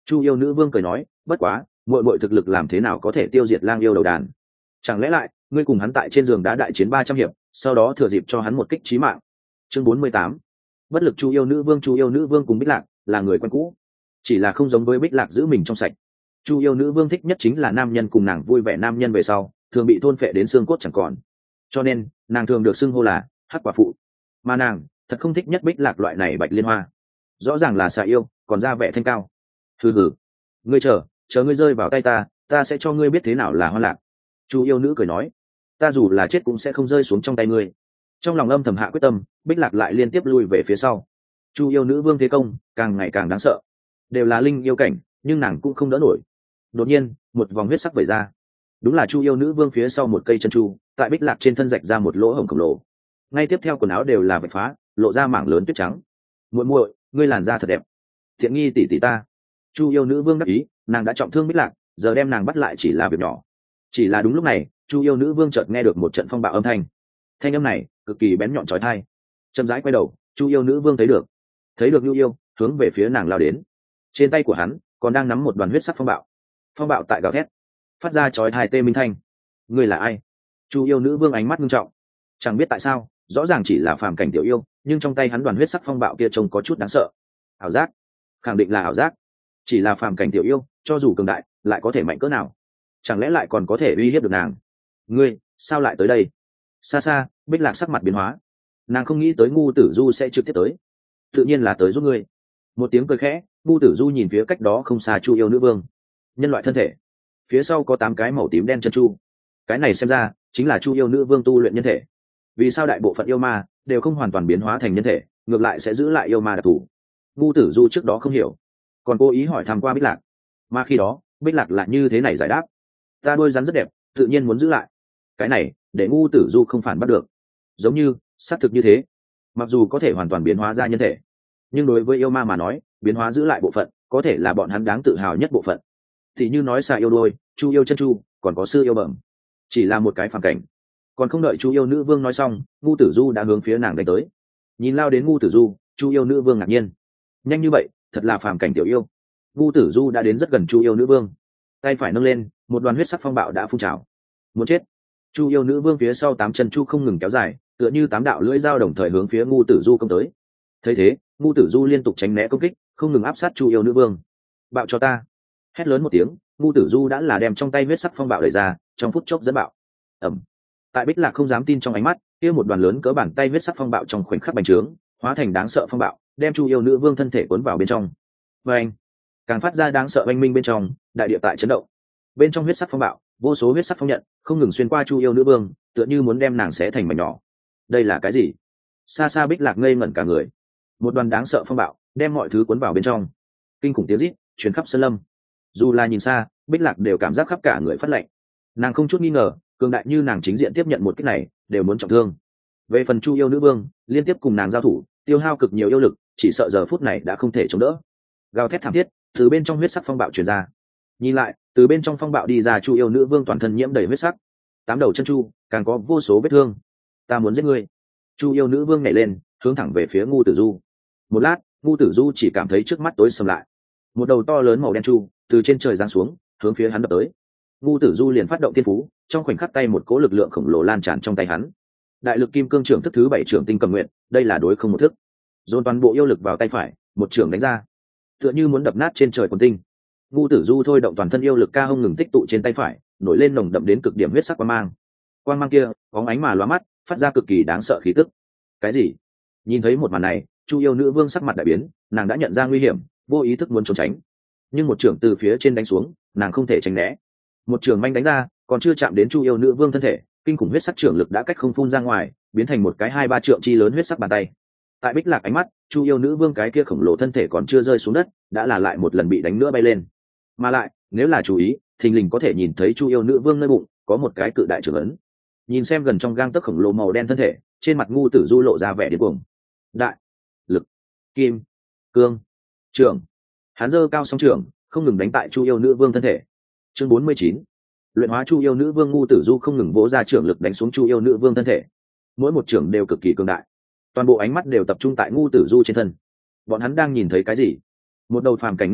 Chu yêu nữ vương cười nói, bất quá muội muội thực lực làm thế nào có thể tiêu diệt lang yêu đầu đàn? Chẳng lẽ lại ngươi cùng hắn tại trên giường đá đại chiến 300 hiệp, sau đó thừa dịp cho hắn một kích chí mạng? Chương 48. Bất lực Chu yêu nữ vương. Chu yêu nữ vương cùng Bích Lạc là người quen cũ, chỉ là không giống với Bích Lạc giữ mình trong sạch. Chu yêu nữ vương thích nhất chính là nam nhân cùng nàng vui vẻ, nam nhân về sau thường bị thôn phệ đến xương cốt chẳng còn, cho nên nàng thường được xưng hô là hắc quả phụ. Mà nàng thật không thích nhất Bích Lạc loại này bạch liên hoa, rõ ràng là xà yêu còn ra vẻ thanh cao. Hừ hừ, ngươi chờ ngươi rơi vào tay ta sẽ cho ngươi biết thế nào là hoa lạc. Chu yêu nữ cười nói, ta dù là chết cũng sẽ không rơi xuống trong tay ngươi. Trong lòng âm thầm hạ quyết tâm, Bích Lạc lại liên tiếp lui về phía sau. Chu yêu nữ vương thế công càng ngày càng đáng sợ, đều là linh yêu cảnh nhưng nàng cũng không đỡ nổi. Đột nhiên một vòng huyết sắc vẩy ra, đúng là Chu yêu nữ vương phía sau một cây chân chu, tại Bích Lạc trên thân rạch ra một lỗ hổng khổng lồ. Ngay tiếp theo quần áo đều là vạch phá, lộ ra mảng lớn tuyết trắng. Muội muội, ngươi làn da thật đẹp, thiện nghi tỷ tỷ ta. Chu yêu nữ vương đắc ý, nàng đã trọng thương Bích Lạc, giờ đem nàng bắt lại chỉ là việc nhỏ. Chỉ là đúng lúc này, Chu yêu nữ vương chợt nghe được một trận phong bạo âm thanh. Thanh âm này cực kỳ bén nhọn chói tai. Chậm rãi quay đầu, Chu yêu nữ vương thấy được Nhu yêu hướng về phía nàng lao đến. Trên tay của hắn còn đang nắm một đoàn huyết sắc phong bạo. Phong bạo tại gào thét, phát ra chói tai tê minh thanh. Ngươi là ai? Chu yêu nữ vương ánh mắt nghiêm trọng. Chẳng biết tại sao, rõ ràng chỉ là phàm cảnh tiểu yêu, nhưng trong tay hắn đoàn huyết sắc phong bạo kia trông có chút đáng sợ. Ảo giác, khẳng định là ảo giác. Chỉ là phàm cảnh tiểu yêu, cho dù cường đại lại có thể mạnh cỡ nào? Chẳng lẽ lại còn có thể uy hiếp được nàng? Ngươi sao lại tới đây? Xa xa, Bích Lạc sắc mặt biến hóa, nàng không nghĩ tới Ngu Tử Du sẽ trực tiếp tới, tự nhiên là tới giúp ngươi. Một tiếng cười khẽ, Ngu Tử Du nhìn phía cách đó không xa Chu yêu nữ vương. Nhân loại thân thể, phía sau có 8 cái màu tím đen chân chu, cái này xem ra chính là Chu yêu nữ vương tu luyện nhân thể. Vì sao đại bộ phận yêu ma đều không hoàn toàn biến hóa thành nhân thể, ngược lại sẽ giữ lại yêu ma đặc thù? Ngu Tử Du trước đó không hiểu, còn cố ý hỏi thăm qua Bích Lạc, mà khi đó Bích Lạc lại như thế này giải đáp: ta đôi rắn rất đẹp, tự nhiên muốn giữ lại. Cái này để Ngu Tử Du không phản bắt được, giống như xác thực như thế. Mặc dù có thể hoàn toàn biến hóa ra nhân thể, nhưng đối với yêu ma mà nói, biến hóa giữ lại bộ phận có thể là bọn hắn đáng tự hào nhất bộ phận. Thì như nói xà yêu đôi, Chu yêu chân chu, còn có sư yêu bẩm, chỉ là một cái phàm cảnh. Còn không đợi Chu yêu nữ vương nói xong, Ngu Tử Du đã hướng phía nàng đánh tới. Nhìn lao đến Ngu Tử Du, Chu yêu nữ vương ngạc nhiên, nhanh như vậy, thật là phàm cảnh tiểu yêu. Ngu Tử Du đã đến rất gần Chu yêu nữ vương, tay phải nâng lên, một đoàn huyết sắc phong bạo đã phun trào. Muốn chết! Chu yêu nữ vương phía sau 8 chân chu không ngừng kéo dài, tựa như 8 đạo lưỡi dao đồng thời hướng phía Ngu Tử Du công tới. Thấy thế, Ngu Tử Du liên tục tránh né công kích, không ngừng áp sát Chu yêu nữ vương. Bạo cho ta! Hét lớn một tiếng, Ngu Tử Du đã là đem trong tay huyết sắc phong bạo đẩy ra, trong phút chốc dẫn bạo. Ầm! Tại Bích Lạc không dám tin trong ánh mắt, kia một đoàn lớn cỡ bàn tay huyết sắc phong bạo trong khoảnh khắc bành trướng, hóa thành đáng sợ phong bạo, đem Chu yêu nữ vương thân thể cuốn vào bên trong. Và anh, càng phát ra đáng sợ oanh minh bên trong, đại địa tại chấn động. Bên trong huyết sắc phong bạo, vô số huyết sắc phong nhận không ngừng xuyên qua Chu yêu nữ vương, tựa như muốn đem nàng xé thành mảnh nhỏ. Đây là cái gì? Xa xa Bích Lạc ngây ngẩn cả người. Một đoàn đáng sợ phong bạo đem mọi thứ cuốn vào bên trong, kinh khủng tiếng rít truyền khắp sơn lâm. Dù là nhìn xa, Bích Lạc đều cảm giác khắp cả người phát lạnh. Nàng không chút nghi ngờ, cường đại như nàng chính diện tiếp nhận một kích này đều muốn trọng thương. Về phần Chu yêu nữ vương, liên tiếp cùng nàng giao thủ, tiêu hao cực nhiều yêu lực, chỉ sợ giờ phút này đã không thể chống đỡ. Gào thét thảm thiết từ bên trong huyết sắc phong bạo truyền ra. Nhìn lại, từ bên trong phong bạo đi ra Chu yêu nữ vương toàn thân nhiễm đầy huyết sắc, 8 đầu chân chu càng có vô số vết thương. Ta muốn giết ngươi! Chu yêu nữ vương nhảy lên, hướng thẳng về phía Ngu Tử Du. Một lát, Ngu Tử Du chỉ cảm thấy trước mắt tối sầm lại. Một đầu to lớn màu đen chu từ trên trời giáng xuống, hướng phía hắn đập tới. Ngu Tử Du liền phát động thiên phú, trong khoảnh khắc tay một cỗ lực lượng khổng lồ lan tràn trong tay hắn. Đại lực kim cương trưởng thức thứ 7 trưởng tinh cầm nguyện, đây là đối không một thức. Dồn toàn bộ yêu lực vào tay phải, một trưởng đánh ra, tựa như muốn đập nát trên trời quần tinh. Ngu Tử Du thôi động toàn thân yêu lực ca hông ngừng tích tụ trên tay phải, nổi lên nồng đậm đến cực điểm huyết sắc quang mang. Quang mang kia bóng ánh mà lóa mắt, phát ra cực kỳ đáng sợ khí tức. Cái gì? Nhìn thấy một màn này, Chu yêu nữ vương sắc mặt đại biến, nàng đã nhận ra nguy hiểm, vô ý thức muốn trốn tránh. Nhưng một trưởng từ phía trên đánh xuống, nàng không thể tránh né. Một trưởng manh đánh ra, còn chưa chạm đến Chu yêu nữ vương thân thể, kinh khủng huyết sắc trưởng lực đã cách không phun ra ngoài, biến thành một cái 2-3 trượng chi lớn huyết sắc bàn tay. Tại Bích Lạc ánh mắt, Chu yêu nữ vương cái kia khổng lồ thân thể còn chưa rơi xuống đất, đã là lại một lần bị đánh nữa bay lên. Mà lại, nếu là chú ý, thình lình có thể nhìn thấy Chu yêu nữ vương nơi bụng có một cái cự đại trưởng ấn. Nhìn xem gần trong gang tấc khổng lồ màu đen thân thể, trên mặt Ngu Tử Du lộ ra vẻ điên cuồng. Đại lực kim cương trưởng, hắn giơ cao song trưởng, không ngừng đánh tại Chu yêu nữ vương thân thể. Chương 49. Luyện hóa Chu yêu nữ vương. Ngu Tử Du không ngừng vỗ ra trưởng lực đánh xuống Chu yêu nữ vương thân thể, mỗi một trưởng đều cực kỳ cường đại. Toàn bộ ánh mắt đều tập trung tại Ngu Tử Du trên thân. Bọn hắn đang nhìn thấy cái gì? Một đầu phàm cảnh nữ yêu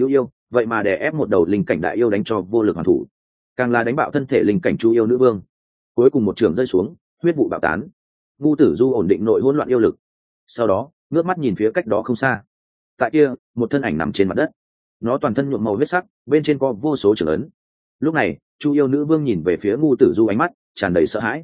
vậy mà đè ép một đầu linh cảnh đại yêu đánh cho vô lực hoàn thủ, càng là đánh bạo thân thể linh cảnh chu yêu nữ vương. Cuối cùng một trường rơi xuống, huyết vụ bạo tán. Ngu Tử Du ổn định nội hỗn loạn yêu lực, sau đó ngước mắt nhìn phía cách đó không xa. Tại kia, một thân ảnh nằm trên mặt đất, nó toàn thân nhuộm màu huyết sắc, bên trên có vô số chữ lớn. Lúc này chu yêu nữ vương nhìn về phía Ngu Tử Du, ánh mắt tràn đầy sợ hãi.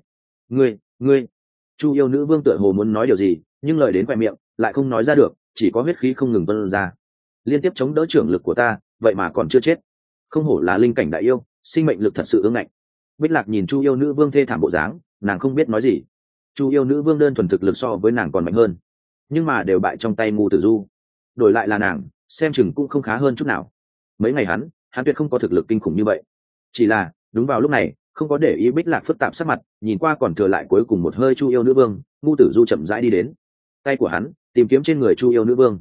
Ngươi chu yêu nữ vương tựa hồ muốn nói điều gì, nhưng lời đến khoe miệng lại không nói ra được, chỉ có huyết khí không ngừng tuôn ra, liên tiếp chống đỡ trưởng lực của ta, vậy mà còn chưa chết. Không hổ là linh cảnh đại yêu, sinh mệnh lực thật sự ương ngạnh. Bích Lạc nhìn chu yêu nữ vương thê thảm bộ dáng, nàng không biết nói gì. Chu yêu nữ vương đơn thuần thực lực so với nàng còn mạnh hơn, nhưng mà đều bại trong tay Ngu Tử Du. Đổi lại là nàng, xem chừng cũng không khá hơn chút nào. Mấy ngày hắn tuyệt không có thực lực kinh khủng như vậy. Chỉ là đúng vào lúc này, không có để ý Bích Lạc phức tạp sắc mặt, nhìn qua còn thừa lại cuối cùng một hơi chu yêu nữ vương, Ngu Tử Du chậm rãi đi đến. Tay của hắn tìm kiếm trên người chu yêu nữ vương.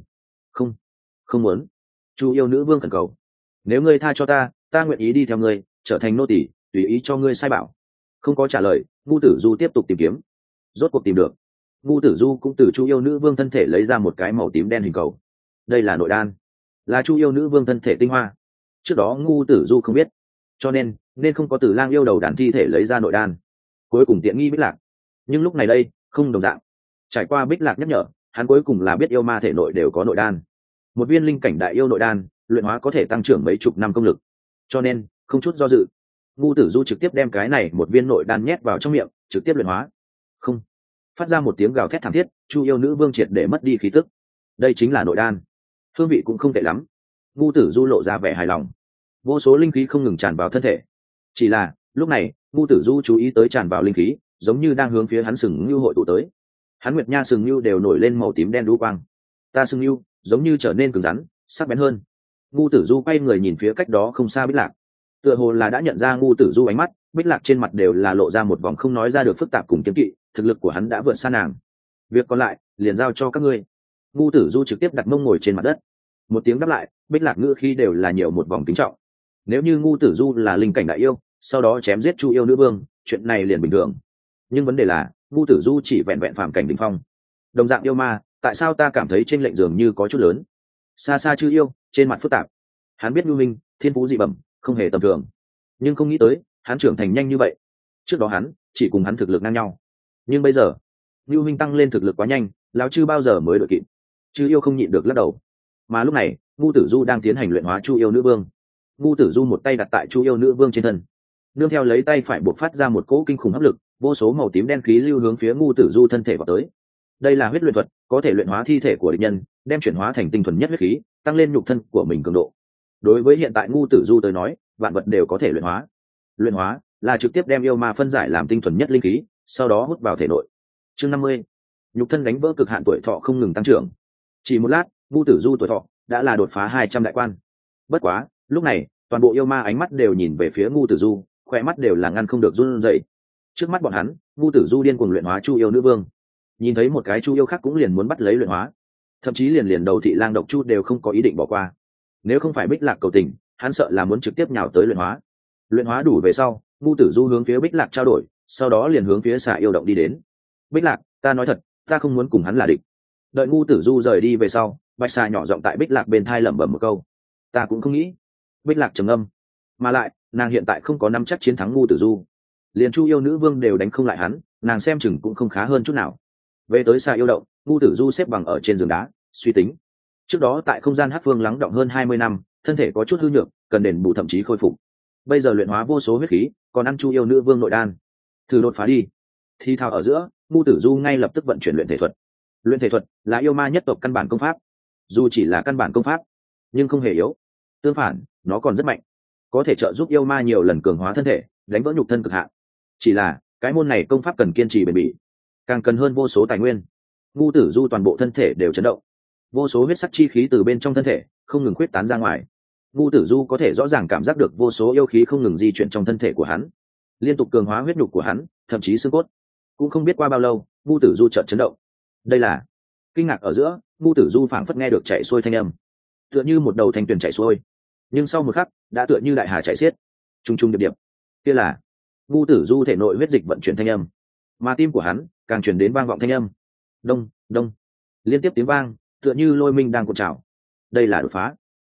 Không muốn. Chu yêu nữ vương khẩn cầu, nếu ngươi tha cho ta, ta nguyện ý đi theo ngươi, trở thành nô tỳ, tùy ý cho ngươi sai bảo. Không có trả lời, Ngu Tử Du tiếp tục tìm kiếm. Rốt cuộc tìm được. Ngu Tử Du cũng từ chu yêu nữ vương thân thể lấy ra một cái màu tím đen hình cầu. Đây là nội đan, là chu yêu nữ vương thân thể tinh hoa. Trước đó Ngu Tử Du không biết, cho nên không có từ lang yêu đầu đàn thi thể lấy ra nội đan. Cuối cùng tiện nghi Bích Lạc. Nhưng lúc này đây không đồng dạng. Trải qua Bích Lạc nhắc nhở, hắn cuối cùng là biết yêu ma thể nội đều có nội đan. Một viên linh cảnh đại yêu nội đan, luyện hóa có thể tăng trưởng mấy chục năm công lực, cho nên không chút do dự, Ngu Tử Du trực tiếp đem cái này một viên nội đan nhét vào trong miệng, trực tiếp luyện hóa. Không. Phát ra một tiếng gào thét thảm thiết, chu yêu nữ vương triệt để mất đi khí tức. Đây chính là nội đan, hương vị cũng không tệ lắm. Ngu Tử Du lộ ra vẻ hài lòng. Vô số linh khí không ngừng tràn vào thân thể. Chỉ là lúc này Ngu Tử Du chú ý tới tràn vào linh khí, giống như đang hướng phía hắn sừng lưu hội tụ tới. Hắn nguyệt nha sừng lưu đều nổi lên màu tím đen đu quang. Ta sừng lưu giống như trở nên cứng rắn, sắc bén hơn. Ngu Tử Du quay người nhìn phía cách đó không xa Bích Lạc, tựa hồ là đã nhận ra Ngu Tử Du ánh mắt. Bích Lạc trên mặt đều là lộ ra một vòng không nói ra được phức tạp cùng kiêng kỵ, thực lực của hắn đã vượt xa nàng. Việc còn lại liền giao cho các ngươi. Ngu Tử Du trực tiếp đặt mông ngồi trên mặt đất. Một tiếng đáp lại, Bích Lạc ngữ khi đều là nhiều một vòng kính trọng. Nếu như Ngu Tử Du là linh cảnh đại yêu, sau đó chém giết chu yêu nữ vương, chuyện này liền bình thường. Nhưng vấn đề là Ngu Tử Du chỉ vẹn vẹn phàm cảnh đỉnh phong. Đồng dạng yêu ma, tại sao ta cảm thấy trên lệnh dường như có chút lớn? Xa xa chư yêu, trên mặt phức tạp. Hắn biết Nhu Minh thiên phú dị bẩm, không hề tầm thường, nhưng không nghĩ tới hắn trưởng thành nhanh như vậy. Trước đó hắn chỉ cùng hắn thực lực ngang nhau, nhưng bây giờ Nhu Minh tăng lên thực lực quá nhanh, lão chư bao giờ mới đội kịp. Chư yêu không nhịn được lắc đầu. Mà lúc này Ngu Tử Du đang tiến hành luyện hóa chu yêu nữ vương. Ngu Tử Du một tay đặt tại chu yêu nữ vương trên thân, nương theo lấy tay phải buộc phát ra một cỗ kinh khủng hấp lực, vô số màu tím đen khí lưu hướng phía Ngu Tử Du thân thể vào tới. Đây là huyết luyện thuật, có thể luyện hóa thi thể của địch nhân, đem chuyển hóa thành tinh thuần nhất huyết khí, tăng lên nhục thân của mình cường độ. Đối với hiện tại Ngu Tử Du tới nói, vạn vật đều có thể luyện hóa. Luyện hóa là trực tiếp đem yêu ma phân giải làm tinh thuần nhất linh khí, sau đó hút vào thể nội. Chương 50. Nhục thân đánh vỡ cực hạn, tuổi thọ không ngừng tăng trưởng. Chỉ một lát, Ngu Tử Du tuổi thọ đã là đột phá 200 đại quan. Bất quá, lúc này, toàn bộ yêu ma ánh mắt đều nhìn về phía Ngu Tử Du, khóe mắt đều là ngăn không được run rẩy. Trước mắt bọn hắn, Ngu Tử Du điên cuồng luyện hóa chu yêu nữ vương. Nhìn thấy một cái chu yêu khác cũng liền muốn bắt lấy luyện hóa, thậm chí liền đầu thị lang độc chu đều không có ý định bỏ qua. Nếu không phải Bích Lạc cầu tình, hắn sợ là muốn trực tiếp nhào tới luyện hóa. Luyện hóa đủ về sau, Ngu Tử Du hướng phía Bích Lạc trao đổi, sau đó liền hướng phía xà yêu động đi đến. Bích Lạc, ta nói thật, ta không muốn cùng hắn là địch. Đợi Ngu Tử Du rời đi về sau, bạch xà nhỏ giọng tại Bích Lạc bên thai lẩm bẩm một câu. Ta cũng không nghĩ. Bích Lạc trầm âm, mà lại nàng hiện tại không có nắm chắc chiến thắng Ngu Tử Du, liền chu yêu nữ vương đều đánh không lại hắn, nàng xem chừng cũng không khá hơn chút nào. Về tới xà yêu động, Ngu Tử Du xếp bằng ở trên giường đá, suy tính. Trước đó tại không gian Hắc Phương lắng đọng hơn 20 năm, thân thể có chút hư nhược, cần đền bù thậm chí khôi phục. Bây giờ luyện hóa vô số huyết khí, còn ăn chu yêu nữ vương nội đan, thử đột phá đi. Thì thào ở giữa, Ngu Tử Du ngay lập tức vận chuyển luyện thể thuật. Luyện thể thuật là yêu ma nhất tộc căn bản công pháp, dù chỉ là căn bản công pháp, nhưng không hề yếu. Tương phản, nó còn rất mạnh, có thể trợ giúp yêu ma nhiều lần cường hóa thân thể, đánh vỡ nhục thân cực hạn. Chỉ là cái môn này công pháp cần kiên trì bền bỉ, càng cần hơn vô số tài nguyên. Ngu Tử Du toàn bộ thân thể đều chấn động, vô số huyết sắc chi khí từ bên trong thân thể không ngừng khuyết tán ra ngoài. Ngu Tử Du có thể rõ ràng cảm giác được vô số yêu khí không ngừng di chuyển trong thân thể của hắn, liên tục cường hóa huyết nhục của hắn, thậm chí xương cốt. Cũng không biết qua bao lâu, Ngu Tử Du chợt chấn động. Đây là kinh ngạc ở giữa, Ngu Tử Du phảng phất nghe được chảy xuôi thanh âm, tựa như một đầu thanh tuyền chảy xuôi, nhưng sau một khắc đã tựa như đại hà chảy xiết, trung trung điệp điệp. Kia là Ngu Tử Du thể nội huyết dịch vận chuyển thanh âm, mà tim của hắn càng truyền đến vang vọng thanh âm. Đông đông, liên tiếp tiếng vang, tựa như lôi minh đang cuộn trào. Đây là đột phá.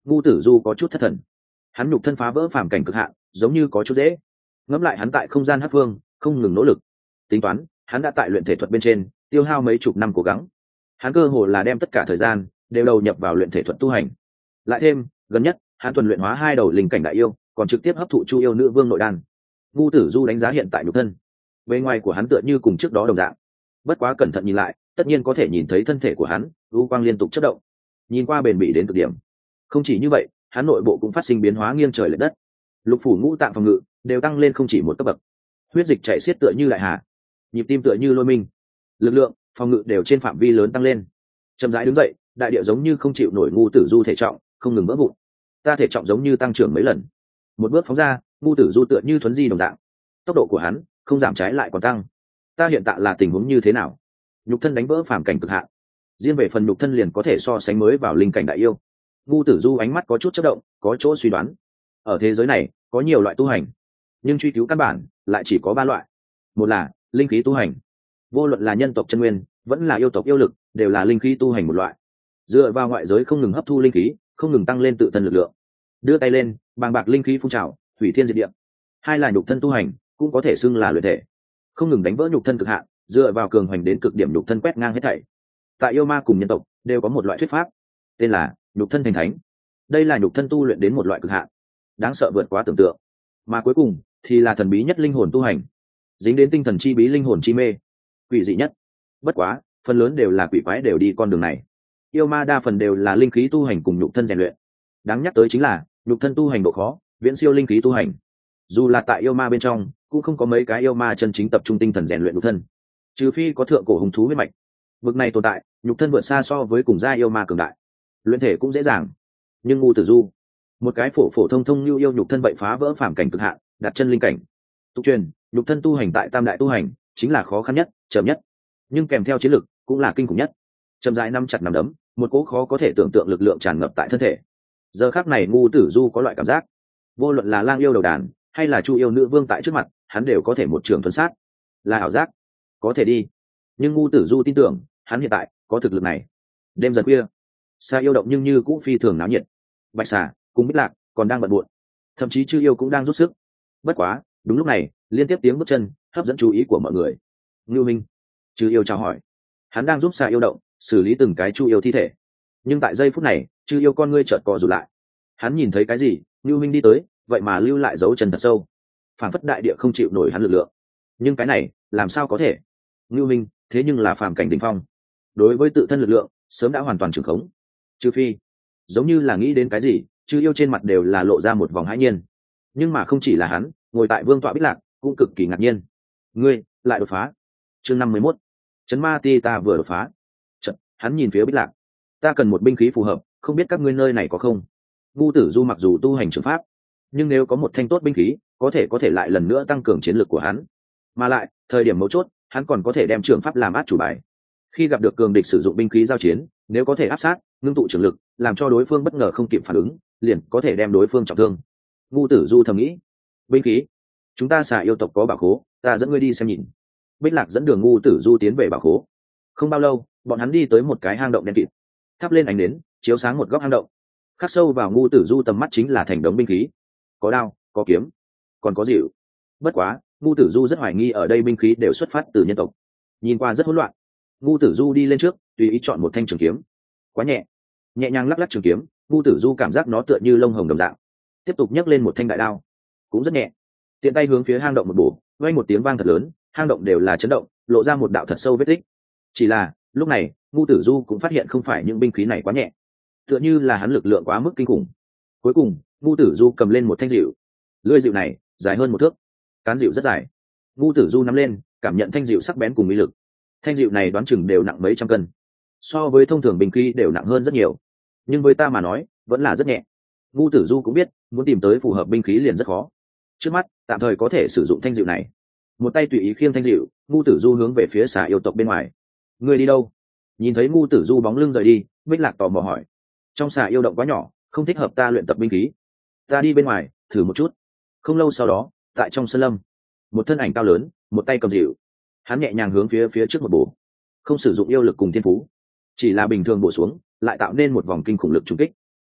Ngu Tử Du có chút thất thần. Hắn nhục thân phá vỡ phàm cảnh cực hạn, giống như có chút dễ. Ngẫm lại hắn tại không gian hắc phương không ngừng nỗ lực, tính toán hắn đã tại luyện thể thuật bên trên tiêu hao mấy chục năm cố gắng. Hắn cơ hồ là đem tất cả thời gian đều đầu nhập vào luyện thể thuật tu hành. Lại thêm gần nhất hắn tuần luyện hóa 2 đầu linh cảnh đại yêu, còn trực tiếp hấp thụ Chu yêu nữ vương nội đan. Ngu Tử Du đánh giá hiện tại nhục thân, bề ngoài của hắn tựa như cùng trước đó đồng dạng, bất quá cẩn thận nhìn lại tất nhiên có thể nhìn thấy thân thể của hắn u quang liên tục chất động, nhìn qua bền bỉ đến cực điểm. Không chỉ như vậy, hắn nội bộ cũng phát sinh biến hóa nghiêng trời lệch đất, lục phủ ngũ tạng phòng ngự đều tăng lên không chỉ một cấp bậc, huyết dịch chảy xiết tựa như đại hà, nhịp tim tựa như lôi minh, lực lượng phòng ngự đều trên phạm vi lớn tăng lên. Chậm rãi đứng dậy, đại địa giống như không chịu nổi Ngu Tử Du thể trọng không ngừng vỡ vụn. Ta thể trọng giống như tăng trưởng mấy lần, một bước phóng ra, Ngu Tử Du tựa như thuấn di đồng dạng, tốc độ của hắn không giảm trái lại còn tăng. Ta hiện tại là tình huống như thế nào? Nhục thân đánh vỡ phàm cảnh cực hạn, riêng về phần nhục thân liền có thể so sánh mới vào linh cảnh đại yêu. Ngu Tử Du ánh mắt có chút chớp động, có chỗ suy đoán. Ở thế giới này có nhiều loại tu hành, nhưng truy cứu căn bản lại chỉ có 3 loại. Một là linh khí tu hành, vô luận là nhân tộc chân nguyên vẫn là yêu tộc yêu lực đều là linh khí tu hành một loại, dựa vào ngoại giới không ngừng hấp thu linh khí, không ngừng tăng lên tự thân lực lượng, đưa tay lên bàng bạc linh khí phun trào, hủy thiên diệt địa. Hai là nhục thân tu hành, cũng có thể xưng là luyện thể, không ngừng đánh vỡ nhục thân cực hạn, dựa vào cường hoành đến cực điểm nhục thân quét ngang hết thảy. Tại yêu ma cùng nhân tộc đều có một loại thuyết pháp, tên là nhục thân thành thánh. Đây là nhục thân tu luyện đến một loại cực hạn, đáng sợ vượt quá tưởng tượng. Mà cuối cùng thì là thần bí nhất linh hồn tu hành, dính đến tinh thần chi bí, linh hồn chi mê, quỷ dị nhất. Bất quá phần lớn đều là quỷ quái đều đi con đường này. Yêu ma đa phần đều là linh khí tu hành cùng nhục thân rèn luyện. Đáng nhắc tới chính là nhục thân tu hành độ khó viễn siêu linh khí tu hành. Dù là tại yêu ma bên trong cũng không có mấy cái yêu ma chân chính tập trung tinh thần rèn luyện nhục thân, trừ phi có thượng cổ hùng thú huyết mạch. Vực này tồn tại, nhục thân vượt xa so với cùng gia yêu ma cường đại. Luyện thể cũng dễ dàng, nhưng Ngu Tử Du một cái phổ phổ thông thông như yêu nhục thân vậy phá vỡ phàm cảnh cực hạn, đặt chân linh cảnh. Tục truyền nhục thân tu hành tại tam đại tu hành chính là khó khăn nhất, chậm nhất, nhưng kèm theo chiến lực cũng là kinh khủng nhất. Chậm rãi nắm chặt nắm đấm, một cỗ khó có thể tưởng tượng lực lượng tràn ngập tại thân thể. Giờ khắc này Ngu Tử Du có loại cảm giác, vô luận là lang yêu đầu đàn hay là Chu yêu nữ vương tại trước mặt hắn đều có thể một trường thuần sát. Là ảo giác, có thể đi, nhưng Ngu Tử Du tin tưởng hắn hiện tại có thực lực này. Đêm dần khuya, Sa yêu động nhưng như cũ phi thường náo nhiệt. Bạch Xà cùng Bích Lạc còn đang bận rộn, thậm chí Chư yêu cũng đang rút sức. Bất quá đúng lúc này, liên tiếp tiếng bước chân hấp dẫn chú ý của mọi người. Ngưu Minh, Chư yêu chào hỏi. Hắn đang giúp Sa yêu động xử lý từng cái Chu yêu thi thể, nhưng tại giây phút này Chư yêu con ngươi chợt co rụt lại. Hắn nhìn thấy cái gì? Ngưu Minh đi tới, vậy mà lưu lại dấu chân thật sâu, phản phất đại địa không chịu nổi hắn lực lượng. Nhưng cái này làm sao có thể? Ngưu Minh thế nhưng là phàm cảnh đỉnh phong, đối với tự thân lực lượng sớm đã hoàn toàn trưởng khống. Trừ phi, giống như là nghĩ đến cái gì, Chư yêu trên mặt đều là lộ ra một vòng hãi nhiên. Nhưng mà không chỉ là hắn, ngồi tại vương tọa Bích Lạc cũng cực kỳ ngạc nhiên. Ngươi lại đột phá? Chương 51, chấn ma ti ta vừa đột phá. Chợt hắn nhìn phía Bích Lạc, ta cần một binh khí phù hợp, không biết các ngươi nơi này có không? Ngu Tử Du mặc dù tu hành trường pháp, nhưng nếu có một thanh tốt binh khí có thể lại lần nữa tăng cường chiến lược của hắn. Mà lại thời điểm mấu chốt hắn còn có thể đem trường pháp làm át chủ bài. Khi gặp được cường địch sử dụng binh khí giao chiến, nếu có thể áp sát, ngưng tụ trường lực, làm cho đối phương bất ngờ không kịp phản ứng, liền có thể đem đối phương trọng thương. Ngu Tử Du thầm nghĩ, binh khí, chúng ta Xà yêu tộc có bảo khố, ta dẫn ngươi đi xem nhìn. Bích Lạc dẫn đường Ngu Tử Du tiến về bảo khố. Không bao lâu, bọn hắn đi tới một cái hang động đen kịt, thắp lên ánh nến chiếu sáng một góc hang động. Khắc sâu vào Ngu Tử Du tầm mắt chính là thành đống binh khí, có đao, có kiếm, còn có dịu. Bất quá Ngu Tử Du rất hoài nghi ở đây binh khí đều xuất phát từ nhân tộc, nhìn qua rất hỗn loạn. Ngu Tử Du đi lên trước, tùy ý chọn một thanh trường kiếm. Quá nhẹ, nhẹ nhàng lắc lắc trường kiếm, Ngu Tử Du cảm giác nó tựa như lông hồng đồng dạng. Tiếp tục nhấc lên một thanh đại đao, cũng rất nhẹ, tiện tay hướng phía hang động một bổ, vang một tiếng vang thật lớn, hang động đều là chấn động, lộ ra một đạo thật sâu vết tích. Chỉ là lúc này Ngu Tử Du cũng phát hiện không phải những binh khí này quá nhẹ, tựa như là hắn lực lượng quá mức kinh khủng. Cuối cùng Ngu Tử Du cầm lên một thanh dịu, lưỡi dịu này dài hơn 1 thước, cán dịu rất dài. Ngu Tử Du nắm lên, cảm nhận thanh dịu sắc bén cùng uy lực. Thanh dịu này đoán chừng đều nặng mấy trăm cân, so với thông thường binh khí đều nặng hơn rất nhiều, nhưng với ta mà nói vẫn là rất nhẹ. Ngu Tử Du cũng biết muốn tìm tới phù hợp binh khí liền rất khó, trước mắt tạm thời có thể sử dụng thanh dịu này. Một tay tùy ý khiêng thanh dịu, Ngu Tử Du hướng về phía Xà yêu tộc bên ngoài. Ngươi đi đâu? Nhìn thấy Ngu Tử Du bóng lưng rời đi, Bích Lạc tò mò hỏi. Trong Xà yêu động quá nhỏ, không thích hợp ta luyện tập binh khí, ta đi bên ngoài thử một chút. Không lâu sau đó, tại trong sân lâm, một thân ảnh cao lớn, một tay cầm dịu, hắn nhẹ nhàng hướng phía trước một bổ, không sử dụng yêu lực cùng thiên phú, chỉ là bình thường bổ xuống lại tạo nên một vòng kinh khủng lực trùng kích.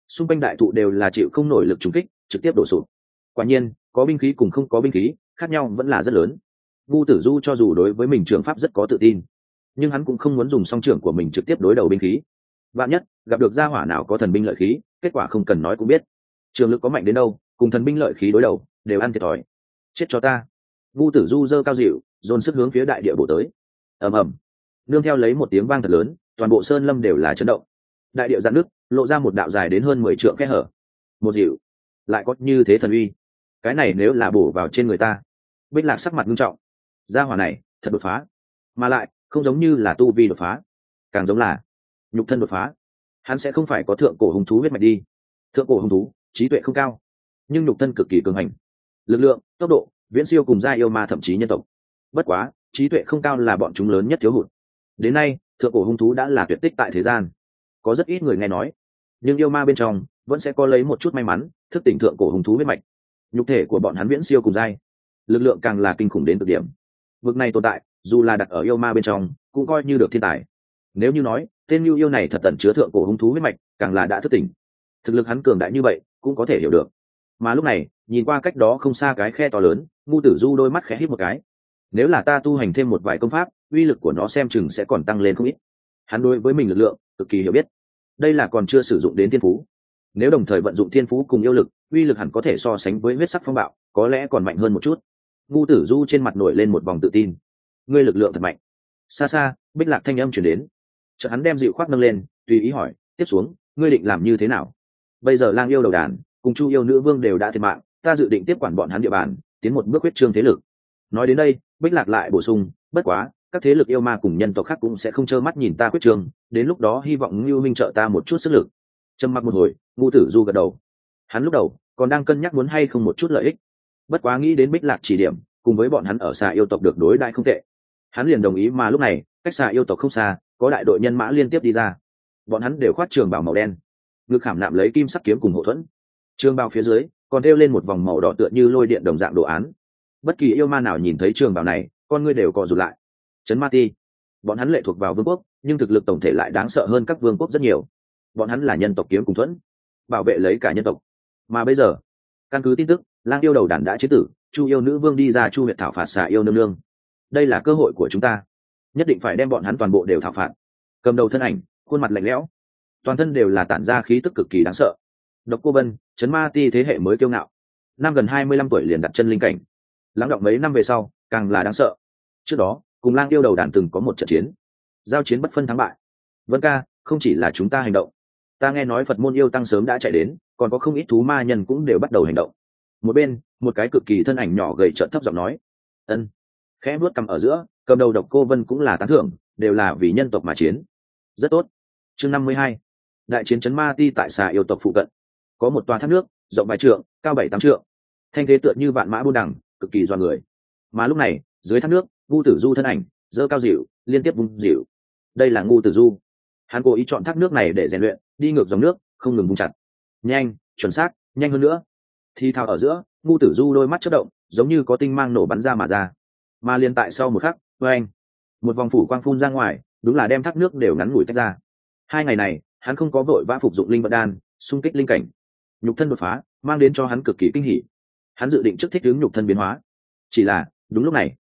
xung quanh đại thụ đều là chịu không nổi lực trùng kích trực tiếp đổ sụp. Quả nhiên có binh khí cùng không có binh khí khác nhau vẫn là rất lớn. Vu Tử Du cho dù đối với mình trường pháp rất có tự tin, nhưng hắn cũng không muốn dùng song trưởng của mình trực tiếp đối đầu binh khí. Vạn nhất gặp được gia hỏa nào có thần binh lợi khí, kết quả không cần nói cũng biết. Trường lực có mạnh đến đâu, cùng thần binh lợi khí đối đầu đều ăn thiệt thòi. Chết cho ta! Vu Tử Du giơ cao dịu, dồn sức hướng phía đại địa bổ tới. Ầm ầm, nương theo lấy một tiếng vang thật lớn, toàn bộ sơn lâm đều là chấn động. Đại địa giãn nước, lộ ra một đạo dài đến hơn 10 trượng kẽ hở. Một dịu, lại có như thế thần uy. Cái này nếu là bổ vào trên người ta. Bích Lạc sắc mặt nghiêm trọng. Gia hỏa này thật đột phá, mà lại không giống như là tu vi đột phá, càng giống là nhục thân đột phá. Hắn sẽ không phải có thượng cổ hung thú huyết mạch đi. Thượng cổ hung thú trí tuệ không cao, nhưng nhục thân cực kỳ cường hành, lực lượng, tốc độ viễn siêu cùng gia yêu ma thậm chí nhân tộc. Bất quá trí tuệ không cao là bọn chúng lớn nhất thiếu hụt. Đến nay thượng cổ hung thú đã là tuyệt tích tại thế gian, có rất ít người nghe nói, nhưng yêu ma bên trong vẫn sẽ có lấy một chút may mắn thức tỉnh thượng cổ hung thú huyết mạch. Nhục thể của bọn hắn viễn siêu cùng giai, lực lượng càng là kinh khủng đến cực điểm. Vực này tồn tại dù là đặt ở yêu ma bên trong cũng coi như được thiên tài. Nếu như nói tên Nưu yêu này thật tận chứa thượng cổ hung thú huyết mạch, càng là đã thức tỉnh. Thực lực hắn cường đại như vậy cũng có thể hiểu được. Mà lúc này nhìn qua cách đó không xa cái khe to lớn, Ngu Tử Du đôi mắt khẽ híp một cái. Nếu là ta tu hành thêm một vài công pháp, uy lực của nó xem chừng sẽ còn tăng lên không ít. Hắn đối với mình lực lượng cực kỳ hiểu biết. Đây là còn chưa sử dụng đến thiên phú. Nếu đồng thời vận dụng thiên phú cùng yêu lực, uy lực hẳn có thể so sánh với huyết sắc phong bạo, có lẽ còn mạnh hơn một chút. Ngu Tử Du trên mặt nổi lên một vòng tự tin. Ngươi lực lượng thật mạnh. Xa xa, Bích Lạc thanh âm truyền đến. Chợt hắn đem dịu khoác nâng lên, tùy ý hỏi, tiếp xuống, ngươi định làm như thế nào? Bây giờ Lang yêu đầu đàn cùng Chu yêu nữ vương đều đã thiệt mạng, ta dự định tiếp quản bọn hắn địa bàn, tiến một bước huyết trương thế lực. Nói đến đây, Bích Lạc lại bổ sung, bất quá, các thế lực yêu ma cùng nhân tộc khác cũng sẽ không trơ mắt nhìn ta huyết trương, đến lúc đó hy vọng Ngưu Minh trợ ta một chút sức lực. Trầm mặc một hồi, Ngu Tử Du gật đầu. Hắn lúc đầu còn đang cân nhắc muốn hay không một chút lợi ích, bất quá nghĩ đến Bích Lạc chỉ điểm, cùng với bọn hắn ở Xà yêu tộc được đối đãi không tệ, hắn liền đồng ý. Mà lúc này cách Xà yêu tộc không xa, có đại đội nhân mã liên tiếp đi ra. Bọn hắn đều khoác trường bào màu đen, ngực khảm nạm lấy kim sắc kiếm cùng hộ thuẫn. Trường bào phía dưới còn thêu lên một vòng màu đỏ tựa như lôi điện đồng dạng đồ án. Bất kỳ yêu ma nào nhìn thấy trường bào này, con ngươi đều co rụt lại. Trấn Ma Ti, bọn hắn lệ thuộc vào vương quốc, nhưng thực lực tổng thể lại đáng sợ hơn các vương quốc rất nhiều. Bọn hắn là nhân tộc kiếm cùng thuẫn, bảo vệ lấy cả nhân tộc. Mà bây giờ, căn cứ tin tức, Lang yêu đầu đàn đã chế tử, Chu yêu nữ vương đi ra Chu huyện thảo phạt Xà yêu nương nương. Đây là cơ hội của chúng ta, nhất định phải đem bọn hắn toàn bộ đều thảo phạt. Cầm đầu thân ảnh, khuôn mặt lạnh lẽo, toàn thân đều là tản ra khí tức cực kỳ đáng sợ. Độc Cô Vân, Trấn Ma Ti thế hệ mới kiêu ngạo, năm gần 25 tuổi liền đặt chân linh cảnh, lắng động mấy năm về sau càng là đáng sợ. Trước đó cùng Lang yêu đầu đàn từng có một trận chiến, giao chiến bất phân thắng bại. Vân ca, không chỉ là chúng ta hành động, ta nghe nói Phật môn yêu tăng sớm đã chạy đến, còn có không ít thú ma nhân cũng đều bắt đầu hành động. Một bên, một cái cực kỳ thân ảnh nhỏ gầy trợn thấp giọng nói. Ân. Khẽ vuốt cằm ở giữa, cầm đầu Độc Cô Vân cũng là tán thưởng, đều là vì nhân tộc mà chiến. Rất tốt. Chương 52. Đại chiến Trấn Ma Ti tại Xà yêu tộc phụ cận. Có một tòa thác nước, rộng vài trượng, cao 7-8 trượng. Thanh thế tựa như vạn mã buôn đằng, cực kỳ doa người. Mà lúc này, dưới thác nước, Ngu Tử Du thân ảnh, giơ cao dịu, liên tiếp vung dịu. Đây là Ngu Tử Du. Hắn cố ý chọn thác nước này để rèn luyện, đi ngược dòng nước, không ngừng vung chặt. Nhanh, chuẩn xác, nhanh hơn nữa. Thì thào ở giữa, Ngu Tử Du đôi mắt chớp động, giống như có tinh mang nổ bắn ra mà ra. Mà liền tại sau một khắc, oeng, một vòng phủ quang phun ra ngoài, đúng là đem thác nước đều ngắn ngủi tách ra. 2 ngày này, hắn không có vội vã phục dụng linh vật đan, xung kích linh cảnh, nhục thân đột phá, mang đến cho hắn cực kỳ kinh hỉ. Hắn dự định trước thích ứng nhục thân biến hóa. Chỉ là, đúng lúc này,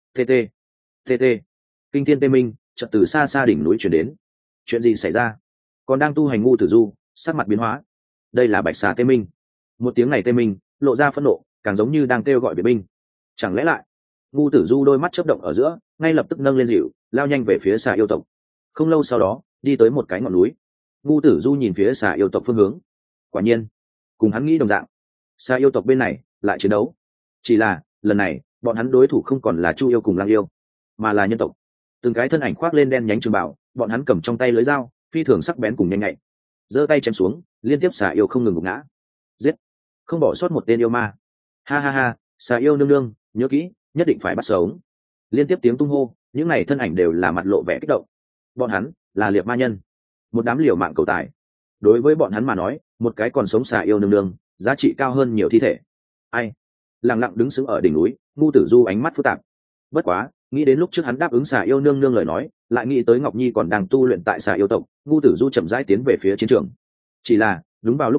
TT, kinh thiên tê minh, chợt từ xa xa đỉnh núi truyền đến. Chuyện gì xảy ra? Còn đang tu hành Ngu Tử Du, sắc mặt biến hóa. Đây là Bạch Xà tê minh. Một tiếng này tê minh, lộ ra phẫn nộ, càng giống như đang kêu gọi viện binh. Chẳng lẽ lại? Ngu Tử Du đôi mắt chớp động ở giữa, ngay lập tức nâng lên dịu, lao nhanh về phía Xà yêu tộc. Không lâu sau đó, đi tới một cái ngọn núi. Ngu Tử Du nhìn phía Xà yêu tộc phương hướng. Quả nhiên, cùng hắn nghĩ đồng dạng, Xà yêu tộc bên này lại chiến đấu. Chỉ là, lần này, bọn hắn đối thủ không còn là Chu yêu cùng Lang yêu, mà là nhân tộc. Từng cái thân ảnh khoác lên đen nhánh trường bào, bọn hắn cầm trong tay lưỡi dao, phi thường sắc bén cùng nhanh nhạy. Giơ tay chém xuống, liên tiếp Xà yêu không ngừng gục ngã. Giết, không bỏ sót một tên yêu ma. Ha ha ha, Xà yêu nương nương, nhớ kỹ, nhất định phải bắt sống. Liên tiếp tiếng tung hô, những này thân ảnh đều là mặt lộ vẻ kích động. Bọn hắn là liệt ma nhân, một đám liều mạng cầu tài. Đối với bọn hắn mà nói, một cái còn sống Xà yêu nương nương giá trị cao hơn nhiều thi thể. Ai? Lặng lặng đứng sững ở đỉnh núi, Ngu Tử Du ánh mắt phức tạp. Bất quá, nghĩ đến lúc trước hắn đáp ứng Xà yêu nương nương lời nói, lại nghĩ tới Ngọc Nhi còn đang tu luyện tại Xà yêu tộc, Ngu Tử Du chậm rãi tiến về phía chiến trường. Chỉ là, đúng vào lúc này,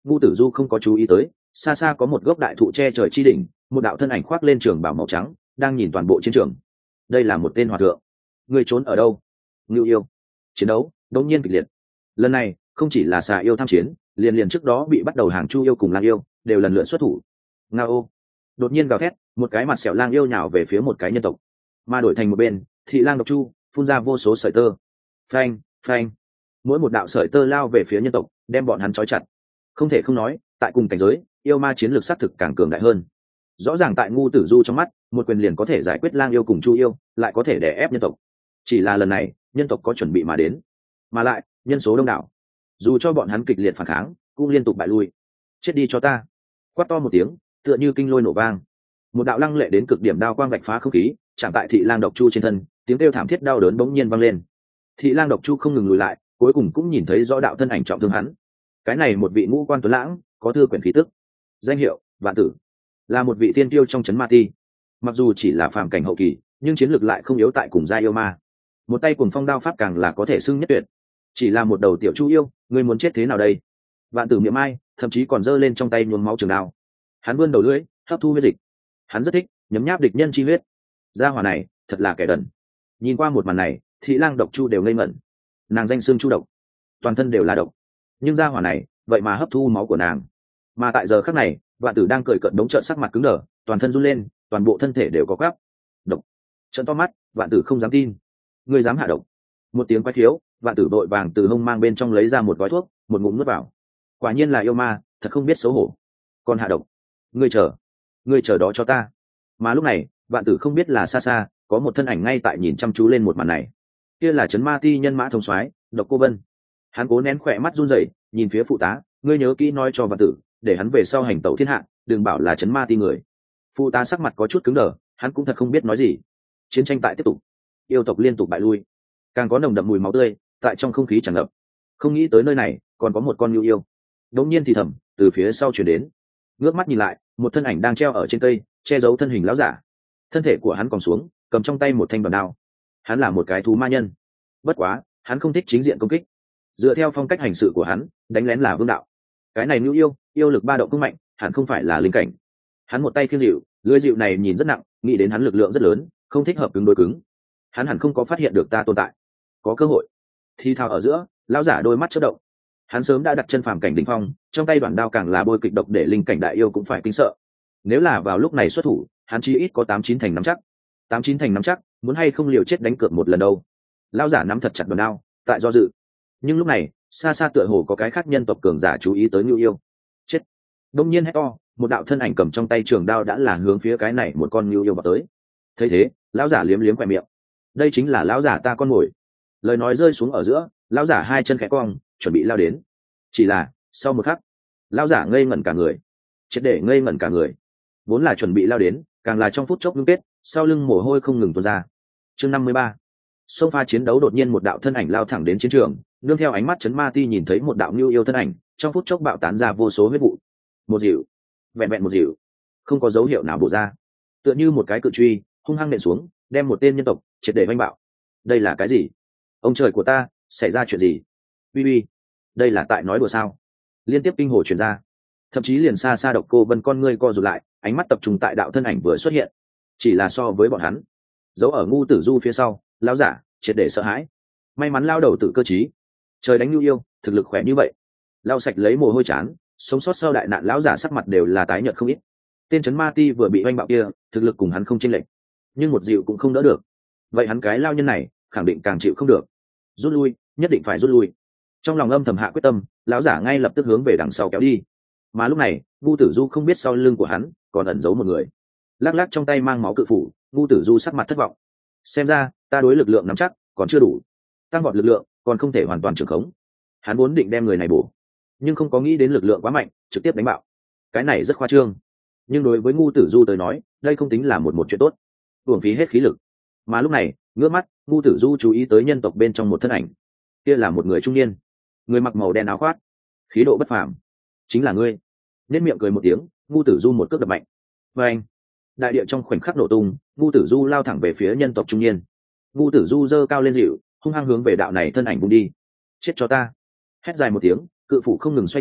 ngu tử du không có chú ý tới xa xa có một gốc đại thụ che trời chi đỉnh, một đạo thân ảnh khoác lên trường bào màu trắng đang nhìn toàn bộ chiến trường. Đây là một tên hòa thượng. Người trốn ở đâu? Ngưu yêu. Chiến đấu đột nhiên kịch liệt. Lần này không chỉ là xà yêu tham chiến, liền trước đó bị bắt đầu hàng chu yêu cùng lang yêu đều lần lượt xuất thủ. Ngao. Đột nhiên gào thét, một cái mặt sẹo lang yêu nhào về phía một cái nhân tộc, mà đổi thành một bên thị lang độc chu phun ra vô số sợi tơ. Phanh phanh, mỗi một đạo sợi tơ lao về phía nhân tộc, đem bọn hắn trói chặt. Không thể không nói, tại cùng cảnh giới yêu ma chiến lược xác thực càng cường đại hơn. Rõ ràng tại ngu tử du trong mắt, một quyền liền có thể giải quyết lang yêu cùng chu yêu, lại có thể đè ép nhân tộc. Chỉ là lần này nhân tộc có chuẩn bị mà đến, mà lại nhân số đông đảo, dù cho bọn hắn kịch liệt phản kháng cũng liên tục bại lui. Chết đi cho ta. Quát to một tiếng, tựa như kinh lôi nổ vang, một đạo lăng lệ đến cực điểm đao quang vạch phá không khí, chạm tại thị lang độc chu trên thân, tiếng kêu thảm thiết đau đớn bỗng nhiên vang lên. Thị lang độc chu không ngừng lùi lại, cuối cùng cũng nhìn thấy rõ đạo thân ảnh trọng thương hắn. Cái này một vị ngũ quan tuấn lãng, có thư quyển khí tức, danh hiệu Vạn Tử, là một vị tiên tiêu trong trấn ma ti. Mặc dù chỉ là phàm cảnh hậu kỳ, nhưng chiến lược lại không yếu tại cùng gia yêu ma. Một tay cuồng phong đao pháp càng là có thể xưng nhất tuyệt. Chỉ là một đầu tiểu chu yêu, ngươi muốn chết thế nào đây? Vạn Tử miệng mai, thậm chí còn giơ lên trong tay nhuốm máu trường đao. Hắn vươn đầu lưỡi, hấp thu huyết dịch. Hắn rất thích nhấm nháp địch nhân chi huyết. Gia hỏa này thật là kẻ đần. Nhìn qua một màn này, thị lang độc chu đều ngây ngẩn. Nàng danh xưng chu độc, toàn thân đều là độc, nhưng gia hỏa này vậy mà hấp thu máu của nàng. Mà tại giờ khắc này, Vạn Tử đang cười cợt đống trợn, sắc mặt cứng đờ, toàn thân run lên, toàn bộ thân thể đều có gắp. Độc. Trợn to mắt, Vạn Tử không dám tin. Ngươi dám hạ độc? Một tiếng quái thiếu, Vạn Tử vội vàng từ hông mang bên trong lấy ra một gói thuốc, một ngụm nuốt vào. Quả nhiên là yêu ma, thật không biết xấu hổ. Còn hạ độc? Ngươi chờ đó cho ta. Mà lúc này, Vạn Tử không biết là xa xa có một thân ảnh ngay tại nhìn chăm chú lên một màn này. Kia là trấn ma ti nhân mã thông soái Độc Cô Vân. Hắn cố nén khỏe mắt run rẩy, nhìn phía phụ tá, ngươi nhớ kỹ nói cho Vạn Tử, để hắn về sau hành tẩu thiên hạ, đừng bảo là trấn ma ti người. Phụ tá sắc mặt có chút cứng đờ, hắn cũng thật không biết nói gì. Chiến tranh tại tiếp tục, yêu tộc liên tục bại lui, càng có nồng đậm mùi máu tươi tại trong không khí tràn ngập. Không nghĩ tới nơi này còn có một con nhu yêu. Đột nhiên thì thầm từ phía sau chuyển đến, ngước mắt nhìn lại, một thân ảnh đang treo ở trên cây, che giấu thân hình lão giả. Thân thể của hắn còn xuống, cầm trong tay một thanh đoàn đao. Hắn là một cái thú ma nhân, bất quá hắn không thích chính diện công kích. Dựa theo phong cách hành sự của hắn, đánh lén là vương đạo. Cái này nhu yêu, yêu lực ba động không mạnh, hẳn không phải là linh cảnh. Hắn một tay khiêng dịu, lưỡi dịu này nhìn rất nặng, nghĩ đến hắn lực lượng rất lớn, không thích hợp cứng đối cứng. Hắn hẳn không có phát hiện được ta tồn tại, có cơ hội. Thì thào ở giữa, lão giả đôi mắt chớp động. Hắn sớm đã đặt chân phàm cảnh đỉnh phong, trong tay đoạn đao càng là bôi kịch độc để linh cảnh đại yêu cũng phải kinh sợ. Nếu là vào lúc này xuất thủ, hắn chỉ ít có 8-9 thành nắm chắc. 8-9 thành nắm chắc, muốn hay không liều chết đánh cược một lần đâu. Lão giả nắm thật chặt đoạn đao, tại do dự. Nhưng lúc này, xa xa tựa hồ có cái khác nhân tộc cường giả chú ý tới Nưu Yêu. Chết! Đông nhiên hét to, một đạo thân ảnh cầm trong tay trường đao đã là hướng phía cái này một con Nưu Yêu vào tới. Thấy thế, lão giả liếm liếm khóe miệng. Đây chính là lão giả ta con mồi. Lời nói rơi xuống ở giữa, lão giả hai chân khẽ cong, chuẩn bị lao đến. Chỉ là, sau một khắc, lão giả ngây ngẩn cả người. Triệt để ngây ngẩn cả người. Vốn là chuẩn bị lao đến, càng là trong phút chốc ngưng kết, sau lưng mồ hôi không ngừng tuôn ra. Chương 53. Sông pha chiến đấu, đột nhiên một đạo thân ảnh lao thẳng đến chiến trường, nương theo ánh mắt chấn ma ti nhìn thấy một đạo Nưu Yêu thân ảnh, trong phút chốc bạo tán ra vô số huyết vụ. Một dịu, vẹn vẹn một dịu, không có dấu hiệu nào bổ ra, tựa như một cái cự truy hung hăng nện xuống, đem một tên nhân tộc triệt để vanh bạo. Đây là cái gì? Ông trời của ta, xảy ra chuyện gì? Uy uy, đây là tại nói đùa sao? Liên tiếp kinh hồ truyền ra, thậm chí liền xa xa Độc Cô Vân con ngươi co rụt lại, ánh mắt tập trung tại đạo thân ảnh vừa xuất hiện. Chỉ là so với bọn hắn, giấu ở ngu tử du phía sau, lão giả triệt để sợ hãi. May mắn lao đầu tự cơ trí, trời đánh Nưu Yêu, thực lực khỏe như vậy. Lao sạch lấy mồ hôi chán, sống sót sau đại nạn lão giả sắc mặt đều là tái nhợt không ít. Tên trấn ma ti vừa bị oanh bạo kia, thực lực cùng hắn không chênh lệch, nhưng một dịu cũng không đỡ được. Vậy hắn cái lao nhân này khẳng định càng chịu không được. Rút lui, nhất định phải rút lui. Trong lòng âm thầm hạ quyết tâm, lão giả ngay lập tức hướng về đằng sau kéo đi. Mà lúc này, ngu tử du không biết sau lưng của hắn còn ẩn giấu một người. Lắc lắc trong tay mang máu cự phủ, ngu tử du sắc mặt thất vọng. Xem ra ta đối lực lượng nắm chắc còn chưa đủ, tăng vọt lực lượng còn không thể hoàn toàn trưởng khống. Hắn vốn định đem người này bổ, nhưng không có nghĩ đến lực lượng quá mạnh, trực tiếp đánh bạo. Cái này rất khoa trương, nhưng đối với ngu tử du tới nói, đây không tính là một chuyện tốt, uổng phí hết khí lực. Mà lúc này, ngước mắt, ngu tử du chú ý tới nhân tộc bên trong một thân ảnh. Kia là một người trung niên, người mặc màu đen áo khoác, khí độ bất phàm. Chính là ngươi. Nên miệng cười một tiếng, ngu tử du một cước đập mạnh. Và anh, đại địa trong khoảnh khắc nổ tung, ngu tử du lao thẳng về phía nhân tộc trung niên. Ngu tử du giơ cao lên dịu, hung hăng hướng về đạo này thân ảnh vung đi. Chết cho ta! Hét dài một tiếng, cự phủ không ngừng xoay tròn,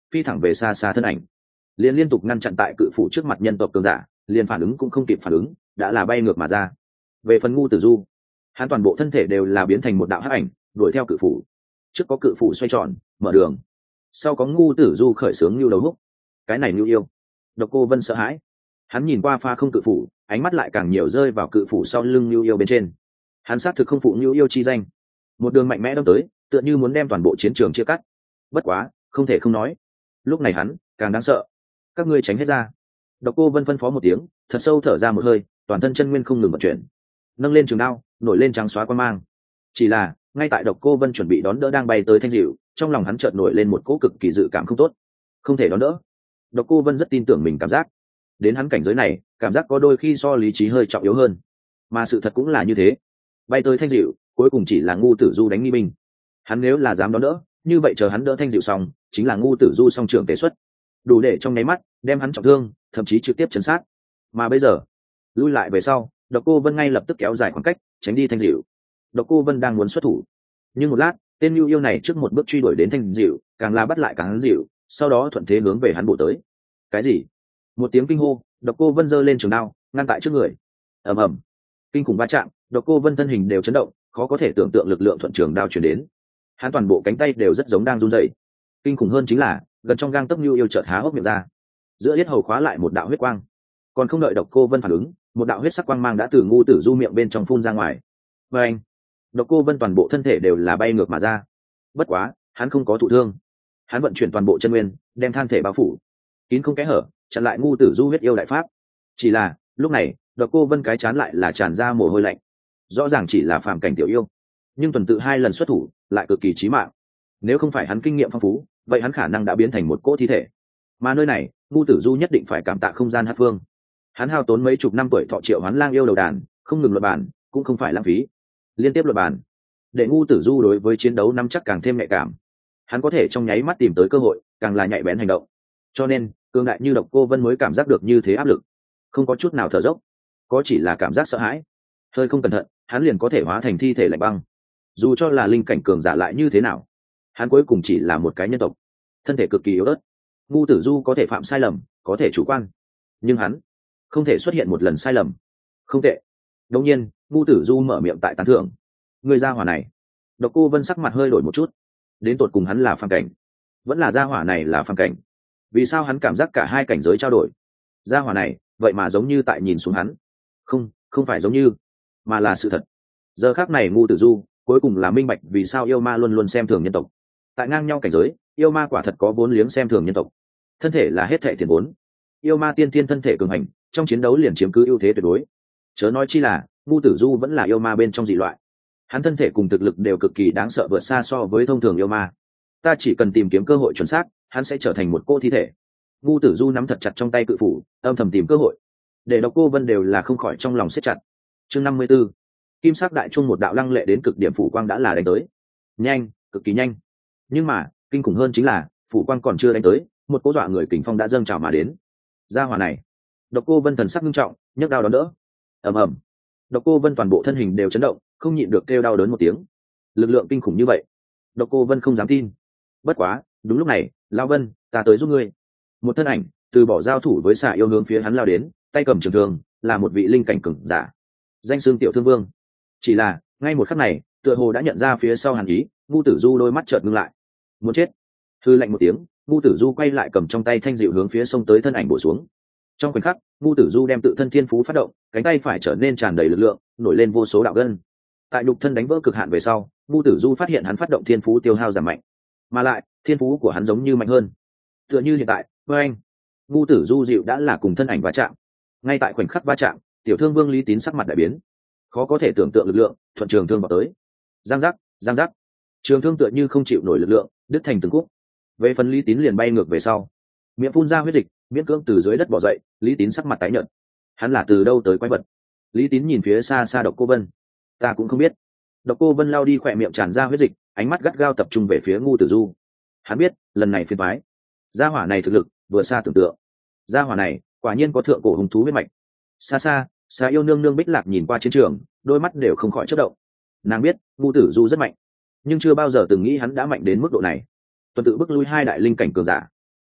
phi thẳng về xa xa thân ảnh, liền liên tục ngăn chặn tại cự phủ trước mặt nhân tộc cường giả, liền phản ứng cũng không kịp phản ứng, đã là bay ngược mà ra. Về phần ngu tử du, hắn toàn bộ thân thể đều là biến thành một đạo hắc ảnh, đuổi theo cự phủ. Trước có cự phủ xoay tròn mở đường, sau có ngu tử du khởi xướng lưu đầu húc. Cái này lưu yêu. Độc Cô Vân sợ hãi, hắn nhìn qua pha không cự phủ, ánh mắt lại càng nhiều rơi vào cự phủ sau lưng lưu yêu bên trên. Hắn xác thực không phụ lưu yêu chi danh, một đường mạnh mẽ đâm tới, tựa như muốn đem toàn bộ chiến trường chia cắt. Bất quá không thể không nói, lúc này hắn càng đáng sợ. Các ngươi tránh hết ra. Độc Cô Vân phân phó một tiếng, thật sâu thở ra một hơi, toàn thân chân nguyên không ngừng vận chuyển, nâng lên trường đao, nổi lên trắng xóa quan mang. Chỉ là ngay tại Độc Cô Vân chuẩn bị đón đỡ đang bay tới thanh dịu, trong lòng hắn chợt nổi lên một cỗ cực kỳ dự cảm không tốt, không thể đón đỡ. Độc Cô Vân rất tin tưởng mình cảm giác, đến hắn cảnh giới này, cảm giác có đôi khi so lý trí hơi trọng yếu hơn, mà sự thật cũng là như thế. Bay tới thanh dịu, cuối cùng chỉ là ngu tử du đánh nghi binh. Hắn nếu là dám đón đỡ, như vậy chờ hắn đỡ thanh dịu xong, chính là ngu tử du song trưởng tế xuất, đủ để trong nháy mắt đem hắn trọng thương, thậm chí trực tiếp chấn sát. Mà bây giờ lui lại về sau, Độc Cô Vân ngay lập tức kéo dài khoảng cách, tránh đi thanh dịu. Độc Cô Vân đang muốn xuất thủ, nhưng một lát, tên lưu yêu này trước một bước truy đuổi đến thanh dịu, càng là bắt lại càng hắn dịu, sau đó thuận thế hướng về hắn bổ tới. Cái gì? Một tiếng kinh hô, Độc Cô Vân giơ lên trường đao, ngăn tại trước người. Ầm ầm, kinh khủng va chạm, Độc Cô Vân thân hình đều chấn động, khó có thể tưởng tượng lực lượng thuận trường đao truyền đến. Hắn toàn bộ cánh tay đều rất giống đang run rẩy. Kinh khủng hơn chính là, gần trong gang tấc lưu yêu chợt há hốc miệng ra, giữa yết hầu khóa lại một đạo huyết quang. Còn không đợi Độc Cô Vân phản ứng, một đạo huyết sắc quang mang đã từ ngu tử du miệng bên trong phun ra ngoài. Và anh, Độc Cô Vân toàn bộ thân thể đều là bay ngược mà ra. Bất quá hắn không có thụ thương, hắn vận chuyển toàn bộ chân nguyên, đem thân thể bao phủ kín không kẽ hở, chặn lại ngu tử du huyết yêu đại pháp. Chỉ là lúc này, Độc Cô Vân cái chán lại là tràn ra mồ hôi lạnh. Rõ ràng chỉ là phàm cảnh tiểu yêu, nhưng tuần tự 2 lần xuất thủ lại cực kỳ chí mạng. Nếu không phải hắn kinh nghiệm phong phú, vậy hắn khả năng đã biến thành một cỗ thi thể. Mà nơi này, ngu tử du nhất định phải cảm tạ không gian hát phương. Hắn hao tốn mấy chục năm tuổi thọ triệu hoán lang yêu đầu đàn, không ngừng luận bàn, cũng không phải lãng phí. Liên tiếp luận bàn, để ngu tử du đối với chiến đấu nắm chắc càng thêm nhạy cảm. Hắn có thể trong nháy mắt tìm tới cơ hội, càng là nhạy bén hành động. Cho nên cường đại như Độc Cô Vân mới cảm giác được như thế áp lực, không có chút nào thở dốc, có chỉ là cảm giác sợ hãi. Hơi không cẩn thận, hắn liền có thể hóa thành thi thể lạnh băng. Dù cho là linh cảnh cường giả lại như thế nào, hắn cuối cùng chỉ là một cái nhân tộc, thân thể cực kỳ yếu ớt. Ngu tử du có thể phạm sai lầm, có thể chủ quan, nhưng hắn không thể xuất hiện một lần sai lầm. Không tệ. Đột nhiên ngu tử du mở miệng tại tán thưởng. Người gia hỏa này. Độc Cô Vân sắc mặt hơi đổi một chút, đến tột cùng hắn là phàm cảnh, vẫn là gia hỏa này là phàm cảnh? Vì sao hắn cảm giác cả hai cảnh giới trao đổi? Gia hỏa này vậy mà giống như tại nhìn xuống hắn. Không phải giống như, mà là sự thật. Giờ khắc này ngu tử du cuối cùng là minh bạch vì sao yêu ma luôn luôn xem thường nhân tộc. Tại ngang nhau cảnh giới, yêu ma quả thật có vốn liếng xem thường nhân tộc. Thân thể là hết thệ tiền vốn. Yêu ma tiên tiên thân thể cường hành, trong chiến đấu liền chiếm cứ ưu thế tuyệt đối. Chớ nói chi là ngu tử du vẫn là yêu ma bên trong dị loại, hắn thân thể cùng thực lực đều cực kỳ đáng sợ, vượt xa so với thông thường yêu ma. Ta chỉ cần tìm kiếm cơ hội chuẩn xác, hắn sẽ trở thành một cô thi thể. Ngu tử du nắm thật chặt trong tay cự phủ, âm thầm tìm cơ hội, để Độc Cô Vân đều là không khỏi trong lòng siết chặt. Chương 54, kim sắc đại trung một đạo lăng lệ đến cực điểm phủ quang đã là đánh tới, nhanh, cực kỳ nhanh. Nhưng mà kinh khủng hơn chính là phủ quang còn chưa đánh tới, một cỗ dọa người kình phong đã dâng trào mà đến. Gia hỏa này. Độc Cô Vân thần sắc nghiêm trọng, nhấc đao đón đỡ. Ầm ầm. Độc Cô Vân toàn bộ thân hình đều chấn động, không nhịn được kêu đau đớn một tiếng. Lực lượng kinh khủng như vậy, Độc Cô Vân không dám tin. Bất quá đúng lúc này, Lão Vân, ta tới giúp ngươi. Một thân ảnh từ bỏ giao thủ với xà yêu hướng phía hắn lao đến, tay cầm trường thương, là một vị linh cảnh cường giả, danh xưng Tiểu Thương Vương. Chỉ là ngay một khắc này, tựa hồ đã nhận ra phía sau hàn ý, ngu tử du đôi mắt chợt ngưng lại. Muốn chết. Hư lạnh một tiếng, ngu tử du quay lại cầm trong tay thanh dịu hướng phía sông tới thân ảnh bổ xuống. Trong khoảnh khắc, ngu tử du đem tự thân thiên phú phát động, cánh tay phải trở nên tràn đầy lực lượng, nổi lên vô số đạo gân. Tại nhục thân đánh vỡ cực hạn về sau, ngu tử du phát hiện hắn phát động thiên phú tiêu hao giảm mạnh, mà lại thiên phú của hắn giống như mạnh hơn. Tựa như hiện tại, với anh, ngu tử du dịu đã là cùng thân ảnh va chạm. Ngay tại khoảnh khắc va chạm, Tiểu Thương Vương Lý Tín sắc mặt đại biến, khó có thể tưởng tượng lực lượng thuận trường thương vào tới. Giang giác, giang giác, trường thương tựa như không chịu nổi lực lượng, đứt thành từng khúc. Về phần Lý Tín liền bay ngược về sau, miệng phun ra huyết dịch, miễn cưỡng từ dưới đất bò dậy. Lý Tín sắc mặt tái nhợt, hắn là từ đâu tới quái vật? Lý Tín nhìn phía xa xa Độc Cô Vân. Ta cũng không biết. Độc Cô Vân lao đi khỏe miệng tràn ra huyết dịch, ánh mắt gắt gao tập trung về phía ngu tử du. Hắn biết lần này phiền toái. Gia hỏa này thực lực vừa xa tưởng tượng. Gia hỏa này quả nhiên có thượng cổ hung thú huyết mạch. Xa xa, Xà Yêu nương nương Bích Lạc nhìn qua chiến trường, đôi mắt đều không khỏi chớp động. Nàng biết ngu tử du rất mạnh, nhưng chưa bao giờ từng nghĩ hắn đã mạnh đến mức độ này. Tuần tự bức lui 2 đại linh cảnh cường giả.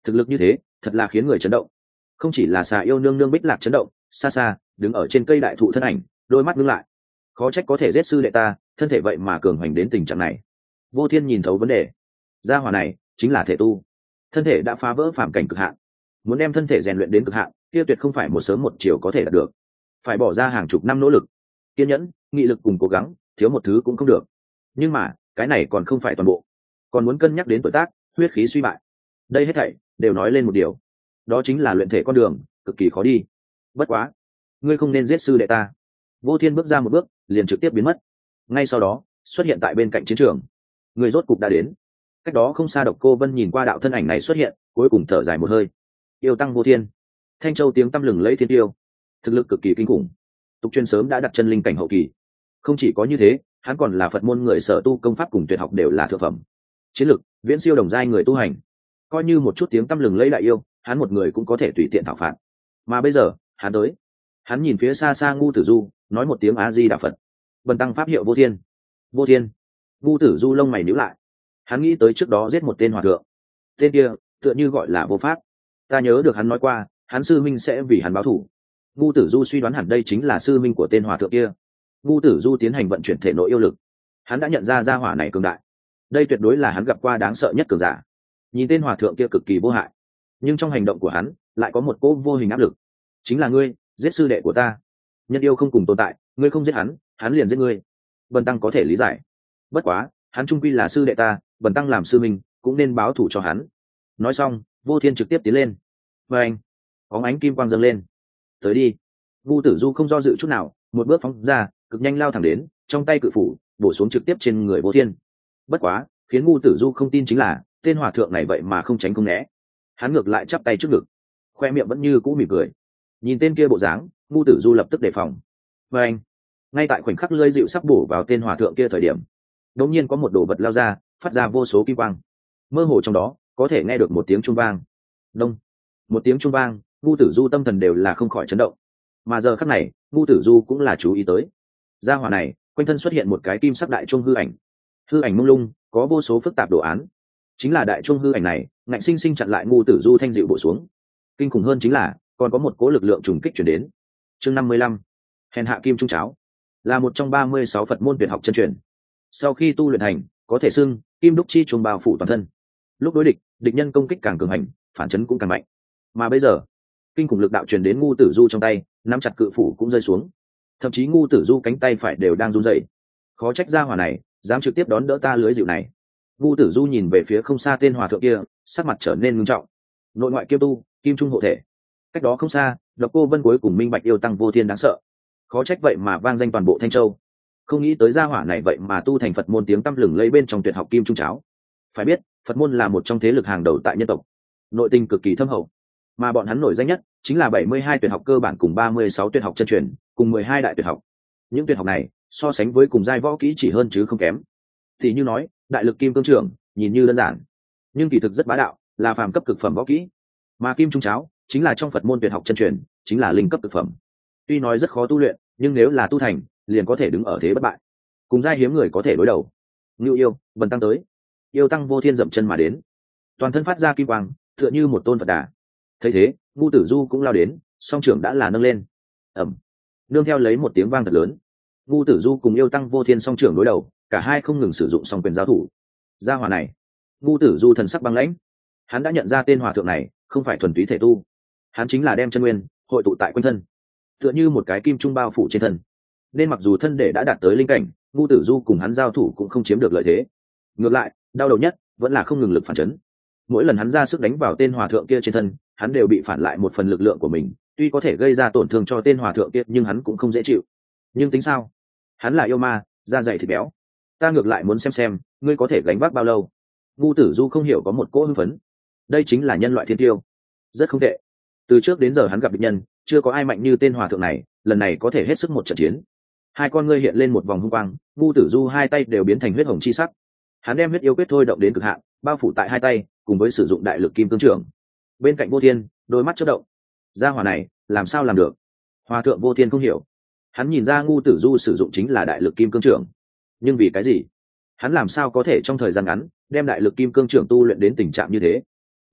thực lực như thế thật là khiến người chấn động. Không chỉ là xà yêu nương nương Bích Lạc chấn động, xa xa đứng ở trên cây đại thụ thân ảnh đôi mắt ngưng lại. Khó trách có thể giết sư đệ ta, thân thể vậy mà cường hoành đến tình trạng này. Vô Thiên nhìn thấu vấn đề. Gia hỏa này chính là thể tu, thân thể đã phá vỡ phàm cảnh cực hạn, muốn đem thân thể rèn luyện đến cực hạn kia tuyệt không phải một sớm một chiều có thể đạt được, phải bỏ ra hàng chục năm nỗ lực, kiên nhẫn, nghị lực cùng cố gắng, thiếu một thứ cũng không được. Nhưng mà cái này còn không phải toàn bộ, còn muốn cân nhắc đến tuổi tác, huyết khí suy bại. Đây hết thảy đều nói lên một điều, đó chính là luyện thể con đường cực kỳ khó đi. Bất quá ngươi không nên giết sư đệ ta. Vô Thiên bước ra một bước liền trực tiếp biến mất, ngay sau đó xuất hiện tại bên cạnh chiến trường. Người rốt cục đã đến. Cách đó không xa Độc Cô Vân nhìn qua đạo thân ảnh này xuất hiện, cuối cùng thở dài một hơi. Yêu tăng Vô Thiên, Thanh Châu tiếng tăm lừng lẫy thiên tiêu, thực lực cực kỳ kinh khủng. Tục chuyên sớm đã đặt chân linh cảnh hậu kỳ. Không chỉ có như thế, hắn còn là Phật môn người sở tu công pháp cùng tuyệt học đều là thượng phẩm. Chiến lực viễn siêu đồng giai người tu hành. Coi như một chút tiếng tăm lừng lẫy đại yêu, hắn một người cũng có thể tùy tiện thảo phạt. Mà bây giờ, hắn tới. Hắn nhìn phía xa xa Ngu Tử Du, nói một tiếng A Di Đà Phật. Bần tăng pháp hiệu Vô Thiên. Vô Thiên. Ngu Tử Du lông mày nhíu lại. Hắn nghĩ tới trước đó giết một tên hòa thượng, tên kia tựa như gọi là Vô Pháp. Ta nhớ được hắn nói qua hắn sư minh sẽ vì hắn báo thù. Ngu Tử Du suy đoán hẳn đây chính là sư minh của tên hòa thượng kia. Ngu Tử Du tiến hành vận chuyển thể nội yêu lực, hắn đã nhận ra gia hỏa này cường đại, đây tuyệt đối là hắn gặp qua đáng sợ nhất cường giả. Nhìn tên hòa thượng kia cực kỳ vô hại, nhưng trong hành động của hắn lại có một cỗ vô hình áp lực. Chính là ngươi giết sư đệ của ta, nhân yêu không cùng tồn tại, ngươi không giết hắn, hắn liền giết ngươi. Bần tăng có thể lý giải, bất quá hắn trung quy là sư đệ ta, bần tăng làm sư minh cũng nên báo thù cho hắn. Nói xong Vô Thiên trực tiếp tiến lên, và anh bóng ánh kim quang dâng lên. Tới đi. Ngu Tử Du không do dự chút nào, một bước phóng ra, cực nhanh lao thẳng đến, trong tay cự phủ bổ xuống trực tiếp trên người Vô Thiên. Bất quá khiến Ngu Tử Du không tin chính là tên hòa thượng này vậy mà không tránh không né, hắn ngược lại chắp tay trước ngực, khoe miệng vẫn như cũ mỉm cười. Nhìn tên kia bộ dáng, Ngu Tử Du lập tức đề phòng. Và anh ngay tại khoảnh khắc lưỡi dịu sắp bổ vào tên hòa thượng kia thời điểm, đột nhiên có một đồ vật lao ra, phát ra vô số kim quang, mơ hồ trong đó có thể nghe được một tiếng chuông vang. Đông. Một tiếng chuông vang, Ngu Tử Du tâm thần đều là không khỏi chấn động. Mà giờ khắc này Ngu Tử Du cũng là chú ý tới, gia hỏa này quanh thân xuất hiện một cái kim sắc đại chuông hư ảnh. Hư ảnh mông lung, có vô số phức tạp đồ án. Chính là đại chuông hư ảnh này ngạnh sinh sinh chặn lại Ngu Tử Du thanh dịu bổ xuống. Kinh khủng hơn chính là còn có một cỗ lực lượng trùng kích chuyển đến. Chương 55, hèn hạ kim trung cháo, là một trong 36 Phật môn tuyệt học chân truyền. Sau khi tu luyện thành, có thể xưng kim đúc chi trùng bao phủ toàn thân. Lúc đối địch, địch nhân công kích càng cường hành, phản chấn cũng càng mạnh. Mà bây giờ kinh khủng lực đạo truyền đến Ngu Tử Du trong tay, nắm chặt cự phủ cũng rơi xuống. Thậm chí Ngu Tử Du cánh tay phải đều đang run rẩy. Khó trách gia hỏa này dám trực tiếp đón đỡ ta lưới dịu này. Ngu Tử Du nhìn về phía không xa tên hòa thượng kia, sắc mặt trở nên ngưng trọng. Nội ngoại kiêm tu, kim trung hộ thể. Cách đó không xa, Độc Cô Vân cuối cùng minh bạch yêu tăng Vô Thiên đáng sợ. Khó trách vậy mà vang danh toàn bộ Thanh Châu. Không nghĩ tới gia hỏa này vậy mà tu thành Phật môn tiếng tăm lừng lẫy bên trong tuyệt học kim trung cháo. Phải biết Phật môn là một trong thế lực hàng đầu tại nhân tộc, nội tình cực kỳ thâm hậu, mà bọn hắn nổi danh nhất chính là 72 tuyệt học cơ bản cùng 36 tuyệt học chân truyền, cùng 12 đại tuyệt học. Những tuyệt học này so sánh với cùng giai võ kỹ chỉ hơn chứ không kém. Thì như nói đại lực kim cương trưởng nhìn như đơn giản, nhưng kỳ thực rất bá đạo, là phàm cấp cực phẩm võ kỹ. Mà kim trung cháo chính là trong Phật môn tuyệt học chân truyền, chính là linh cấp cực phẩm. Tuy nói rất khó tu luyện, nhưng nếu là tu thành liền có thể đứng ở thế bất bại, cùng giai hiếm người có thể đối đầu. Ngưu yêu Bần tăng tới. Yêu tăng Vô Thiên dậm chân mà đến, toàn thân phát ra kim quang, tựa như một tôn Phật đà. Thấy thế Ngu Tử Du cũng lao đến, song trưởng đã là nâng lên. Ẩm. Nương theo lấy một tiếng vang thật lớn, Ngu Tử Du cùng yêu tăng Vô Thiên song trưởng đối đầu, cả hai không ngừng sử dụng song quyền giao thủ. Gia hỏa này, Ngu Tử Du thần sắc băng lãnh, hắn đã nhận ra tên hòa thượng này không phải thuần túy thể tu, hắn chính là đem chân nguyên hội tụ tại quanh thân, tựa như một cái kim trung bao phủ trên thân. Nên mặc dù thân để đã đạt tới linh cảnh, Ngu Tử Du cùng hắn giao thủ cũng không chiếm được lợi thế. Ngược lại đau đầu nhất vẫn là không ngừng lực phản chấn. Mỗi lần hắn ra sức đánh vào tên hòa thượng kia trên thân, hắn đều bị phản lại một phần lực lượng của mình. Tuy có thể gây ra tổn thương cho tên hòa thượng kia, nhưng hắn cũng không dễ chịu. Nhưng tính sao, hắn là yêu ma, da dày thịt béo, ta ngược lại muốn xem ngươi có thể gánh vác bao lâu. Ngu Tử Du không hiểu có một cỗ hưng phấn. Đây chính là nhân loại thiên tiêu, rất không tệ. Từ trước đến giờ hắn gặp địch nhân chưa có ai mạnh như tên hòa thượng này, lần này có thể hết sức một trận chiến. Hai con ngươi hiện lên một vòng hung quang, Ngu Tử Du hai tay đều biến thành huyết hồng chi sắc. Hắn đem huyết yêu quyết thôi động đến cực hạn, bao phủ tại hai tay, cùng với sử dụng đại lực kim cương trưởng. Bên cạnh Vô Thiên đôi mắt chớp động, gia hỏa này làm sao làm được? Hòa thượng Vô Thiên không hiểu, hắn nhìn ra Ngu Tử Du sử dụng chính là đại lực kim cương trưởng, nhưng vì cái gì hắn làm sao có thể trong thời gian ngắn đem đại lực kim cương trưởng tu luyện đến tình trạng như thế?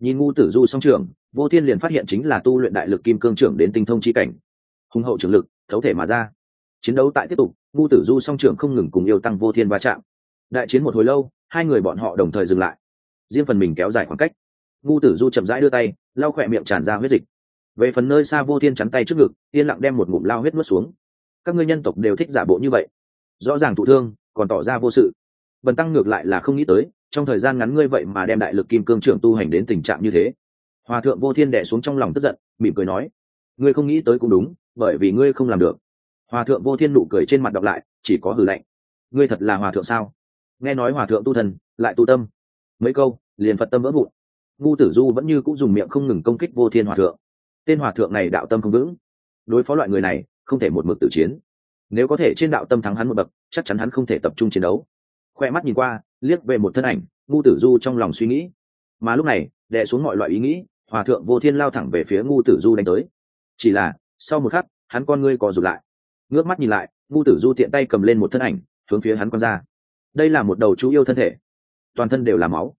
Nhìn ngu tử du song trưởng, vô thiên liền phát hiện chính là tu luyện đại lực kim cương trưởng đến tinh thông chi cảnh, hùng hậu trưởng lực thấu thể mà ra. Chiến đấu tại tiếp tục, ngu tử du song trưởng không ngừng cùng yêu tăng vô thiên va chạm. Đại chiến một hồi lâu, hai người bọn họ đồng thời dừng lại, riêng phần mình kéo dài khoảng cách. Ngu tử du chậm rãi đưa tay lau khỏe miệng tràn ra huyết dịch. Về phần nơi xa vô thiên chắn tay trước ngực, yên lặng đem một ngụm lao huyết nuốt xuống. Các ngươi nhân tộc đều thích giả bộ như vậy, rõ ràng thụ thương còn tỏ ra vô sự. Bần tăng ngược lại là không nghĩ tới, trong thời gian ngắn ngươi vậy mà đem đại lực kim cương trưởng tu hành đến tình trạng như thế. Hòa thượng vô thiên đè xuống trong lòng tức giận, mỉm cười nói: ngươi không nghĩ tới cũng đúng, bởi vì ngươi không làm được. Hòa thượng vô thiên nụ cười trên mặt đọc lại, chỉ có hừ lạnh. Ngươi thật là hòa thượng sao? Nghe nói hòa thượng tu thần lại tu tâm, mấy câu liền phật tâm vỡ vụn. Ngu tử du vẫn như cũng dùng miệng không ngừng công kích vô thiên hòa thượng. Tên hòa thượng này đạo tâm không vững, đối phó loại người này không thể một mực tự chiến. Nếu có thể trên đạo tâm thắng hắn một bậc, chắc chắn hắn không thể tập trung chiến đấu. Khoe mắt nhìn qua, liếc về một thân ảnh, ngu tử du trong lòng suy nghĩ. Mà lúc này đè xuống mọi loại ý nghĩ, hòa thượng vô thiên lao thẳng về phía ngu tử du đánh tới. Chỉ là sau một khắc, hắn con ngươi co rụt lại, ngước mắt nhìn lại, ngu tử du tiện tay cầm lên một thân ảnh hướng phía hắn quăng ra. Đây là một đầu chú yêu thân thể, toàn thân đều là máu.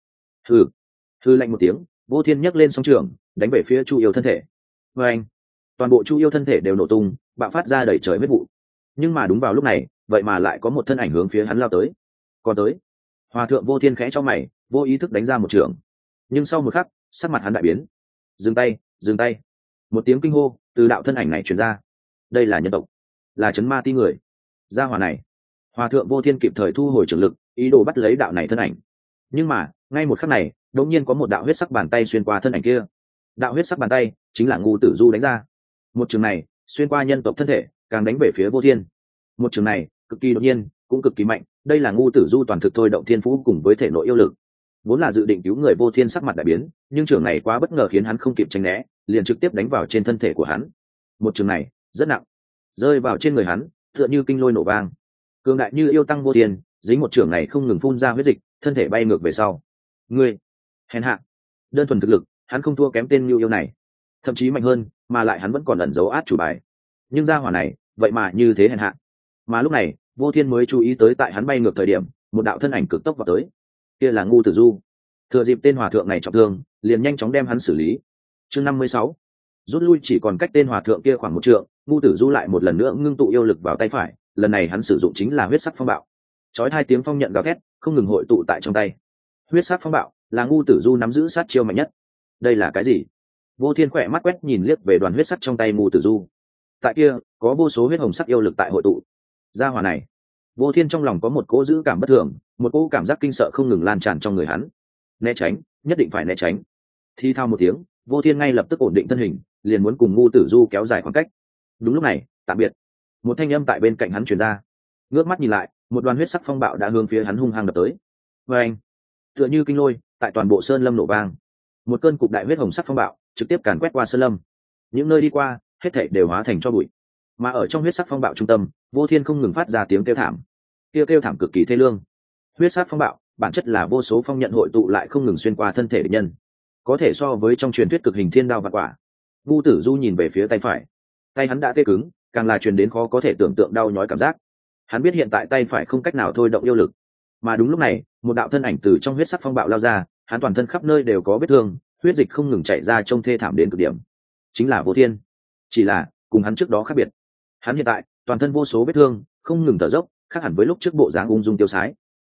Hư lạnh một tiếng, vô thiên nhấc lên song trường đánh về phía chu yêu thân thể. Và anh, toàn bộ chu yêu thân thể đều nổ tung, bạo phát ra đầy trời huyết vụ. Nhưng mà đúng vào lúc này, vậy mà lại có một thân ảnh hướng phía hắn lao tới. Còn tới, hòa thượng vô thiên khẽ cho mày, vô ý thức đánh ra một trường. Nhưng sau một khắc, sắc mặt hắn đại biến. Dừng tay, dừng tay. Một tiếng kinh hô từ đạo thân ảnh này truyền ra. Đây là nhân tộc, là chấn ma ti người. Gia hỏa này, hòa thượng vô thiên kịp thời thu hồi trường lực, ý đồ bắt lấy đạo này thân ảnh. Nhưng mà ngay một khắc này, đột nhiên có một đạo huyết sắc bàn tay xuyên qua thân ảnh kia. Đạo huyết sắc bàn tay chính là ngu tử du đánh ra. Một trường này xuyên qua nhân tộc thân thể, càng đánh về phía vô thiên. Một trường này cực kỳ đột nhiên, cũng cực kỳ mạnh. Đây là ngu tử du toàn thực thôi động thiên phú cùng với thể nội yêu lực. Vốn là dự định cứu người vô thiên sắc mặt đại biến, nhưng trường này quá bất ngờ khiến hắn không kịp tránh né, liền trực tiếp đánh vào trên thân thể của hắn. Một trường này rất nặng, rơi vào trên người hắn tựa như kinh lôi nổ vang. Cường đại như yêu tăng vô thiên, dính một trường này không ngừng phun ra huyết dịch, thân thể bay ngược về sau. Ngươi hèn hạ. Đơn thuần thực lực hắn không thua kém tên như yêu này, thậm chí mạnh hơn, mà lại hắn vẫn còn ẩn giấu át chủ bài. Nhưng gia hỏa này vậy mà như thế hèn hạ. Mà lúc này vô thiên mới chú ý tới, tại hắn bay ngược thời điểm, một đạo thân ảnh cực tốc vào tới. Kia là ngu tử du. Thừa dịp tên hòa thượng này trọng thương, liền nhanh chóng đem hắn xử lý. Chương 56. Rút lui chỉ còn cách tên hòa thượng kia khoảng một trượng, ngu tử du lại một lần nữa ngưng tụ yêu lực vào tay phải. Lần này hắn sử dụng chính là huyết sắc phong bạo. Chói hai tiếng phong nhận gào thét không ngừng hội tụ tại trong tay. Huyết sắc phong bạo là ngu tử du nắm giữ sát chiêu mạnh nhất. Đây là cái gì? Vô thiên khỏe mắt quét nhìn liếc về đoàn huyết sắc trong tay ngu tử du. Tại kia có vô số huyết hồng sắc yêu lực tại hội tụ. Gia hỏa này, vô thiên trong lòng có một cỗ dữ cảm bất thường, một cỗ cảm giác kinh sợ không ngừng lan tràn trong người hắn. Né tránh, nhất định phải né tránh. Thi thao một tiếng, vô thiên ngay lập tức ổn định thân hình, liền muốn cùng ngu tử du kéo dài khoảng cách. Đúng lúc này, tạm biệt. Một thanh âm tại bên cạnh hắn truyền ra. Ngước mắt nhìn lại, một đoàn huyết sắc phong bạo đã hướng phía hắn hung hăng đập tới. Và anh, tựa như kinh lôi, tại toàn bộ sơn lâm nổ vang. Một cơn cục đại huyết hồng sắc phong bạo trực tiếp càn quét qua sơn lâm. Những nơi đi qua, hết thảy đều hóa thành cho bụi. Mà ở trong huyết sắc phong bạo trung tâm, vô thiên không ngừng phát ra tiếng kêu thảm. Kêu thảm cực kỳ thê lương. Huyết sắc phong bạo bản chất là vô số phong nhận hội tụ lại không ngừng xuyên qua thân thể địch nhân, có thể so với trong truyền thuyết cực hình thiên đao vạn quả. Ngu tử du nhìn về phía tay phải, tay hắn đã tê cứng, càng là truyền đến khó có thể tưởng tượng đau nhói cảm giác. Hắn biết hiện tại tay phải không cách nào thôi động yêu lực. Mà đúng lúc này, một đạo thân ảnh từ trong huyết sắc phong bạo lao ra, hắn toàn thân khắp nơi đều có vết thương, huyết dịch không ngừng chảy ra trông thê thảm đến cực điểm. Chính là Vô Thiên. Chỉ là cùng hắn trước đó khác biệt, hắn hiện tại toàn thân vô số vết thương, không ngừng thở dốc, khác hẳn với lúc trước bộ dáng ung dung tiêu sái.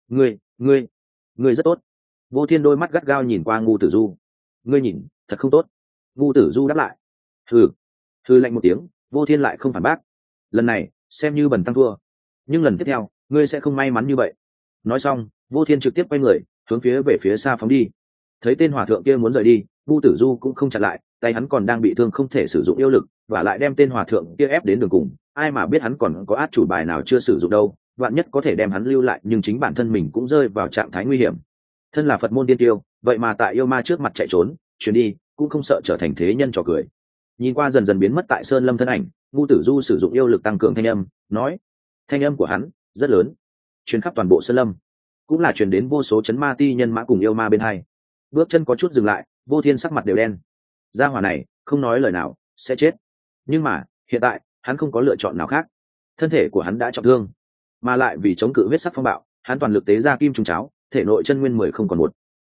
Ngươi rất tốt. Vô Thiên đôi mắt gắt gao nhìn qua ngu tử du. Ngươi nhìn thật không tốt. Ngu tử du đáp lại. Hừ lạnh một tiếng, Vô Thiên lại không phản bác. Lần này xem như bần tăng thua, nhưng lần tiếp theo ngươi sẽ không may mắn như vậy. Nói xong, Vô Thiên trực tiếp quay người hướng về phía xa phóng đi. Thấy tên hòa thượng kia muốn rời đi, ngu tử du cũng không chặn lại, tay hắn còn đang bị thương không thể sử dụng yêu lực, và lại đem tên hòa thượng kia ép đến đường cùng. Ai mà biết hắn còn có át chủ bài nào chưa sử dụng đâu, vạn nhất có thể đem hắn lưu lại, nhưng chính bản thân mình cũng rơi vào trạng thái nguy hiểm. Thân là Phật môn tiên tiêu, vậy mà tại yêu ma trước mặt chạy trốn chuyến đi, cũng không sợ trở thành thế nhân trò cười. Nhìn qua dần dần biến mất tại sơn lâm thân ảnh, ngu tử du sử dụng yêu lực tăng cường thanh âm, nói. Thanh âm của hắn rất lớn, truyền khắp toàn bộ sơn lâm, cũng là truyền đến vô số chấn ma ti nhân mã cùng yêu ma bên hai. Bước chân có chút dừng lại, Vô Thiên sắc mặt đều đen. Gia hỏa này không nói lời nào sẽ chết, nhưng mà hiện tại hắn không có lựa chọn nào khác. Thân thể của hắn đã trọng thương, mà lại vì chống cự huyết sắc phong bạo, hắn toàn lực tế ra kim trùng cháo, thể nội chân nguyên 10 không còn một.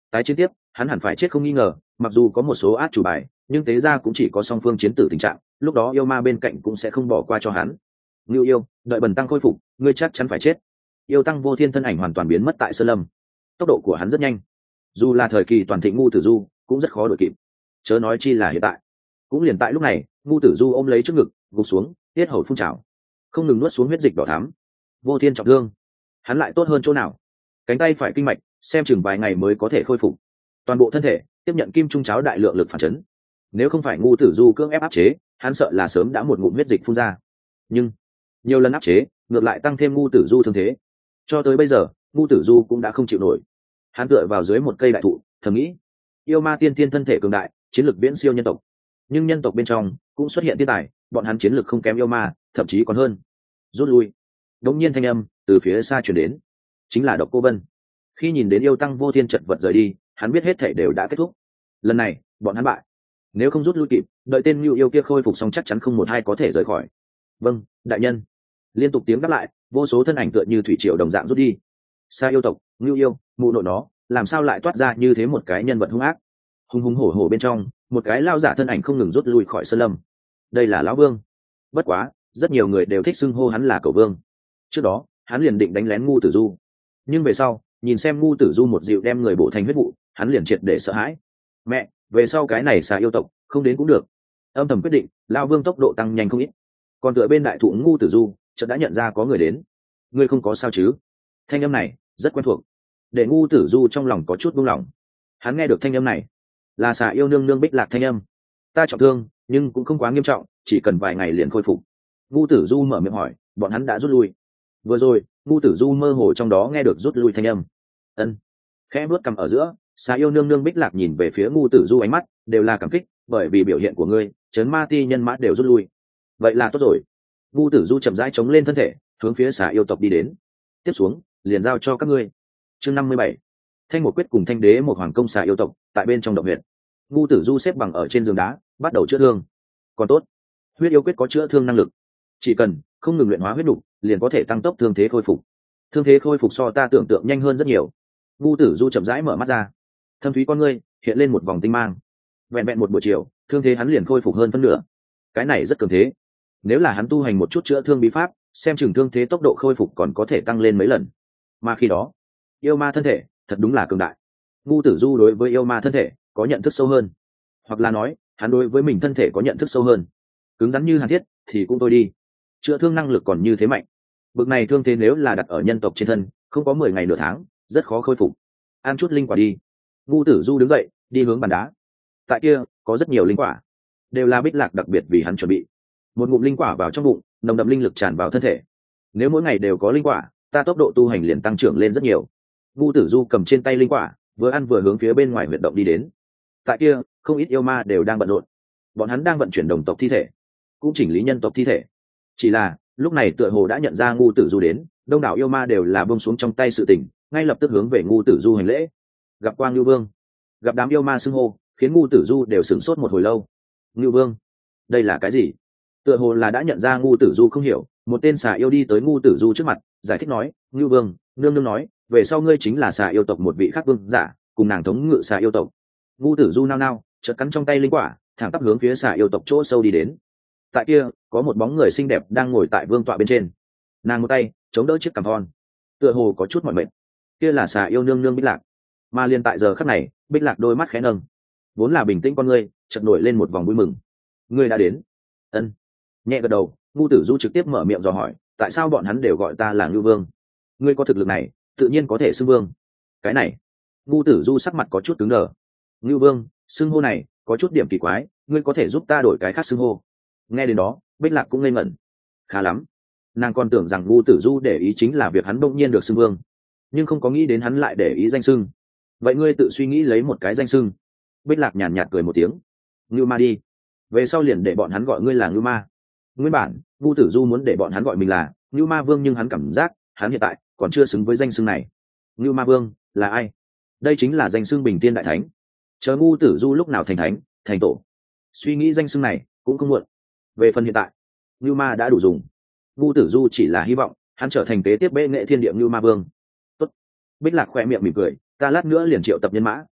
tái chiến tiếp hắn hẳn phải chết không nghi ngờ, mặc dù có một số át chủ bài nhưng tế ra cũng chỉ có song phương chiến tử tình trạng, lúc đó yêu ma bên cạnh cũng sẽ không bỏ qua cho hắn. Ngưu yêu, đợi bần tăng khôi phục ngươi chắc chắn phải chết. Yêu tăng vô thiên thân ảnh hoàn toàn biến mất tại sơn lâm. Tốc độ của hắn rất nhanh, dù là thời kỳ toàn thịnh ngu tử du cũng rất khó đuổi kịp, chớ nói chi là hiện tại. Cũng liền tại lúc này, ngu tử du ôm lấy trước ngực gục xuống, tiết hầu phun trào, không ngừng nuốt xuống huyết dịch đỏ thắm. Vô thiên trọng thương, hắn lại tốt hơn chỗ nào? Cánh tay phải kinh mạch xem chừng vài ngày mới có thể khôi phục, toàn bộ thân thể tiếp nhận kim trung cháo đại lượng lực phản chấn. Nếu không phải ngu tử du cưỡng ép áp chế, hắn sợ là sớm đã một ngụm huyết dịch phun ra. Nhưng nhiều lần áp chế ngược lại tăng thêm ngu tử du thương thế. Cho tới bây giờ ngu tử du cũng đã không chịu nổi. Hắn tựa vào dưới một cây đại thụ thầm nghĩ, yêu ma tiên tiên thân thể cường đại, chiến lược viễn siêu nhân tộc, nhưng nhân tộc bên trong cũng xuất hiện thiên tài, bọn hắn chiến lược không kém yêu ma, thậm chí còn hơn. Rút lui. Đống nhiên thanh âm từ phía xa truyền đến, chính là Độc Cô Vân. Khi nhìn đến yêu tăng vô thiên chật vật rời đi, hắn biết hết thể đều đã kết thúc. Lần này bọn hắn bại, nếu không rút lui kịp, đợi tên Nưu yêu kia khôi phục xong chắc chắn không một ai có thể rời khỏi. Vâng, đại nhân. Liên tục tiếng đáp lại, vô số thân ảnh tựa như thủy triều đồng dạng rút đi. Sa yêu tộc, Nưu yêu, mụ nội nó, làm sao lại toát ra như thế một cái nhân vật hung ác? Hung hung hổ hổ bên trong, một cái lao giả thân ảnh không ngừng rút lui khỏi sơn lâm. Đây là lão vương. Bất quá, rất nhiều người đều thích xưng hô hắn là Cẩu Vương. Trước đó, hắn liền định đánh lén ngu tử du, nhưng về sau nhìn xem ngu tử du một dịu đem người bổ thành huyết vụ, hắn liền triệt để sợ hãi. Mẹ, về sau cái này xà yêu tộc không đến cũng được. Âm thầm quyết định, lao vương tốc độ tăng nhanh không ít. Còn tựa bên đại thụ ngu tử du chợt đã nhận ra có người đến. Ngươi không có sao chứ? Thanh âm này rất quen thuộc, để ngu tử du trong lòng có chút buông lỏng. Hắn nghe được thanh âm này là xà yêu nương nương Bích Lạc thanh âm. Ta trọng thương nhưng cũng không quá nghiêm trọng, chỉ cần vài ngày liền khôi phục. Ngu tử du mở miệng hỏi, bọn hắn đã rút lui? Vừa rồi ngu tử du mơ hồ trong đó nghe được rút lui thanh âm. Ân. Khẽ bước cầm ở giữa, xà yêu nương nương Bích Lạc nhìn về phía ngu tử du, ánh mắt đều là cảm kích, bởi vì biểu hiện của ngươi chấn ma ti nhân mã đều rút lui. Vậy là tốt rồi. Ngu tử du chậm rãi chống lên thân thể, hướng phía xà yêu tộc đi đến. Tiếp xuống liền giao cho các ngươi. Chương 57. Thanh một quyết cùng thanh đế một hoàng công xà yêu tộc tại bên trong động huyệt. Ngu tử du xếp bằng ở trên giường đá, bắt đầu chữa thương. Còn tốt, huyết yêu quyết có chữa thương năng lực, chỉ cần không ngừng luyện hóa huyết đục liền có thể tăng tốc thương thế khôi phục. Thương thế khôi phục so ta tưởng tượng nhanh hơn rất nhiều. Ngu tử du chậm rãi mở mắt ra, thâm thúy con ngươi hiện lên một vòng tinh mang. Vẹn vẹn một buổi chiều, thương thế hắn liền khôi phục hơn phân nửa. Cái này rất cường thế. Nếu là hắn tu hành một chút chữa thương bí pháp, xem chừng thương thế tốc độ khôi phục còn có thể tăng lên mấy lần. Mà khi đó, yêu ma thân thể thật đúng là cường đại. Ngu tử du đối với yêu ma thân thể có nhận thức sâu hơn, hoặc là nói hắn đối với mình thân thể có nhận thức sâu hơn. Cứng rắn như hàn thiết thì cũng thôi đi, chữa thương năng lực còn như thế mạnh. Bực này thương thế nếu là đặt ở nhân tộc trên thân, không có 10 ngày nửa tháng rất khó khôi phục. Ăn chút linh quả đi. Ngu tử du đứng dậy đi hướng bàn đá. Tại kia có rất nhiều linh quả, đều là Bích Lạc đặc biệt vì hắn chuẩn bị. Một ngụm linh quả vào trong bụng, nồng đậm linh lực tràn vào thân thể. Nếu mỗi ngày đều có linh quả, ta tốc độ tu hành liền tăng trưởng lên rất nhiều. Ngu tử du cầm trên tay linh quả, vừa ăn vừa hướng phía bên ngoài huyệt động đi đến. Tại kia không ít yêu ma đều đang bận rộn, bọn hắn đang vận chuyển đồng tộc thi thể, cũng chỉnh lý nhân tộc thi thể. Chỉ là lúc này tựa hồ đã nhận ra ngu tử du đến, đông đảo yêu ma đều là buông xuống trong tay sự tình, ngay lập tức hướng về ngu tử du hành lễ. Gặp Quang Lưu Vương. Gặp đám yêu ma xưng hô, khiến ngu tử du đều sửng sốt một hồi lâu. Lưu Vương, đây là cái gì? Tựa hồ là đã nhận ra ngu tử du không hiểu, một tên xà yêu đi tới ngu tử du trước mặt, giải thích nói, Lưu Vương, nương nương nói về sau ngươi chính là xà yêu tộc một vị khác vương giả, cùng nàng thống ngự xà yêu tộc. Ngu tử du nao nao, chợt cắn trong tay linh quả, thẳng tắp hướng phía xà yêu tộc chỗ sâu đi đến. Tại kia có một bóng người xinh đẹp đang ngồi tại vương tọa bên trên, nàng một tay chống đỡ chiếc cằm thon, tựa hồ có chút mỏi mệt. Kia là xà yêu nương nương Bích Lạc. Mà liền tại giờ khắc này, Bích Lạc đôi mắt khẽ nâng, vốn là bình tĩnh con ngươi chợt nổi lên một vòng vui mừng. Ngươi đã đến. Ân. Nhẹ gật đầu, ngu tử du trực tiếp mở miệng dò hỏi, tại sao bọn hắn đều gọi ta là Ngưu Vương? Ngươi có thực lực này tự nhiên có thể xưng vương. Cái này, ngu tử du sắc mặt có chút cứng đờ. Ngưu Vương, xưng hô này có chút điểm kỳ quái, ngươi có thể giúp ta đổi cái khác xưng hô? Nghe đến đó, Bích Lạc cũng ngây ngẩn. Khá lắm, nàng còn tưởng rằng ngu tử du để ý chính là việc hắn bỗng nhiên được xưng vương, nhưng không có nghĩ đến hắn lại để ý danh xưng. Vậy ngươi tự suy nghĩ lấy một cái danh xưng. Bích Lạc nhàn nhạt cười một tiếng. Ngưu Ma đi, về sau liền để bọn hắn gọi ngươi là Ngưu Ma. Nguyên bản ngu tử du muốn để bọn hắn gọi mình là Ngưu Ma Vương, nhưng hắn cảm giác hắn hiện tại còn chưa xứng với danh xưng này. Ngưu Ma Vương là ai? Đây chính là danh xưng bình tiên đại thánh. Chờ ngu tử du lúc nào thành thánh thành tổ, suy nghĩ danh xưng này cũng không muộn. Về phần hiện tại, Ngưu Ma đã đủ dùng. Ngu tử du chỉ là hy vọng hắn trở thành kế tiếp bệ nghệ thiên địa Ngưu Ma Vương. Tốt. Bích Lạc khoe miệng mỉm cười, ta lát nữa liền triệu tập nhân mã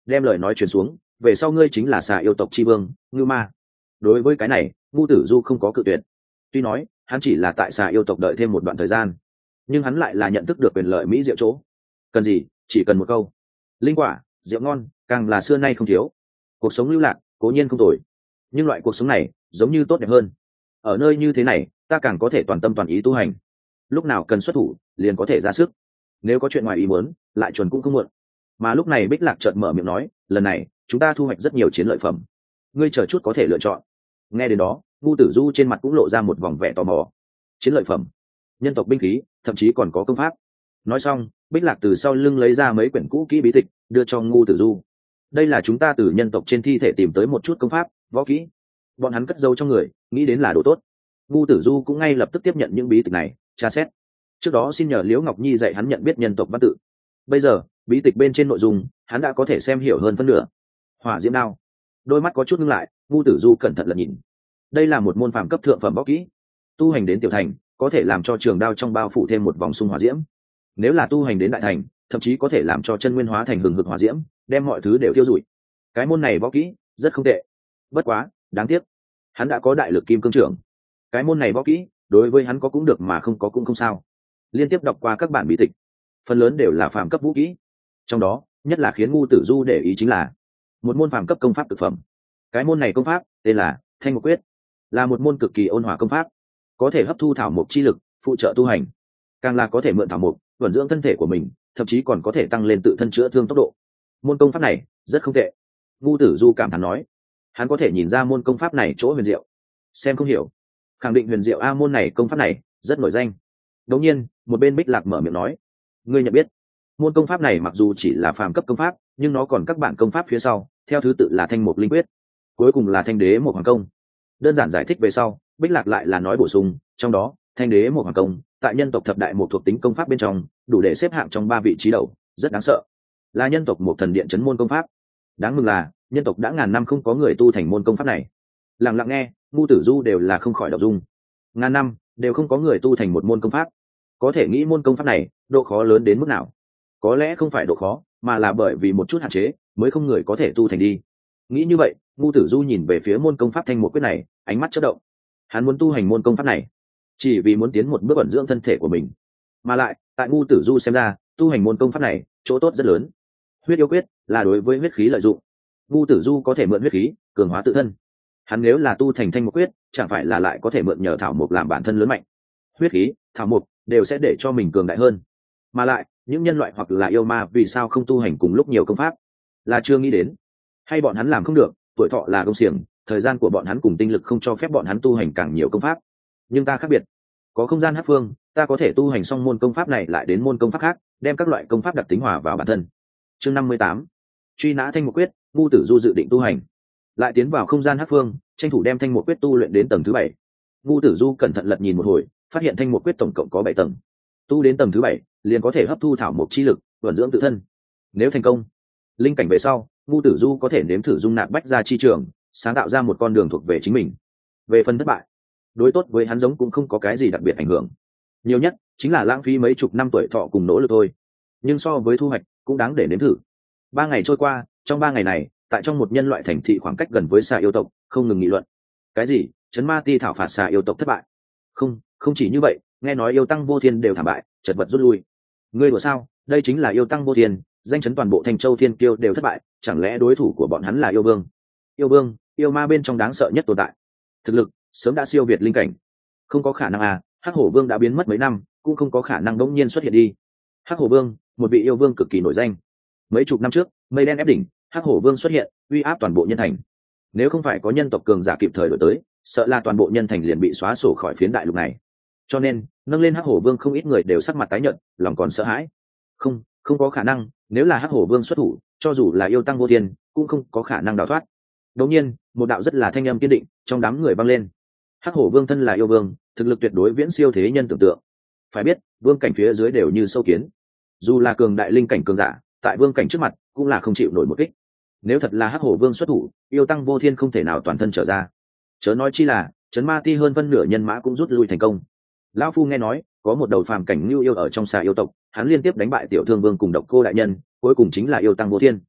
đem lời nói truyền xuống, về sau ngươi chính là xà yêu tộc tri vương ngưu ma. Đối với cái này ngu tử du không có cự tuyệt. Tuy nói hắn chỉ là tại xà yêu tộc đợi thêm một đoạn thời gian, nhưng hắn lại là nhận thức được quyền lợi mỹ diệu chỗ. Cần gì, chỉ cần một câu linh quả rượu ngon, càng là xưa nay không thiếu. Cuộc sống lưu lạc cố nhiên không tồi, nhưng loại cuộc sống này giống như tốt đẹp hơn. Ở nơi như thế này ta càng có thể toàn tâm toàn ý tu hành, lúc nào cần xuất thủ liền có thể ra sức, nếu có chuyện ngoài ý muốn lại chuẩn cũng không muộn. Mà lúc này Bích Lạc chợt mở miệng nói, lần này chúng ta thu hoạch rất nhiều chiến lợi phẩm, ngươi chờ chút có thể lựa chọn. Nghe đến đó ngu tử du trên mặt cũng lộ ra một vòng vẻ tò mò. Chiến lợi phẩm, nhân tộc binh khí, thậm chí còn có công pháp. Nói xong Bích Lạc từ sau lưng lấy ra mấy quyển cũ kỹ bí tịch đưa cho ngu tử du. Đây là chúng ta từ nhân tộc trên thi thể tìm tới một chút công pháp võ kỹ, bọn hắn cất giấu trong người, nghĩ đến là đồ tốt. Ngu tử du cũng ngay lập tức tiếp nhận những bí tịch này tra xét. Trước đó xin nhờ Liễu Ngọc Nhi dạy hắn nhận biết nhân tộc văn tự, bây giờ bí tịch bên trên nội dung hắn đã có thể xem hiểu hơn phân nửa. Hỏa diễm đao, đôi mắt có chút ngưng lại, ngu tử du cẩn thận lật nhìn. Đây là một môn phàm cấp thượng phẩm võ kỹ, tu hành đến tiểu thành có thể làm cho trường đao trong bao phủ thêm một vòng xung hỏa diễm, nếu là tu hành đến đại thành thậm chí có thể làm cho chân nguyên hóa thành hừng hực hỏa diễm, đem mọi thứ đều tiêu rụi. Cái môn này võ kỹ rất không tệ, bất quá đáng tiếc hắn đã có đại lực kim cương trưởng. Cái môn này võ kỹ đối với hắn có cũng được mà không có cũng không sao. Liên tiếp đọc qua các bản bí tịch, phần lớn đều là phàm cấp vũ kỹ, trong đó nhất là khiến ngu tử du để ý chính là một môn phàm cấp công pháp thực phẩm. Cái môn này công pháp tên là Thanh Mục Quyết, là một môn cực kỳ ôn hòa công pháp, có thể hấp thu thảo mộc chi lực phụ trợ tu hành, càng là có thể mượn thảo mộc vận dưỡng thân thể của mình, thậm chí còn có thể tăng lên tự thân chữa thương tốc độ. Môn công pháp này rất không tệ, ngu tử du cảm thán nói. Hắn có thể nhìn ra môn công pháp này chỗ huyền diệu, xem không hiểu khẳng định huyền diệu a, môn này công pháp này rất nổi danh. Đống nhiên một bên Bích Lạc mở miệng nói, ngươi nhận biết môn công pháp này? Mặc dù chỉ là phàm cấp công pháp, nhưng nó còn các bản công pháp phía sau, theo thứ tự là Thanh Mục Linh Quyết, cuối cùng là Thanh Đế Một Hoàng Công. Đơn giản giải thích về sau, Bích Lạc lại là nói bổ sung, trong đó Thanh Đế Một Hoàng Công tại nhân tộc thập đại một thuộc tính công pháp bên trong đủ để xếp hạng trong 3 vị trí đầu, rất đáng sợ, là nhân tộc một thần điện chấn môn công pháp. Đáng mừng là nhân tộc đã ngàn năm không có người tu thành môn công pháp này. Lặng lặng nghe ngu tử du đều là không khỏi động dung, ngàn năm đều không có người tu thành một môn công pháp, có thể nghĩ môn công pháp này độ khó lớn đến mức nào. Có lẽ không phải độ khó, mà là bởi vì một chút hạn chế mới không người có thể tu thành đi. Nghĩ như vậy ngu tử du nhìn về phía môn công pháp Thanh Mục Quyết này, ánh mắt chớp động. Hắn muốn tu hành môn công pháp này chỉ vì muốn tiến một bước ẩn dưỡng thân thể của mình, mà lại tại ngu tử du xem ra tu hành môn công pháp này chỗ tốt rất lớn. Huyết yêu quyết là đối với huyết khí lợi dụng, ngu tử du có thể mượn huyết khí cường hóa tự thân. Hắn nếu là tu thành Thanh Mục Quyết, chẳng phải là lại có thể mượn nhờ thảo mộc làm bản thân lớn mạnh. Huyết khí, thảo mộc đều sẽ để cho mình cường đại hơn. Mà lại những nhân loại hoặc là yêu ma vì sao không tu hành cùng lúc nhiều công pháp? Là chưa nghĩ đến, hay bọn hắn làm không được, tuổi thọ là công xiềng, thời gian của bọn hắn cùng tinh lực không cho phép bọn hắn tu hành càng nhiều công pháp. Nhưng ta khác biệt, có không gian hắc phương, ta có thể tu hành xong môn công pháp này lại đến môn công pháp khác, đem các loại công pháp đặc tính hòa vào bản thân. Chương 58, truy nã Thanh Mục Quyết. Ngu tử du dự định tu hành, lại tiến vào không gian hắc phương, tranh thủ đem Thanh Mục Quyết tu luyện đến tầng thứ 7. Ngu tử du cẩn thận lật nhìn một hồi, phát hiện Thanh Mục Quyết tổng cộng có 7 tầng, tu đến tầng thứ 7 liền có thể hấp thu thảo mộc chi lực vận dưỡng tự thân. Nếu thành công linh cảnh về sau, ngu tử du có thể nếm thử dung nạp bách gia chi trường, sáng tạo ra một con đường thuộc về chính mình. Về phần thất bại, đối tốt với hắn giống cũng không có cái gì đặc biệt ảnh hưởng, nhiều nhất chính là lãng phí mấy chục năm tuổi thọ cùng nỗ lực thôi, nhưng so với thu hoạch cũng đáng để nếm thử. 3 ngày trôi qua, trong 3 ngày này tại trong một nhân loại thành thị khoảng cách gần với xà yêu tộc không ngừng nghị luận. Cái gì trấn ma ti thảo phạt xà yêu tộc thất bại? Không chỉ như vậy, nghe nói yêu tăng vô thiên đều thảm bại, chật vật rút lui. Ngươi đùa sao? Đây chính là yêu tăng vô thiên, danh chấn toàn bộ Thanh Châu Thiên Kiêu đều thất bại, chẳng lẽ đối thủ của bọn hắn là yêu vương? Yêu vương, yêu ma bên trong đáng sợ nhất tồn tại, thực lực sớm đã siêu việt linh cảnh. Không có khả năng à? Hắc Hổ Vương đã biến mất mấy năm, cũng không có khả năng đống nhiên xuất hiện đi. Hắc Hổ Vương, một vị yêu vương cực kỳ nổi danh. Mấy chục năm trước, mây đen ép đỉnh, Hắc Hổ Vương xuất hiện, uy áp toàn bộ nhân thành. Nếu không phải có nhân tộc cường giả kịp thời đổi tới, sợ là toàn bộ nhân thành liền bị xóa sổ khỏi phiến đại lục này. Cho nên nâng lên Hắc Hổ Vương, không ít người đều sắc mặt tái nhợt, lòng còn sợ hãi. Không có khả năng, nếu là Hắc Hổ Vương xuất thủ, cho dù là yêu tăng vô thiên cũng không có khả năng đào thoát. Đột nhiên một đạo rất là thanh âm kiên định trong đám người vang lên. Hắc Hổ Vương thân là yêu vương, thực lực tuyệt đối viễn siêu thế nhân tưởng tượng. Phải biết vương cảnh phía dưới đều như sâu kiến, dù là cường đại linh cảnh cường giả tại vương cảnh trước mặt cũng là không chịu nổi một kích. Nếu thật là Hắc Hổ Vương xuất thủ, yêu tăng vô thiên không thể nào toàn thân trở ra, chớ nói chi là trấn ma ti hơn phân nửa nhân mã cũng rút lui thành công. Lão phu nghe nói có một đầu phàm cảnh lưu yêu ở trong xà yêu tộc, hắn liên tiếp đánh bại tiểu thương vương cùng độc cô đại nhân, cuối cùng chính là yêu tăng vô thiên.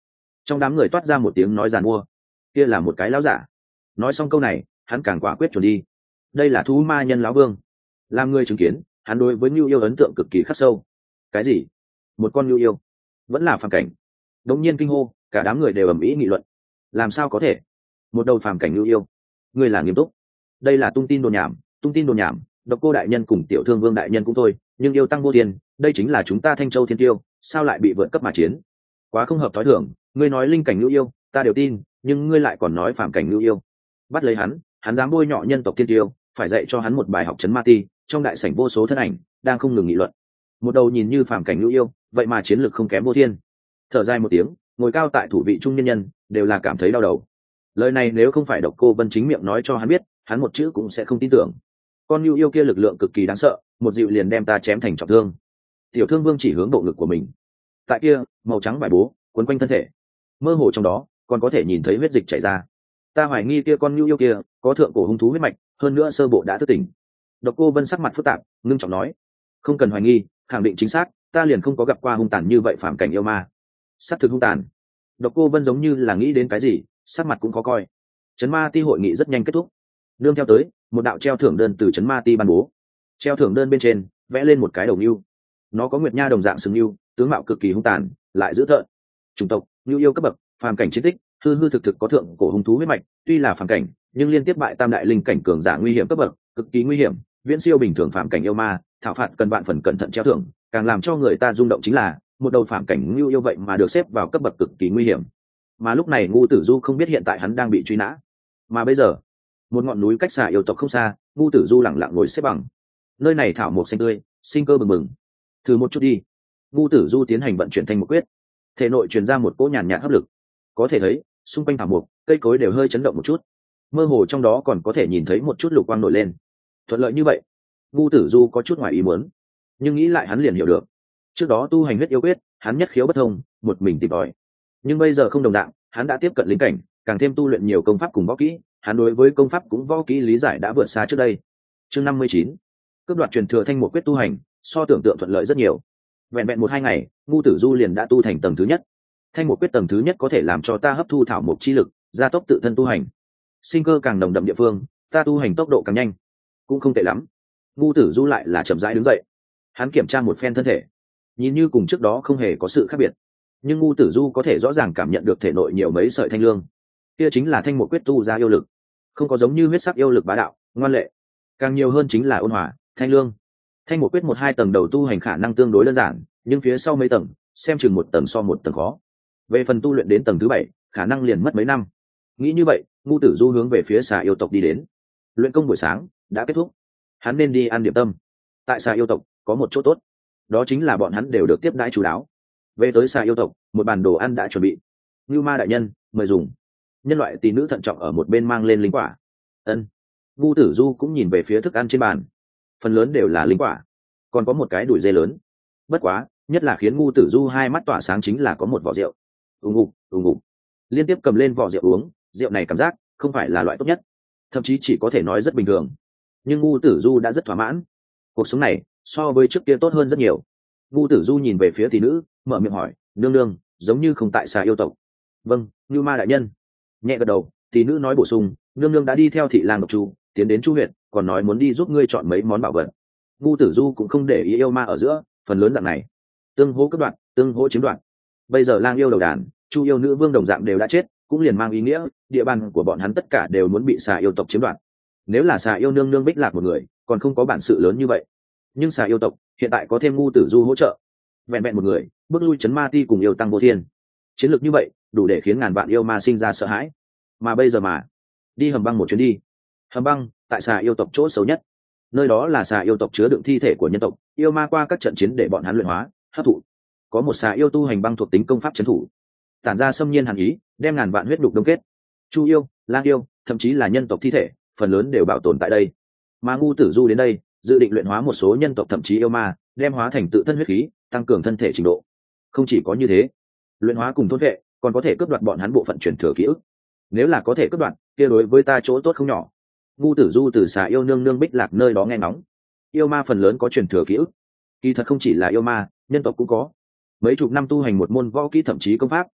Trong đám người toát ra một tiếng nói giàn mua, kia là một cái lão giả. Nói xong câu này, hắn càng quả quyết chuẩn đi. Đây là thú ma nhân lão vương. Làm người chứng kiến, hắn đối với Nưu Yêu ấn tượng cực kỳ khắc sâu. Cái gì? Một con Nưu Yêu? Vẫn là phàm cảnh? Đống nhiên kinh hô, cả đám người đều ầm ĩ nghị luận. Làm sao có thể? Một đầu phàm cảnh Nưu Yêu? Ngươi là nghiêm túc? Đây là tung tin đồn nhảm, tung tin đồn nhảm. Độc Cô đại nhân cùng Tiểu Thương Vương đại nhân cũng thôi, nhưng yêu tăng vô tiền, đây chính là chúng ta Thanh Châu Thiên Tiêu, sao lại bị vượt cấp mà chiến? Quá không hợp thói thường, ngươi nói linh cảnh Nưu Yêu, ta đều tin, nhưng ngươi lại còn nói phàm cảnh Nưu Yêu. Bắt lấy hắn dám bôi nhọ nhân tộc Thiên Tiêu, phải dạy cho hắn một bài học trấn ma ti. Trong đại sảnh vô số thân ảnh đang không ngừng nghị luận. Một đầu nhìn như phàm cảnh Nưu Yêu, vậy mà chiến lược không kém vô thiên. Thở dài một tiếng, ngồi cao tại thủ vị trung nhân nhân đều là cảm thấy đau đầu. Lời này nếu không phải Độc Cô Vân chính miệng nói cho hắn biết, hắn một chữ cũng sẽ không tin tưởng. Con Nưu Yêu kia lực lượng cực kỳ đáng sợ, một dịu liền đem ta chém thành trọng thương. Tiểu Thương Vương chỉ hướng bộ ngực của mình. Tại kia, màu trắng vải bố quấn quanh thân thể, mơ hồ trong đó còn có thể nhìn thấy huyết dịch chảy ra. Ta hoài nghi kia con Nưu Yêu kia có thượng cổ hung thú huyết mạch, hơn nữa sơ bộ đã thức tỉnh. Độc Cô Vân sắc mặt phức tạp, ngưng trọng nói: không cần hoài nghi, khẳng định chính xác, ta liền không có gặp qua hung tàn như vậy phàm cảnh yêu ma. Sát thực hung tàn. Độc Cô Vân giống như là nghĩ đến cái gì, sắc mặt cũng khó coi. Trấn Ma Ti hội nghị rất nhanh kết thúc. Nương theo tới, một đạo treo thưởng đơn từ Trấn Ma Ti ban bố. Treo thưởng đơn bên trên vẽ lên một cái đầu nưu, nó có nguyệt nha đồng dạng sừng nưu, tướng mạo cực kỳ hung tàn, lại dữ tợn. Chủng tộc nưu yêu cấp bậc, phàm cảnh chiến tích, hư hư thực thực có thượng cổ hung thú huyết mạch, tuy là phàm cảnh, nhưng liên tiếp bại tam đại linh cảnh cường giả nguy hiểm cấp bậc, cực kỳ nguy hiểm, viễn siêu bình thường phàm cảnh yêu ma, thảo phạt cần bạn phần cẩn thận treo thưởng. Càng làm cho người ta rung động chính là một đầu phàm cảnh nưu yêu vậy mà được xếp vào cấp bậc cực kỳ nguy hiểm. Mà lúc này Ngu Tử Du không biết hiện tại hắn đang bị truy nã. Mà bây giờ, một ngọn núi cách xà yêu tộc không xa, Ngu Tử Du lẳng lặng ngồi xếp bằng. Nơi này thảo mộc xanh tươi, sinh cơ bừng bừng. Thử một chút đi. Ngu Tử Du tiến hành vận chuyển thanh một quyết, thể nội truyền ra một cỗ nhàn nhạt hấp lực. Có thể thấy, xung quanh thảo mộc, cây cối đều hơi chấn động một chút. Mơ hồ trong đó còn có thể nhìn thấy một chút lục quang nổi lên. Thuận lợi như vậy, Ngu Tử Du có chút ngoài ý muốn, nhưng nghĩ lại hắn liền hiểu được. Trước đó tu hành huyết yêu quyết, hắn nhất khiếu bất thông, một mình tìm tòi. Nhưng bây giờ không đồng dạng, hắn đã tiếp cận linh cảnh, càng thêm tu luyện nhiều công pháp cùng võ kỹ, hắn đối với công pháp cũng võ kỹ lý giải đã vượt xa trước đây. Chương 59, cướp đoạt truyền thừa thanh một quyết tu hành, so tưởng tượng thuận lợi rất nhiều. Vẹn vẹn 1-2 ngày, Ngu Tử Du liền đã tu thành tầng thứ nhất. Thanh một quyết tầng thứ nhất có thể làm cho ta hấp thu thảo mộc chi lực, gia tốc tự thân tu hành. Sinh cơ càng nồng đậm địa phương, ta tu hành tốc độ càng nhanh, cũng không tệ lắm. Ngu Tử Du lại là chậm rãi đứng dậy. Hắn kiểm tra một phen thân thể, nhìn như cùng trước đó không hề có sự khác biệt, nhưng Ngu Tử Du có thể rõ ràng cảm nhận được thể nội nhiều mấy sợi thanh lương. Kia chính là thanh một quyết tu ra yêu lực, không có giống như huyết sắc yêu lực bá đạo ngoan lệ, càng nhiều hơn chính là ôn hòa thanh lương. Thanh một quyết 1-2 tầng đầu tu hành khả năng tương đối đơn giản, nhưng phía sau mấy tầng xem chừng một tầng so một tầng khó. Về phần tu luyện đến tầng thứ 7, khả năng liền mất mấy năm. Nghĩ như vậy, Ngu Tử Du hướng về phía xà yêu tộc đi đến. Luyện công buổi sáng đã kết thúc, hắn nên đi ăn điểm tâm. Tại xà yêu tộc có một chỗ tốt, đó chính là bọn hắn đều được tiếp đãi chú đáo. Về tới xà yêu tộc, một bàn đồ ăn đã chuẩn bị. Ngưu Ma đại nhân mời dùng. Nhân loại tỷ nữ thận trọng ở một bên mang lên linh quả. Ân. Ngu Tử Du cũng nhìn về phía thức ăn trên bàn, phần lớn đều là linh quả, còn có một cái đùi dê lớn. Bất quá, nhất là khiến Ngu Tử Du hai mắt tỏa sáng chính là có một vỏ rượu. Ùng ục, liên tiếp cầm lên vỏ rượu uống. Rượu này cảm giác không phải là loại tốt nhất, thậm chí chỉ có thể nói rất bình thường, nhưng Ngu Tử Du đã rất thỏa mãn. Cuộc sống này so với trước kia tốt hơn rất nhiều. Ngu Tử Du nhìn về phía tỷ nữ, mở miệng hỏi: nương nương giống như không tại xà yêu tộc? Vâng, Ngưu Ma đại nhân. Nhẹ gật đầu, tỷ nữ nói bổ sung: nương nương đã đi theo thị lang độc chu tiến đến chu huyện, còn nói muốn đi giúp ngươi chọn mấy món bảo vật. Ngu Tử Du cũng không để ý yêu ma ở giữa, phần lớn dạng này tương hỗ cướp đoạt, tương hỗ chiếm đoạt. Bây giờ lang yêu đầu đàn, chu yêu nữ vương đồng dạng đều đã chết, cũng liền mang ý nghĩa địa bàn của bọn hắn tất cả đều muốn bị xà yêu tộc chiếm đoạt. Nếu là xà yêu nương nương Bích Lạc một người, còn không có bản sự lớn như vậy, nhưng xà yêu tộc hiện tại có thêm Ngu Tử Du hỗ trợ, vẹn vẹn một người bước lui Trấn Ma Ti cùng yêu tăng vô thiên, chiến lược như vậy đủ để khiến ngàn vạn yêu ma sinh ra sợ hãi. Mà bây giờ mà đi Hầm Băng một chuyến đi. Hầm Băng tại xà yêu tộc chỗ xấu nhất, nơi đó là xà yêu tộc chứa đựng thi thể của nhân tộc, yêu ma qua các trận chiến để bọn hắn luyện hóa hấp thụ. Có một xà yêu tu hành băng thuộc tính công pháp trấn thủ, tản ra xâm nhiên hàn ý, đem ngàn vạn huyết đục đông kết. Chu yêu, lang yêu, thậm chí là nhân tộc thi thể, phần lớn đều bảo tồn tại đây. Mà Ngu Tử Du đến đây dự định luyện hóa một số nhân tộc thậm chí yêu ma, đem hóa thành tự thân huyết khí, tăng cường thân thể trình độ. Không chỉ có như thế, luyện hóa cùng thôn vệ còn có thể cướp đoạt bọn hắn bộ phận truyền thừa ký ức. Nếu là có thể cướp đoạt, kia đối với ta chỗ tốt không nhỏ. Ngu Tử Du từ xà yêu nương nương Bích Lạc nơi đó nghe ngóng, yêu ma phần lớn có truyền thừa ký ức. Kỳ thật không chỉ là yêu ma, nhân tộc cũng có. Mấy chục năm tu hành một môn võ kỹ thậm chí công pháp,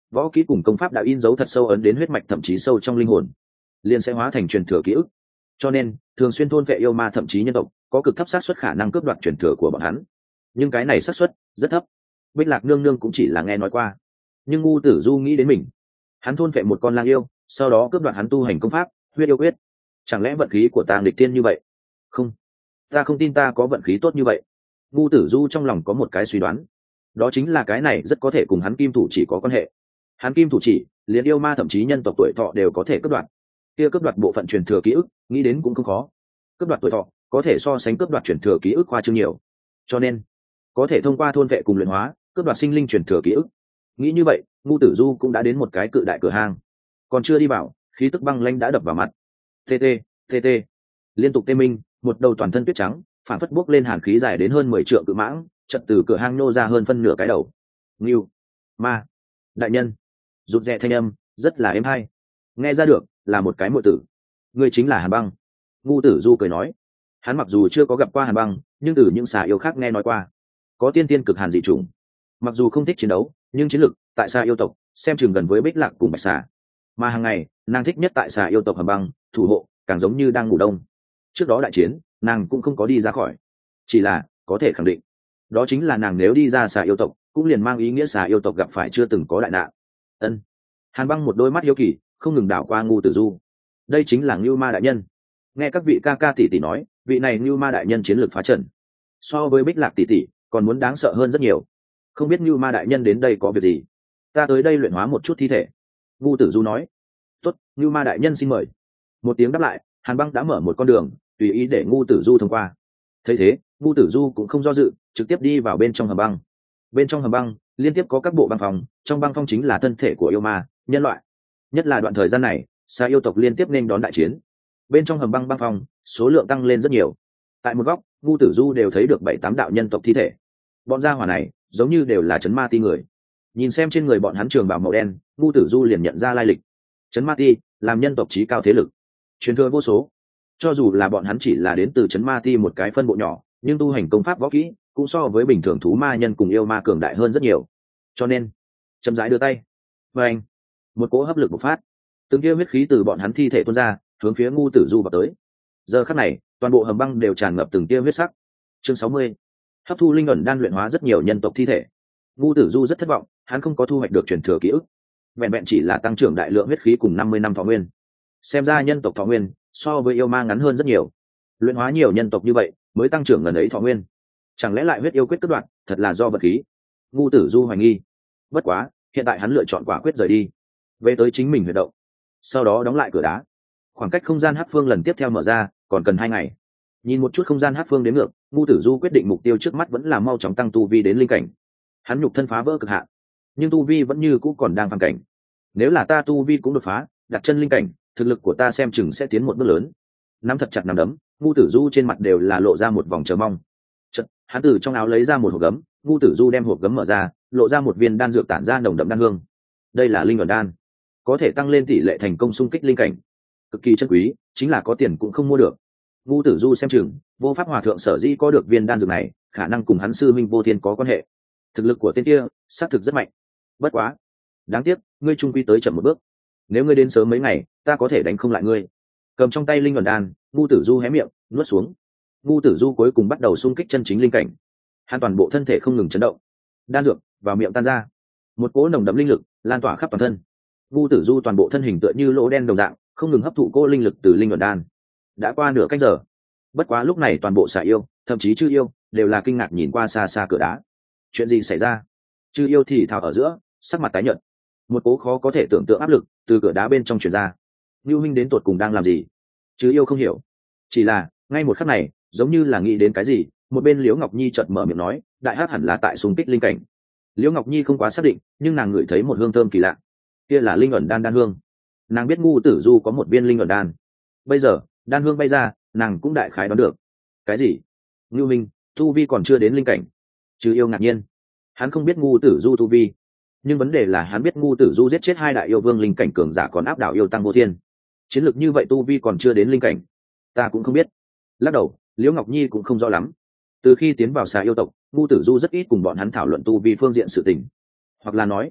võ kỹ cùng công pháp đã in dấu thật sâu ấn đến huyết mạch, thậm chí sâu trong linh hồn, liền sẽ hóa thành truyền thừa ký ức. Cho nên thường xuyên thôn vệ yêu ma thậm chí nhân tộc có cực thấp xác suất khả năng cướp đoạt truyền thừa của bọn hắn, nhưng cái này xác suất rất thấp. Bích Lạc nương nương cũng chỉ là nghe nói qua, nhưng ngu tử du nghĩ đến mình, hắn thôn vệ một con lang yêu, sau đó cướp đoạt hắn tu hành công pháp huyết yêu quyết. Chẳng lẽ vận khí của ta nghịch thiên như vậy? Không, ta không tin ta có vận khí tốt như vậy. Ngu tử du trong lòng có một cái suy đoán, đó chính là cái này rất có thể cùng hắn kim thủ chỉ có quan hệ. Hắn kim thủ chỉ liền yêu ma thậm chí nhân tộc tuổi thọ đều có thể cướp đoạt, kia cướp đoạt bộ phận truyền thừa ký ức nghĩ đến cũng không khó. Cướp đoạt tuổi thọ có thể so sánh cướp đoạt truyền thừa ký ức khoa trương nhiều, cho nên có thể thông qua thôn vệ cùng luyện hóa cướp đoạt sinh linh truyền thừa ký ức. Nghĩ như vậy, ngu tử du cũng đã đến một cái cự đại cửa hang, còn chưa đi vào, khí tức băng lãnh đã đập vào mặt. tt tt liên tục tê minh, một đầu toàn thân tuyết trắng phản phất bốc lên hàn khí dài đến hơn 10 trượng cự mãng chợt từ cửa hang nô ra hơn phân nửa cái đầu. Ngưu ma đại nhân, rụt rè thanh âm rất là êm hay, nghe ra được là một cái muội tử. Ngươi chính là Hàn Băng. Ngu tử du cười nói, hắn mặc dù chưa có gặp qua Hàn Băng, nhưng từ những xà yêu khác nghe nói qua, có tiên tiên cực hàn dị chủng. Mặc dù không thích chiến đấu, nhưng chiến lực tại xà yêu tộc xem chừng gần với Bích Lạc cùng Bạch Xà, mà hàng ngày nàng thích nhất tại xà yêu tộc Hàn Băng thủ hộ, càng giống như đang ngủ đông. Trước đó đại chiến nàng cũng không có đi ra khỏi, chỉ là có thể khẳng định đó chính là nàng nếu đi ra xà yêu tộc cũng liền mang ý nghĩa xà yêu tộc gặp phải chưa từng có đại nạn. Ân. Hàn Băng một đôi mắt hiếu kỳ không ngừng đảo qua ngu tử du. Đây chính là Ngưu Ma đại nhân. Nghe các vị ca ca tỷ tỷ nói, vị này Ngưu Ma đại nhân chiến lược phá trần, so với Bích Lạc tỷ tỷ còn muốn đáng sợ hơn rất nhiều. Không biết Ngưu Ma đại nhân đến đây có việc gì? Ta tới đây luyện hóa một chút thi thể. Ngu tử du nói. Tốt, Ngưu Ma đại nhân xin mời. Một tiếng đáp lại, Hàn Băng đã mở một con đường tùy ý để ngu tử du thông qua. Thấy thế, ngu tử du cũng không do dự, trực tiếp đi vào bên trong hầm băng. Bên trong hầm băng liên tiếp có các bộ băng phòng, trong băng phong chính là thân thể của yêu ma nhân loại. Nhất là đoạn thời gian này xà yêu tộc liên tiếp nên đón đại chiến, bên trong hầm băng băng phòng số lượng tăng lên rất nhiều. Tại một góc, ngu tử du đều thấy được 7-8 đạo nhân tộc thi thể. Bọn gia hỏa này giống như đều là chấn ma ti người. Nhìn xem trên người bọn hắn trường bào màu đen, ngu tử du liền nhận ra lai lịch. Chấn ma ti làm nhân tộc trí cao thế lực, truyền thừa vô số. Cho dù là bọn hắn chỉ là đến từ chấn ma ti một cái phân bộ nhỏ, nhưng tu hành công pháp võ kỹ cũng so với bình thường thú ma nhân cùng yêu ma cường đại hơn rất nhiều. Cho nên chậm rãi đưa tay, và anh một cỗ hấp lực bộc phát, từng kia huyết khí từ bọn hắn thi thể tuôn ra, hướng phía ngu tử du vào tới. Giờ khắc này toàn bộ hầm băng đều tràn ngập từng tia huyết sắc. Chương 60. Hấp thu linh ẩn đan luyện hóa rất nhiều nhân tộc thi thể. Ngu tử du rất thất vọng, hắn không có thu hoạch được truyền thừa ký ức, vẹn vẹn chỉ là tăng trưởng đại lượng huyết khí cùng 50 năm thọ nguyên. Xem ra nhân tộc thọ nguyên so với yêu ma ngắn hơn rất nhiều. Luyện hóa nhiều nhân tộc như vậy mới tăng trưởng gần ấy thọ nguyên, chẳng lẽ lại huyết yêu quyết cất đoạn thật là do vật khí? Ngu tử du hoài nghi. Bất quá hiện tại hắn lựa chọn quả quyết rời đi, về tới chính mình huyệt động, sau đó đóng lại cửa đá. Khoảng cách không gian hắc phương lần tiếp theo mở ra còn cần 2 ngày. Nhìn một chút không gian hắc phương đến ngược, ngu tử du quyết định mục tiêu trước mắt vẫn là mau chóng tăng tu vi đến linh cảnh. Hắn nhục thân phá vỡ cực hạn, nhưng tu vi vẫn như cũ còn đang phàm cảnh. Nếu là ta tu vi cũng đột phá, đặt chân linh cảnh, thực lực của ta xem chừng sẽ tiến một bước lớn. Nắm thật chặt nắm đấm, ngu tử du trên mặt đều là lộ ra một vòng chờ mong. Chợt, hắn từ trong áo lấy ra một hộp gấm, ngu tử du đem hộp gấm mở ra, lộ ra một viên đan dược tản ra nồng đậm đan hương. Đây là linh ẩn đan, có thể tăng lên tỷ lệ thành công xung kích linh cảnh, cực kỳ chân quý, chính là có tiền cũng không mua được. Ngu tử du xem chừng vô pháp hòa thượng sở dĩ có được viên đan dược này, khả năng cùng hắn sư minh vô thiên có quan hệ. Thực lực của tên kia xác thực rất mạnh, bất quá đáng tiếc ngươi trung quy tới chậm một bước. Nếu ngươi đến sớm mấy ngày, ta có thể đánh không lại ngươi. Cầm trong tay linh ẩn đan, ngu tử du hé miệng nuốt xuống. Ngu tử du cuối cùng bắt đầu xung kích chân chính linh cảnh. Hắn toàn bộ thân thể không ngừng chấn động, đan dược vào miệng tan ra, một cỗ nồng đậm linh lực lan tỏa khắp toàn thân. Ngu tử du toàn bộ thân hình tựa như lỗ đen đồng dạng, không ngừng hấp thụ cỗ linh lực từ linh ẩn đan. Đã qua nửa canh giờ, bất quá lúc này toàn bộ xà yêu, thậm chí chư yêu đều là kinh ngạc nhìn qua xa xa cửa đá. Chuyện gì xảy ra? Chư yêu thì thào ở giữa, sắc mặt tái nhợt. Một cỗ khó có thể tưởng tượng áp lực từ cửa đá bên trong truyền ra. Nưu Minh đến tột cùng đang làm gì? Chư yêu không hiểu. Chỉ là ngay một khắc này, giống như là nghĩ đến cái gì, một bên Liễu Ngọc Nhi chợt mở miệng nói, đại hắc hẳn là tại xung kích linh cảnh. Liễu Ngọc Nhi không quá xác định, nhưng nàng ngửi thấy một hương thơm kỳ lạ, kia là linh ẩn đan đan hương. Nàng biết ngu tử du có một viên linh ẩn đan, bây giờ đan hương bay ra, nàng cũng đại khái đoán được. Cái gì? Ngưu Minh tu vi còn chưa đến linh cảnh? Chứ yêu ngạc nhiên, hắn không biết ngu tử du tu vi, nhưng vấn đề là hắn biết ngu tử du giết chết 2 đại yêu vương linh cảnh cường giả còn áp đảo yêu tăng vô thiên, chiến lược như vậy tu vi còn chưa đến linh cảnh, ta cũng không biết. Lắc đầu, Liễu Ngọc Nhi cũng không rõ lắm. Từ khi tiến vào xà yêu tộc, ngu tử du rất ít cùng bọn hắn thảo luận tu vi phương diện sự tình, hoặc là nói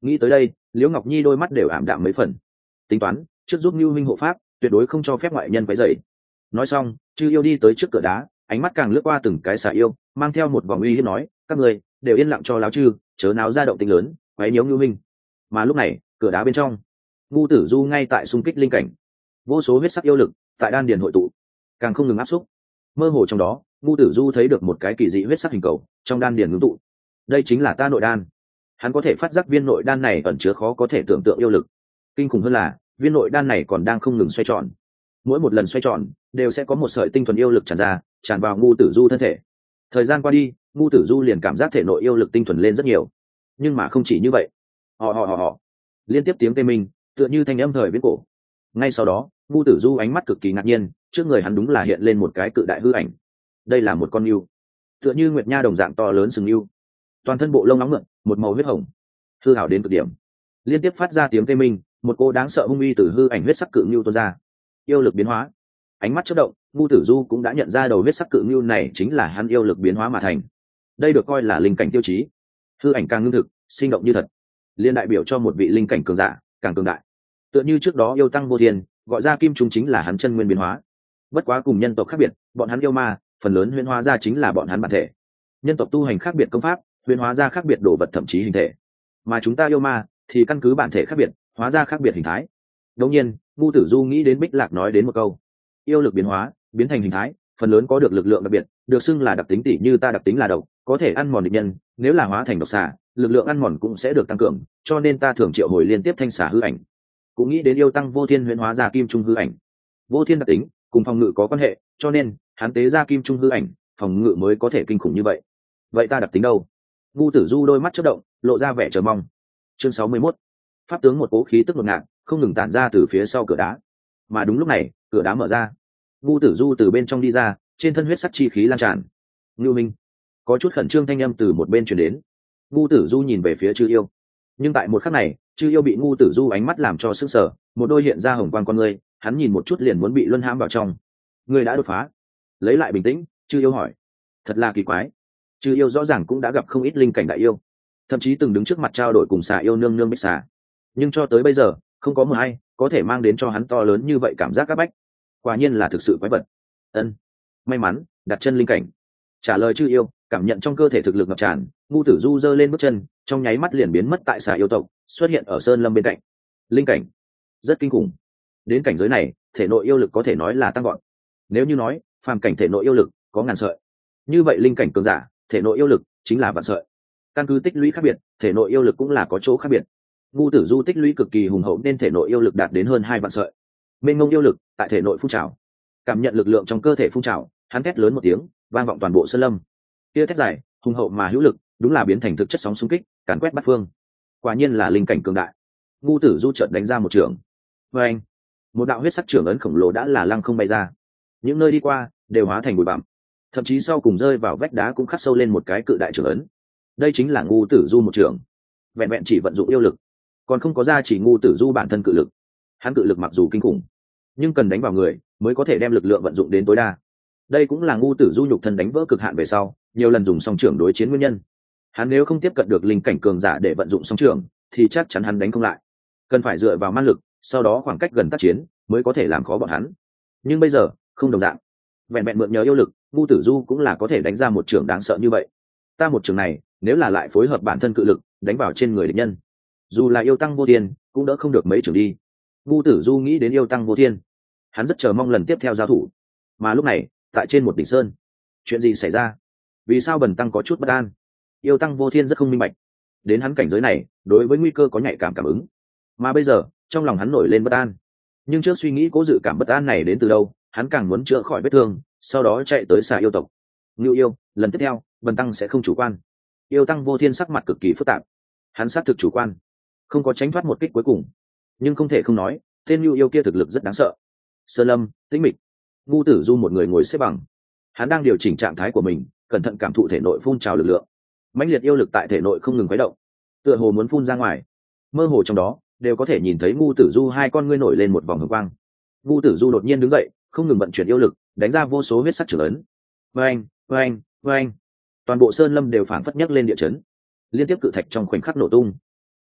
Nghĩ tới đây, Liễu Ngọc Nhi đôi mắt đều ảm đạm mấy phần. Tính toán trước giúp Nưu Minh hộ pháp, tuyệt đối không cho phép ngoại nhân quấy rầy. Nói xong, Chư Yêu đi tới trước cửa đá, ánh mắt càng lướt qua từng cái xà yêu, mang theo một vòng uy hiếp nói: các người đều yên lặng cho láo chư, chớ náo ra động tĩnh lớn, quấy nhiễu Nưu Minh. Mà lúc này, cửa đá bên trong, Ngu Tử Du ngay tại xung kích linh cảnh, vô số huyết sắc yêu lực tại đan điền hội tụ, càng không ngừng áp xúc. Mơ hồ trong đó, Ngu Tử Du thấy được một cái kỳ dị huyết sắc hình cầu trong đan điền ngưng tụ. Đây chính là ta nội đan. Hắn có thể phát giác viên nội đan này ẩn chứa khó có thể tưởng tượng yêu lực. Kinh khủng hơn là, viên nội đan này còn đang không ngừng xoay tròn. Mỗi một lần xoay tròn, đều sẽ có một sợi tinh thuần yêu lực tràn ra, tràn vào Ngu Tử Du thân thể. Thời gian qua đi, Ngu Tử Du liền cảm giác thể nội yêu lực tinh thuần lên rất nhiều. Nhưng mà không chỉ như vậy. Họ. Liên tiếp tiếng kêu minh, tựa như thanh âm thời viễn cổ. Ngay sau đó, Ngu Tử Du ánh mắt cực kỳ ngạc nhiên, trước người hắn đúng là hiện lên một cái cự đại hư ảnh. Đây là một con ưu, tựa như nguyệt nha đồng dạng to lớn sừng ưu, toàn thân bộ lông nóng mượn, một màu huyết hồng, hư hảo đến cực điểm. Liên tiếp phát ra tiếng kêu minh, một cô đáng sợ hung uy từ hư ảnh huyết sắc cự ngưu tuôn ra. Yêu lực biến hóa, ánh mắt chớp động, Ngu Tử Du cũng đã nhận ra đầu huyết sắc cự ngưu này chính là hắn yêu lực biến hóa mà thành. Đây được coi là linh cảnh tiêu chí. Hư ảnh càng ngưng thực, sinh động như thật, liên đại biểu cho một vị linh cảnh cường giả, càng cường đại. Tựa như trước đó yêu tăng vô thiên, gọi ra kim trung chính là hắn chân nguyên biến hóa. Bất quá cùng nhân tộc khác biệt, bọn hắn yêu ma, phần lớn huyễn hóa ra chính là bọn hắn bản thể. Nhân tộc tu hành khác biệt công pháp, huyễn hóa ra khác biệt đồ vật thậm chí hình thể. Mà chúng ta yêu ma thì căn cứ bản thể khác biệt, hóa ra khác biệt hình thái. Đương nhiên, Ngu Tử Du nghĩ đến Bích Lạc nói đến một câu: yêu lực biến hóa, biến thành hình thái, phần lớn có được lực lượng đặc biệt, được xưng là đặc tính tỷ như ta đặc tính là độc, có thể ăn mòn địch nhân, nếu là hóa thành độc xà, lực lượng ăn mòn cũng sẽ được tăng cường, cho nên ta thường triệu hồi liên tiếp thanh xà hư ảnh. Cũng nghĩ đến yêu tăng vô thiên huyễn hóa ra kim trung hư ảnh. Vô thiên đặc tính cùng phòng ngự có quan hệ, cho nên hắn tế ra kim trung hư ảnh, phòng ngự mới có thể kinh khủng như vậy. Vậy ta đặc tính đâu? Ngu Tử Du đôi mắt chớp động, lộ ra vẻ chờ mong. Chương 61. Pháp tướng một cố khí tức ngột ngạt, không ngừng tản ra từ phía sau cửa đá. Mà đúng lúc này, cửa đá mở ra. Ngu Tử Du từ bên trong đi ra, trên thân huyết sắc chi khí lan tràn. Ngưu Minh, có chút khẩn trương thanh âm từ một bên truyền đến. Ngu Tử Du nhìn về phía Chư Yêu, nhưng tại một khắc này, Chư Yêu bị Ngu Tử Du ánh mắt làm cho sững sờ, một đôi hiện ra hồng quang con ngươi, hắn nhìn một chút liền muốn bị luân hãm vào trong. Ngươi đã đột phá? Lấy lại bình tĩnh, Chư Yêu hỏi. Thật là kỳ quái. Chư Yêu rõ ràng cũng đã gặp không ít linh cảnh đại yêu, thậm chí từng đứng trước mặt trao đổi cùng xà yêu nương nương Bích Xà, nhưng cho tới bây giờ không có một ai có thể mang đến cho hắn to lớn như vậy cảm giác áp bách. Quả nhiên là thực sự quái vật. Ân, may mắn đặt chân linh cảnh. Trả lời Chư Yêu, cảm nhận trong cơ thể thực lực ngập tràn, Ngu Tử Du giơ lên bước chân, trong nháy mắt liền biến mất tại xà yêu tộc, xuất hiện ở sơn lâm bên cạnh. Linh cảnh, rất kinh khủng. Đến cảnh giới này, thể nội yêu lực có thể nói là tăng gọn. Nếu như nói phàm cảnh thể nội yêu lực có ngàn sợi, như vậy linh cảnh cường giả thể nội yêu lực chính là vạn sợi. Căn cứ tích lũy khác biệt, thể nội yêu lực cũng là có chỗ khác biệt. Ngu Tử Du tích lũy cực kỳ hùng hậu nên thể nội yêu lực đạt đến hơn 2 vạn sợi. Mênh mông yêu lực tại thể nội phun trào, cảm nhận lực lượng trong cơ thể phun trào, hắn thét lớn một tiếng, vang vọng toàn bộ sơn lâm. Kia thét dài, hùng hậu mà hữu lực, đúng là biến thành thực chất sóng xung kích, càn quét bát phương. Quả nhiên là linh cảnh cường đại. Ngu Tử Du chợt đánh ra một trường. Và anh, một đạo huyết sắc trường ấn khổng lồ đã là lăng không bay ra, những nơi đi qua đều hóa thành bụi bặm, thậm chí sau cùng rơi vào vách đá cũng khắc sâu lên một cái cự đại trường ấn. Đây chính là Ngu Tử Du một trường. Vẹn vẹn chỉ vận dụng yêu lực, còn không có ra chỉ Ngu Tử Du bản thân cự lực. Hắn cự lực mặc dù kinh khủng, nhưng cần đánh vào người mới có thể đem lực lượng vận dụng đến tối đa. Đây cũng là Ngu Tử Du nhục thân đánh vỡ cực hạn về sau nhiều lần dùng song trưởng đối chiến nguyên nhân. Hắn nếu không tiếp cận được linh cảnh cường giả để vận dụng song trưởng thì chắc chắn hắn đánh không lại, cần phải dựa vào man lực, sau đó khoảng cách gần tác chiến mới có thể làm khó bọn hắn. Nhưng bây giờ không đồng dạng, vẹn vẹn mượn nhờ yêu lực, Ngu Tử Du cũng là có thể đánh ra một trường đáng sợ như vậy. Ta một trường này nếu là lại phối hợp bản thân cự lực đánh vào trên người địch nhân, dù là yêu tăng vô thiên cũng đỡ không được mấy trường đi. Ngu Tử Du nghĩ đến yêu tăng vô thiên, hắn rất chờ mong lần tiếp theo giao thủ. Mà lúc này tại trên một đỉnh sơn, chuyện gì xảy ra? Vì sao bần tăng có chút bất an? Yêu tăng vô thiên rất không minh bạch. Đến hắn cảnh giới này, đối với nguy cơ có nhạy cảm ứng, mà bây giờ trong lòng hắn nổi lên bất an. Nhưng trước suy nghĩ cố dự cảm bất an này đến từ đâu, hắn càng muốn chữa khỏi vết thương, sau đó chạy tới xà yêu tộc. Ngưu yêu, lần tiếp theo bần tăng sẽ không chủ quan. Yêu tăng vô thiên sắc mặt cực kỳ phức tạp. Hắn xác thực chủ quan, không có tránh thoát một kích cuối cùng, nhưng không thể không nói tên Ngưu yêu kia thực lực rất đáng sợ. Sơn lâm tĩnh mịch, Ngu Tử Du một người ngồi xếp bằng, hắn đang điều chỉnh trạng thái của mình, cẩn thận cảm thụ thể nội phun trào lực lượng. Mãnh liệt yêu lực tại thể nội không ngừng khuấy động, tựa hồ muốn phun ra ngoài. Mơ hồ trong đó đều có thể nhìn thấy Ngu Tử Du hai con ngươi nổi lên một vòng hồng quang. Ngu Tử Du đột nhiên đứng dậy, không ngừng vận chuyển yêu lực, đánh ra vô số huyết sắc trường ấn. Oeng, oeng, oeng. Toàn bộ sơn lâm đều phảng phất nhấc lên địa chấn. Liên tiếp cự thạch trong khoảnh khắc nổ tung.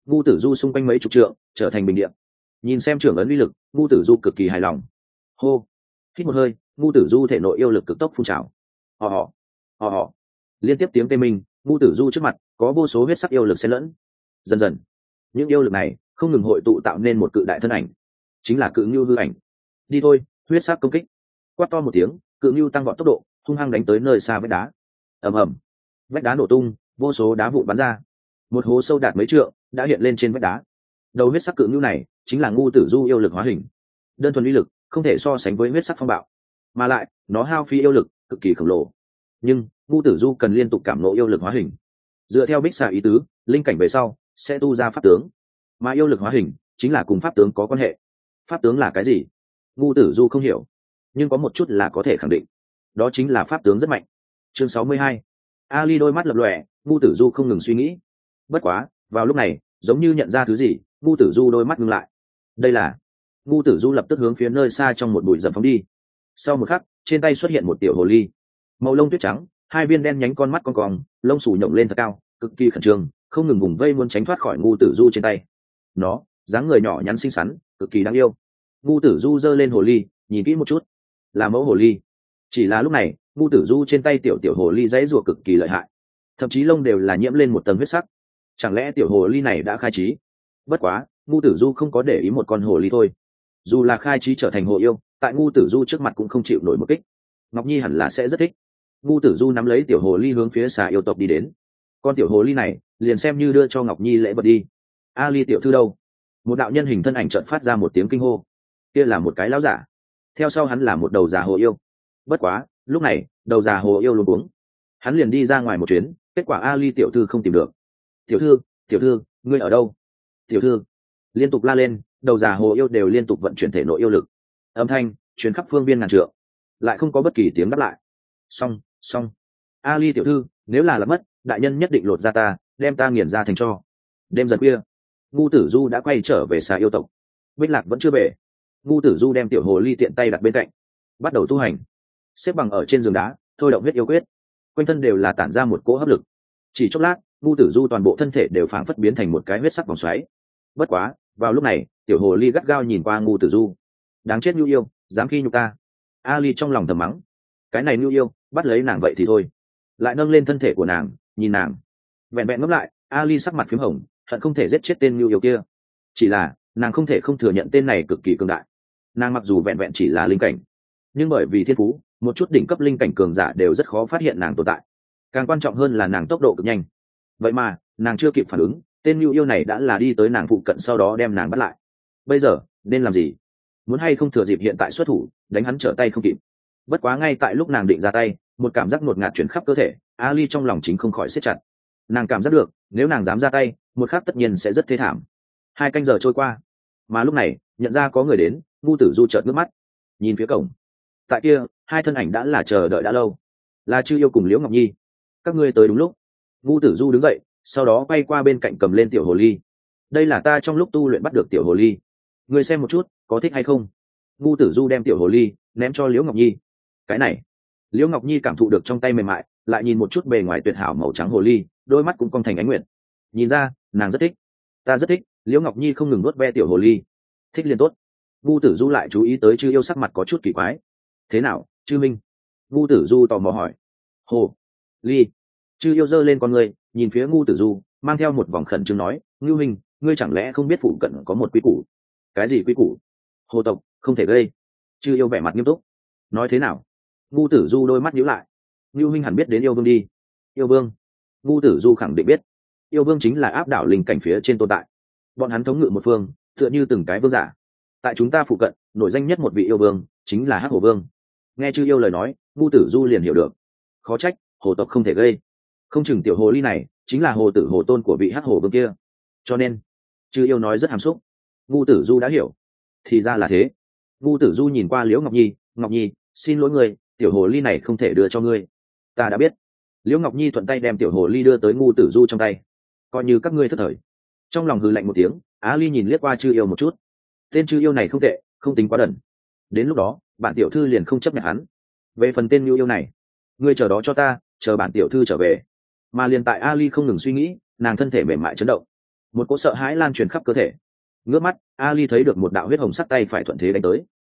ngu tử du xung quanh mấy chục trượng trở thành bình điện. Nhìn xem trưởng ấn uy lực, ngu tử du cực kỳ hài lòng. Hô, hít một hơi, ngu tử du thể nội yêu lực cực tốc phun trào. Họ liên tiếp tiếng tê minh, ngu tử du trước mặt có vô số huyết sắc yêu lực xen lẫn. Dần dần những yêu lực này không ngừng hội tụ tạo nên một cự đại thân ảnh, chính là cự ngưu hư ảnh. Đi thôi, huyết sắc công kích. Quát to một tiếng, cự ngưu tăng vọt tốc độ, hung hăng đánh tới nơi xa vách đá. Ầm ầm, vách đá nổ tung, vô số đá vụn bắn ra, một hố sâu đạt mấy trượng đã hiện lên trên vách đá. Đầu huyết sắc cự ngưu này chính là ngu tử du yêu lực hóa hình, đơn thuần uy lực không thể so sánh với huyết sắc phong bạo, mà lại nó hao phí yêu lực cực kỳ khổng lồ. Nhưng ngu tử du cần liên tục cảm ngộ yêu lực hóa hình. Dựa theo Bích Xà ý tứ, linh cảnh về sau sẽ tu ra pháp tướng, mà yêu lực hóa hình chính là cùng pháp tướng có quan hệ. Pháp tướng là cái gì? Ngu tử du không hiểu, nhưng có một chút là có thể khẳng định, đó chính là pháp tướng rất mạnh. Chương 62. Ali đôi mắt lập lòe, ngu tử du không ngừng suy nghĩ. Bất quá vào lúc này giống như nhận ra thứ gì, ngu tử du đôi mắt ngưng lại. Đây là... ngu tử du lập tức hướng phía nơi xa trong một bụi rậm phóng đi. Sau một khắc, trên tay xuất hiện một tiểu hồ ly, màu lông tuyết trắng, hai viên đen nhánh con mắt con cong, lông xù nhổng lên thật cao, cực kỳ khẩn trương, không ngừng vùng vây muốn tránh thoát khỏi ngu tử du trên tay. Nó dáng người nhỏ nhắn xinh xắn, cực kỳ đáng yêu. Ngu tử du giơ lên hồ ly, nhìn kỹ một chút, là mẫu hồ ly. Chỉ là lúc này ngu tử du trên tay tiểu tiểu hồ ly dãy rùa cực kỳ lợi hại, thậm chí lông đều là nhiễm lên một tầng huyết sắc. Chẳng lẽ tiểu hồ ly này đã khai trí? Bất quá ngu tử du không có để ý một con hồ ly thôi. Dù là khai trí trở thành hồ yêu, tại ngu tử du trước mặt cũng không chịu nổi một kích. Ngọc Nhi hẳn là sẽ rất thích. Ngu tử du nắm lấy tiểu hồ ly hướng phía xà yêu tộc đi đến. Con tiểu hồ ly này liền xem như đưa cho Ngọc Nhi lễ vật đi. Ali tiểu thư đâu? Một đạo nhân hình thân ảnh chợt phát ra một tiếng kinh hô. Kia là một cái lão giả, theo sau hắn là một đầu già hồ yêu. Bất quá lúc này đầu già hồ yêu luống cuống, hắn liền đi ra ngoài một chuyến, kết quả Ali tiểu thư không tìm được. Tiểu thư, ngươi ở đâu? Tiểu thư liên tục la lên, đầu già hồ yêu đều liên tục vận chuyển thể nội yêu lực, âm thanh truyền khắp phương viên ngàn trượng, lại không có bất kỳ tiếng đáp lại. Xong, Ali tiểu thư, nếu là mất, đại nhân nhất định lột ra ta, đem ta nghiền ra thành tro. Đêm dần khuya, ngu tử du đã quay trở về xà yêu tộc. Bích Lạc vẫn chưa về. Ngu tử du đem tiểu hồ ly tiện tay đặt bên cạnh, bắt đầu tu hành. Xếp bằng ở trên giường đá, thôi động huyết yêu quyết, quanh thân đều là tản ra một cỗ hấp lực. Chỉ chốc lát, ngu tử du toàn bộ thân thể đều phảng phất biến thành một cái huyết sắc vòng xoáy. Bất quá vào lúc này tiểu hồ ly gắt gao nhìn qua ngu tử du. Đáng chết nhu yêu, dám khi nhục ta. Ali trong lòng thầm mắng, cái này nhu yêu bắt lấy nàng vậy thì thôi, lại nâng lên thân thể của nàng, nhìn nàng. Vẹn vẹn ngấp lại, Ali sắc mặt phím hồng, hận không thể giết chết tên nhu yêu kia. Chỉ là nàng không thể không thừa nhận tên này cực kỳ cường đại. Nàng mặc dù vẹn vẹn chỉ là linh cảnh, nhưng bởi vì thiên phú, một chút đỉnh cấp linh cảnh cường giả đều rất khó phát hiện nàng tồn tại. Càng quan trọng hơn là nàng tốc độ cực nhanh. Vậy mà nàng chưa kịp phản ứng, tên nhu yêu này đã là đi tới nàng phụ cận, sau đó đem nàng bắt lại. Bây giờ nên làm gì? Muốn hay không thừa dịp hiện tại xuất thủ, đánh hắn trở tay không kịp. Bất quá ngay tại lúc nàng định ra tay, một cảm giác ngột ngạt chuyển khắp cơ thể. Ali trong lòng chính không khỏi siết chặt. Nàng cảm giác được, nếu nàng dám ra tay, một khắc tất nhiên sẽ rất thê thảm. 2 canh giờ trôi qua, mà lúc này nhận ra có người đến, ngu tử du chợt nước mắt, nhìn phía cổng. Tại kia, 2 thân ảnh đã là chờ đợi đã lâu, là Chư Yêu cùng Liễu Ngọc Nhi. Các ngươi tới đúng lúc. Ngu tử du đứng dậy, sau đó quay qua bên cạnh cầm lên tiểu hồ ly. Đây là ta trong lúc tu luyện bắt được tiểu hồ ly, ngươi xem một chút, có thích hay không? Ngu tử du đem tiểu hồ ly ném cho Liễu Ngọc Nhi. Cái này, Liễu Ngọc Nhi cảm thụ được trong tay mềm mại, lại nhìn một chút bề ngoài tuyệt hảo màu trắng hồ ly, đôi mắt cũng cong thành ánh nguyệt. Nhìn ra nàng rất thích. Ta rất thích. Liễu Ngọc Nhi không ngừng nuốt ve tiểu hồ ly. Thích liền tốt. Ngu tử du lại chú ý tới Chư Yêu sắc mặt có chút kỳ quái. Thế nào, Chư Minh? Ngu tử du tò mò hỏi. Hồ ly. Chư Yêu giơ lên con người, nhìn phía ngu tử du, mang theo một vòng khẩn trương nói, Ngưu Minh, ngươi chẳng lẽ không biết phụ cận có một quy củ? Cái gì quy củ? Hồ tộc không thể gây. Chư Yêu vẻ mặt nghiêm túc. Nói thế nào? Ngu tử du đôi mắt nhíu lại. Ngưu Minh hẳn biết đến Yêu Vương đi. Yêu Vương? Ngu tử du khẳng định biết. Yêu Vương chính là áp đảo linh cảnh phía trên tồn tại. Bọn hắn thống ngự một phương, tựa như từng cái vương giả. Tại chúng ta phụ cận, nổi danh nhất một vị yêu vương chính là Hắc Hổ Vương. Nghe Chư Yêu lời nói, ngu tử du liền hiểu được. Khó trách hồ tộc không thể gây. Không chừng tiểu hồ ly này chính là hồ tử hồ tôn của vị Hắc Hổ Vương kia. Cho nên Chư Yêu nói rất hàm xúc. Ngu tử du đã hiểu. Thì ra là thế. Ngu tử du nhìn qua Liễu Ngọc Nhi. Ngọc Nhi, xin lỗi người, tiểu hồ ly này không thể đưa cho ngươi. Ta đã biết. Liễu Ngọc Nhi thuận tay đem tiểu hồ ly đưa tới ngu tử du trong tay. Coi như các ngươi thất thời. Trong lòng hừ lạnh một tiếng, Á Ly nhìn liếc qua Chư Yêu một chút. Tên Chư Yêu này không tệ, không tính quá đần. Đến lúc đó bản tiểu thư liền không chấp nhận hắn. Về phần tên Nhu Yêu này, ngươi chờ đó cho ta, chờ bản tiểu thư trở về. Mà liền tại Ali không ngừng suy nghĩ, nàng thân thể mềm mại chấn động. một cỗ sợ hãi lan truyền khắp cơ thể. Ngước mắt, Ali thấy được một đạo huyết hồng sắc tay phải thuận thế đánh tới.